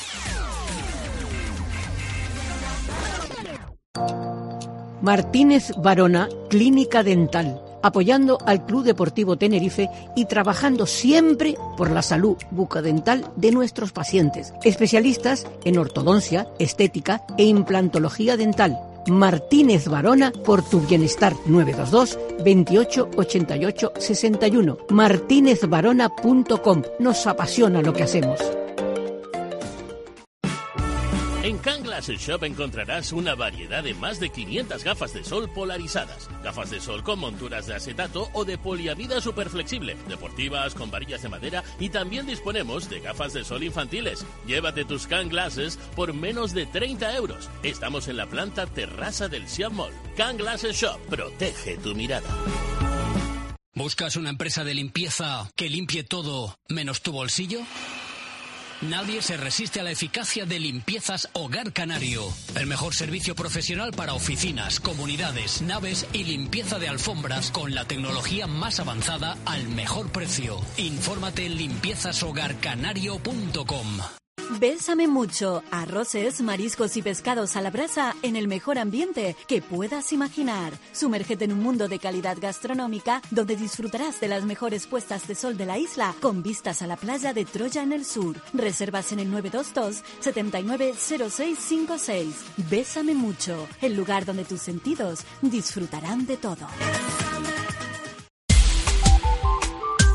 [SPEAKER 5] Martínez Varona, Clínica Dental, apoyando al Club Deportivo Tenerife y trabajando siempre por la salud bucodental de nuestros pacientes. Especialistas en ortodoncia, estética e implantología dental. Martínez Varona, por tu bienestar. Nueve dos dos, veintiocho ochenta y ocho sesenta y uno. martínez varona punto com. Nos apasiona lo que hacemos.
[SPEAKER 13] En Can Glasses Shop encontrarás una variedad de más de quinientas gafas de sol polarizadas. Gafas de sol con monturas de acetato o de poliamida superflexible, deportivas, con varillas de madera, y también disponemos de gafas de sol infantiles. Llévate tus Can Glasses por menos de treinta euros. Estamos en la planta terraza del Siam Mall. Can Glasses Shop, protege tu mirada.
[SPEAKER 8] ¿Buscas una empresa de limpieza que limpie todo menos tu bolsillo? Nadie se resiste a la eficacia de Limpiezas Hogar Canario. El mejor servicio profesional para oficinas, comunidades, naves y limpieza de alfombras con la tecnología más avanzada al mejor precio. Infórmate en limpiezas hogar canario punto com.
[SPEAKER 6] Bésame mucho. Arroces, mariscos y pescados a la brasa en el mejor ambiente que puedas imaginar. Sumérgete en un mundo de calidad gastronómica donde disfrutarás de las mejores puestas de sol de la isla con vistas a la playa de Troya en el sur. Reservas en el nueve dos dos, setenta y nueve cero seis cincuenta y seis. Bésame mucho, el lugar donde tus sentidos disfrutarán de todo.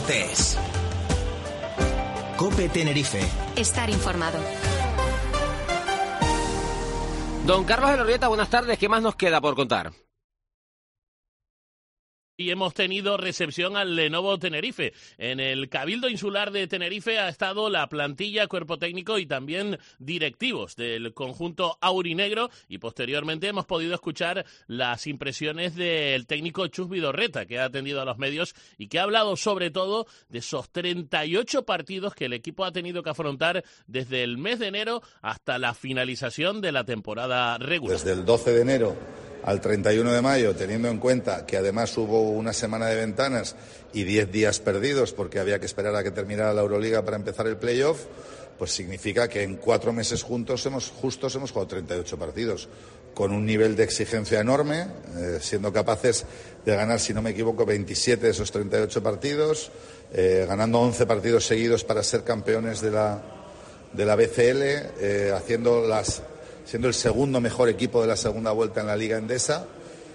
[SPEAKER 23] deportes. COPE Tenerife.
[SPEAKER 3] Estar informado.
[SPEAKER 2] Don Carlos de Lorrieta, buenas tardes. ¿Qué más nos queda por contar?
[SPEAKER 13] Y hemos tenido recepción al Lenovo Tenerife. En el Cabildo Insular de Tenerife ha estado la plantilla, cuerpo técnico y también directivos del conjunto aurinegro, y posteriormente hemos podido escuchar las impresiones del técnico Chus Vidorreta, que ha atendido a los medios y que ha hablado sobre todo de esos treinta y ocho partidos que el equipo ha tenido que afrontar desde el mes de enero hasta la finalización de la temporada regular.
[SPEAKER 7] Desde el doce de enero al treinta y uno de mayo, teniendo en cuenta que además hubo una semana de ventanas y diez días perdidos porque había que esperar a que terminara la Euroliga para empezar el playoff, pues significa que en cuatro meses juntos hemos, justos hemos jugado treinta y ocho partidos, con un nivel de exigencia enorme, eh, siendo capaces de ganar, si no me equivoco, veintisiete de esos treinta y ocho partidos, eh, ganando once partidos seguidos para ser campeones de la, de la B C L, eh, haciendo las... siendo el segundo mejor equipo de la segunda vuelta en la Liga Endesa,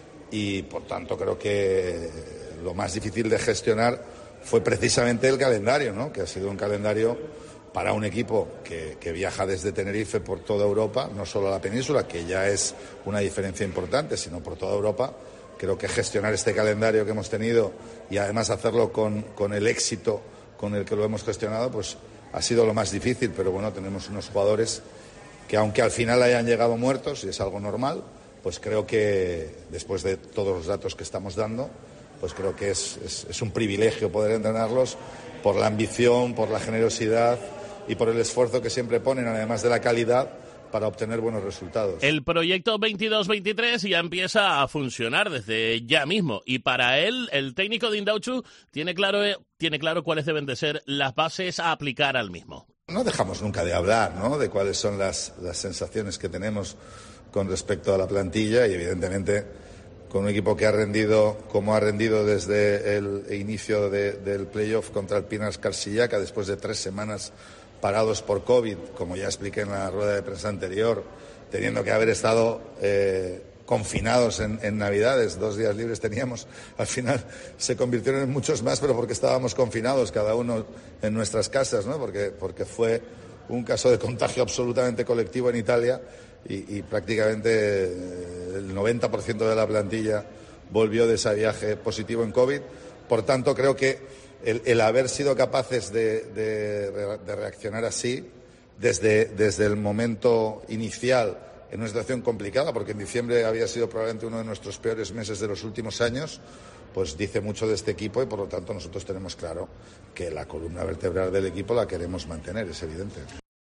[SPEAKER 7] y por tanto creo que lo más difícil de gestionar fue precisamente el calendario, ¿no? Que ha sido un calendario para un equipo que, que viaja desde Tenerife por toda Europa, no solo a la península, que ya es una diferencia importante, sino por toda Europa. Creo que gestionar este calendario que hemos tenido y además hacerlo con, con el éxito con el que lo hemos gestionado, pues ha sido lo más difícil, pero bueno, tenemos unos jugadores que aunque al final hayan llegado muertos, y es algo normal, pues creo que después de todos los datos que estamos dando, pues creo que es, es, es un privilegio poder entrenarlos por la ambición, por la generosidad y por el esfuerzo que siempre ponen, además de la calidad, para obtener buenos resultados.
[SPEAKER 13] El proyecto veintidós veintitrés ya empieza a funcionar desde ya mismo, y para él, el técnico de Indautxu tiene claro, tiene claro cuáles deben de ser las bases a aplicar al mismo.
[SPEAKER 7] No dejamos nunca de hablar, ¿no?, de cuáles son las, las sensaciones que tenemos con respecto a la plantilla, y evidentemente con un equipo que ha rendido como ha rendido desde el inicio de, del playoff contra el Pinas Carsillaca, después de tres semanas parados por COVID, como ya expliqué en la rueda de prensa anterior, teniendo que haber estado eh, confinados en, en Navidades, dos días libres teníamos, al final se convirtieron en muchos más, pero porque estábamos confinados cada uno en nuestras casas, ¿no? Porque, porque fue un caso de contagio absolutamente colectivo en Italia, y, y prácticamente el noventa por ciento de la plantilla volvió de ese viaje positivo en COVID. Por tanto, creo que el, el haber sido capaces de, de, de reaccionar así desde, desde el momento inicial, en una situación complicada, porque en diciembre había sido probablemente uno de nuestros peores meses de los últimos años, pues dice mucho de este equipo, y por lo tanto nosotros tenemos claro que la columna vertebral del equipo la queremos mantener, es evidente.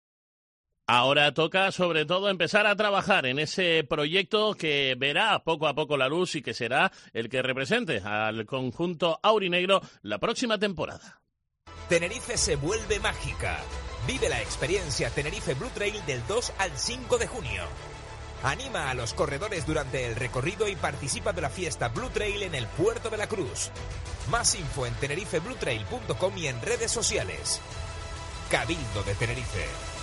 [SPEAKER 13] Ahora toca sobre todo empezar a trabajar en ese proyecto que verá poco a poco la luz y que será el que represente al conjunto aurinegro la próxima temporada.
[SPEAKER 1] Tenerife se vuelve mágica. Vive la experiencia Tenerife Blue Trail del dos al cinco de junio. Anima a los corredores durante el recorrido y participa de la fiesta Blue Trail en el Puerto de la Cruz. Más info en tenerife blue trail punto com y en redes sociales. Cabildo de Tenerife.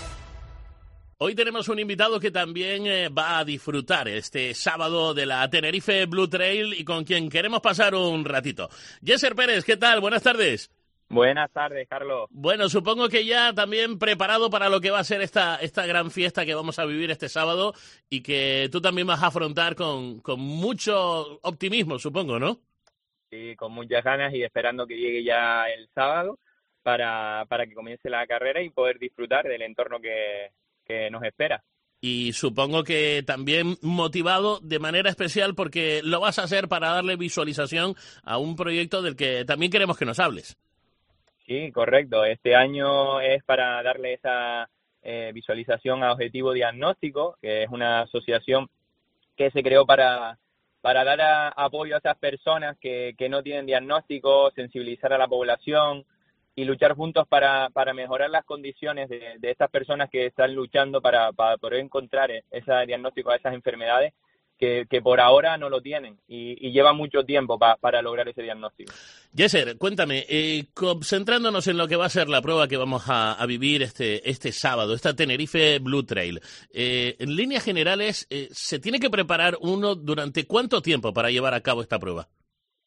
[SPEAKER 13] Hoy tenemos un invitado que también eh, va a disfrutar este sábado de la Tenerife Blue Trail y con quien queremos pasar un ratito. Jesser Pérez, ¿qué tal? Buenas tardes.
[SPEAKER 10] Buenas tardes, Carlos.
[SPEAKER 13] Bueno, supongo que ya también preparado para lo que va a ser esta, esta gran fiesta que vamos a vivir este sábado, y que tú también vas a afrontar con, con mucho optimismo, supongo, ¿no?
[SPEAKER 10] Sí, con muchas ganas y esperando que llegue ya el sábado para, para que comience la carrera y poder disfrutar del entorno que, que nos espera.
[SPEAKER 13] Y supongo que también motivado de manera especial porque lo vas a hacer para darle visualización a un proyecto del que también queremos que nos hables.
[SPEAKER 10] Sí, correcto. Este año es para darle esa eh, visualización a Objetivo Diagnóstico, que es una asociación que se creó para, para dar a, apoyo a esas personas que, que no tienen diagnóstico, sensibilizar a la población y luchar juntos para, para mejorar las condiciones de, de estas personas que están luchando para, para poder encontrar ese diagnóstico a esas enfermedades que, que por ahora no lo tienen y, y lleva mucho tiempo pa, para lograr ese diagnóstico.
[SPEAKER 13] Jesser, cuéntame, eh, concentrándonos en lo que va a ser la prueba que vamos a, a vivir este, este sábado, esta Tenerife Blue Trail, eh, en líneas generales, eh, ¿se tiene que preparar uno durante cuánto tiempo para llevar a cabo esta prueba?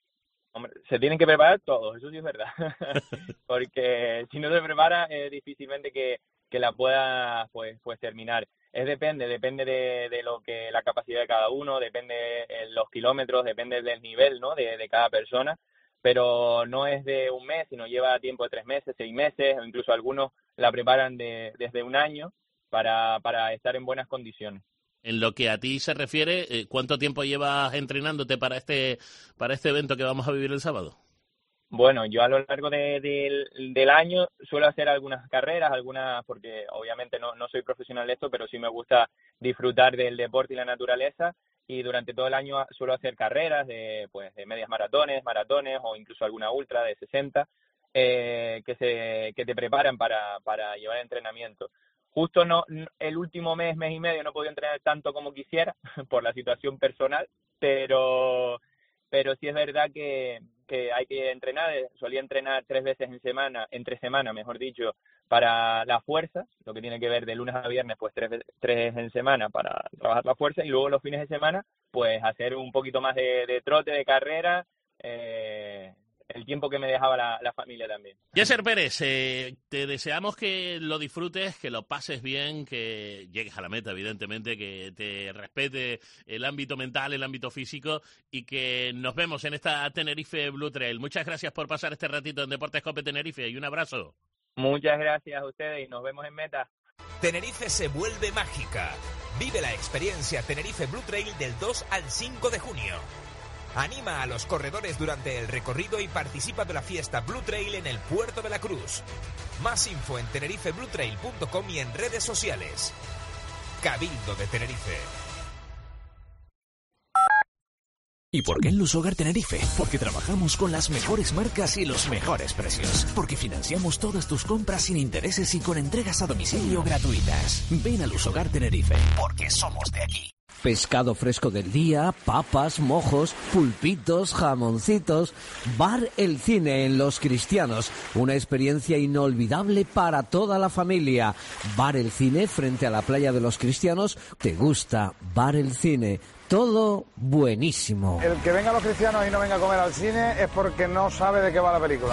[SPEAKER 10] Hombre, se tienen que preparar todos, eso sí es verdad. Porque si no se prepara, es difícilmente que, que la pueda pues, pues terminar. Es depende, depende de, de lo que la capacidad de cada uno, depende de los kilómetros, depende del nivel, ¿no? de, de cada persona, pero no es de un mes, sino lleva tiempo de tres meses, seis meses, o incluso algunos la preparan de, desde un año para, para estar en buenas condiciones.
[SPEAKER 13] En lo que a ti se refiere, ¿cuánto tiempo llevas entrenándote para este para este evento que vamos a vivir el sábado?
[SPEAKER 10] Bueno, yo a lo largo de, de, del año suelo hacer algunas carreras, algunas, porque obviamente no, no soy profesional de esto, pero sí me gusta disfrutar del deporte y la naturaleza, y durante todo el año suelo hacer carreras de, pues, de medias maratones, maratones o incluso alguna ultra de sesenta, eh, que, se, que te preparan para, para llevar entrenamiento. Justo no el último mes, mes y medio no he podido entrenar tanto como quisiera por la situación personal, pero, pero sí es verdad que que hay que entrenar, solía entrenar tres veces en semana, entre semana, mejor dicho, para la fuerza, lo que tiene que ver de lunes a viernes, pues tres, tres en semana para trabajar la fuerza, y luego los fines de semana, pues hacer un poquito más de, de trote, de carrera, eh, el tiempo que me dejaba la, la familia también.
[SPEAKER 13] Yasser Pérez, eh, te deseamos que lo disfrutes, que lo pases bien, que llegues a la meta, evidentemente, que te respete el ámbito mental, el ámbito físico, y que nos vemos en esta Tenerife Blue Trail. Muchas gracias por pasar este ratito en Deportes Cope Tenerife y un abrazo.
[SPEAKER 10] Muchas gracias a ustedes y nos vemos en meta.
[SPEAKER 1] Tenerife se vuelve mágica. Vive la experiencia Tenerife Blue Trail del dos al cinco de junio. Anima a los corredores durante el recorrido y participa de la fiesta Blue Trail en el Puerto de la Cruz. Más info en tenerife blue trail punto com y en redes sociales. Cabildo de Tenerife.
[SPEAKER 21] ¿Y por qué en Lusogar Tenerife? Porque trabajamos con las mejores marcas y los mejores precios. Porque financiamos todas tus compras sin intereses y con entregas a domicilio gratuitas. Ven a Lusogar Tenerife. Porque somos de aquí.
[SPEAKER 11] Pescado fresco del día, papas, mojos, pulpitos, jamoncitos. Bar El Cine en Los Cristianos. Una experiencia inolvidable para toda la familia. Bar El Cine frente a la playa de Los Cristianos. ¿Te gusta Bar El Cine? Todo buenísimo.
[SPEAKER 12] El que venga a Los Cristianos y no venga a comer al cine es porque no sabe de qué va la película.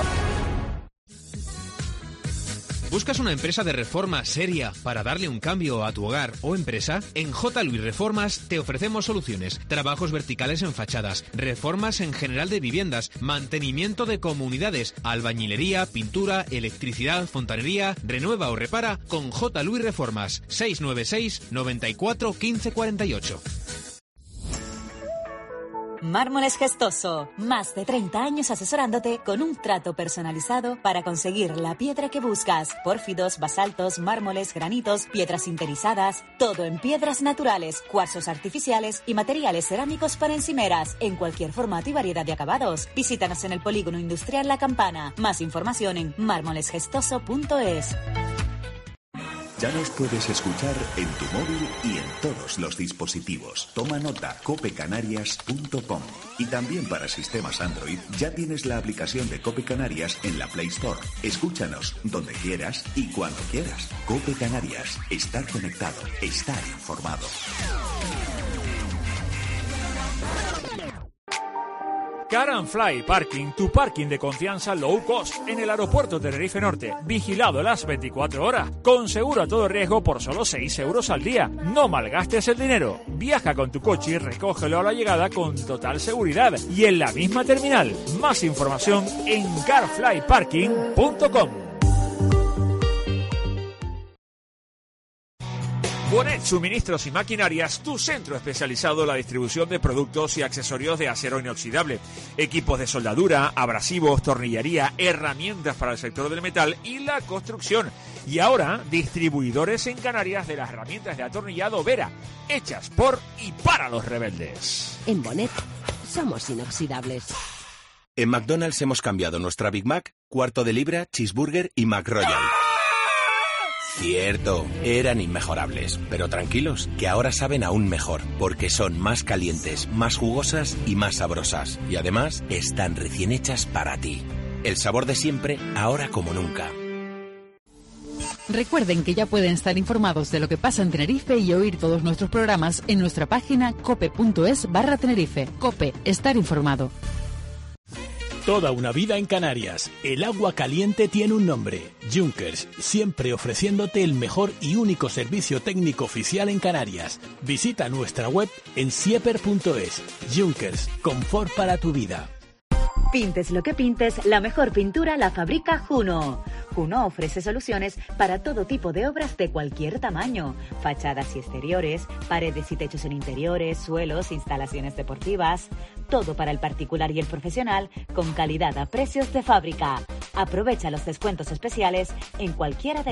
[SPEAKER 14] ¿Buscas una empresa de reforma seria para darle un cambio a tu hogar o empresa? En J. Luis Reformas te ofrecemos soluciones, trabajos verticales en fachadas, reformas en general de viviendas, mantenimiento de comunidades, albañilería, pintura, electricidad, fontanería. Renueva o repara con J. Luis Reformas. seis nueve seis, noventa y cuatro, quince cuarenta y ocho.
[SPEAKER 17] Mármoles Gestoso, más de treinta años asesorándote con un trato personalizado para conseguir la piedra que buscas. Pórfidos, basaltos, mármoles, granitos, piedras sinterizadas, todo en piedras naturales, cuarzos artificiales y materiales cerámicos para encimeras, en cualquier formato y variedad de acabados. Visítanos en el Polígono Industrial La Campana. Más información en mármoles gestoso punto es.
[SPEAKER 22] Ya nos puedes escuchar en tu móvil y en todos los dispositivos. Toma nota, cope canarias punto com. Y también para sistemas Android ya tienes la aplicación de Cope Canarias en la Play Store. Escúchanos donde quieras y cuando quieras. Cope Canarias. Estar conectado. Estar informado.
[SPEAKER 18] Car and Fly Parking, tu parking de confianza low cost en el aeropuerto Tenerife Norte, vigilado las veinticuatro horas, con seguro a todo riesgo por solo seis euros al día. No malgastes el dinero, viaja con tu coche y recógelo a la llegada con total seguridad y en la misma terminal. Más información en car fly parking punto com. Bonet Suministros y Maquinarias, tu centro especializado en la distribución de productos y accesorios de acero inoxidable, equipos de soldadura, abrasivos, tornillería, herramientas para el sector del metal y la construcción. Y ahora, distribuidores en Canarias de las herramientas de atornillado Vera, hechas por y para los rebeldes.
[SPEAKER 19] En Bonet somos inoxidables.
[SPEAKER 20] En McDonald's hemos cambiado nuestra Big Mac, cuarto de libra, cheeseburger y McRoyal. Cierto, eran inmejorables, pero tranquilos, que ahora saben aún mejor, porque son más calientes, más jugosas y más sabrosas. Y además, están recién hechas para ti. El sabor de siempre, ahora como nunca.
[SPEAKER 15] Recuerden que ya pueden estar informados de lo que pasa en Tenerife y oír todos nuestros programas en nuestra página cope punto es barra Tenerife. Cope, estar informado.
[SPEAKER 4] Toda una vida en Canarias. El agua caliente tiene un nombre. Junkers, siempre ofreciéndote el mejor y único servicio técnico oficial en Canarias. Visita nuestra web en sieper punto es. Junkers, confort para tu vida.
[SPEAKER 17] Pintes lo que pintes, la mejor pintura la fabrica Juno. Juno ofrece soluciones para todo tipo de obras de cualquier tamaño. Fachadas y exteriores, paredes y techos en interiores, suelos, instalaciones deportivas. Todo para el particular y el profesional, con calidad a precios de fábrica. Aprovecha los descuentos especiales en cualquiera de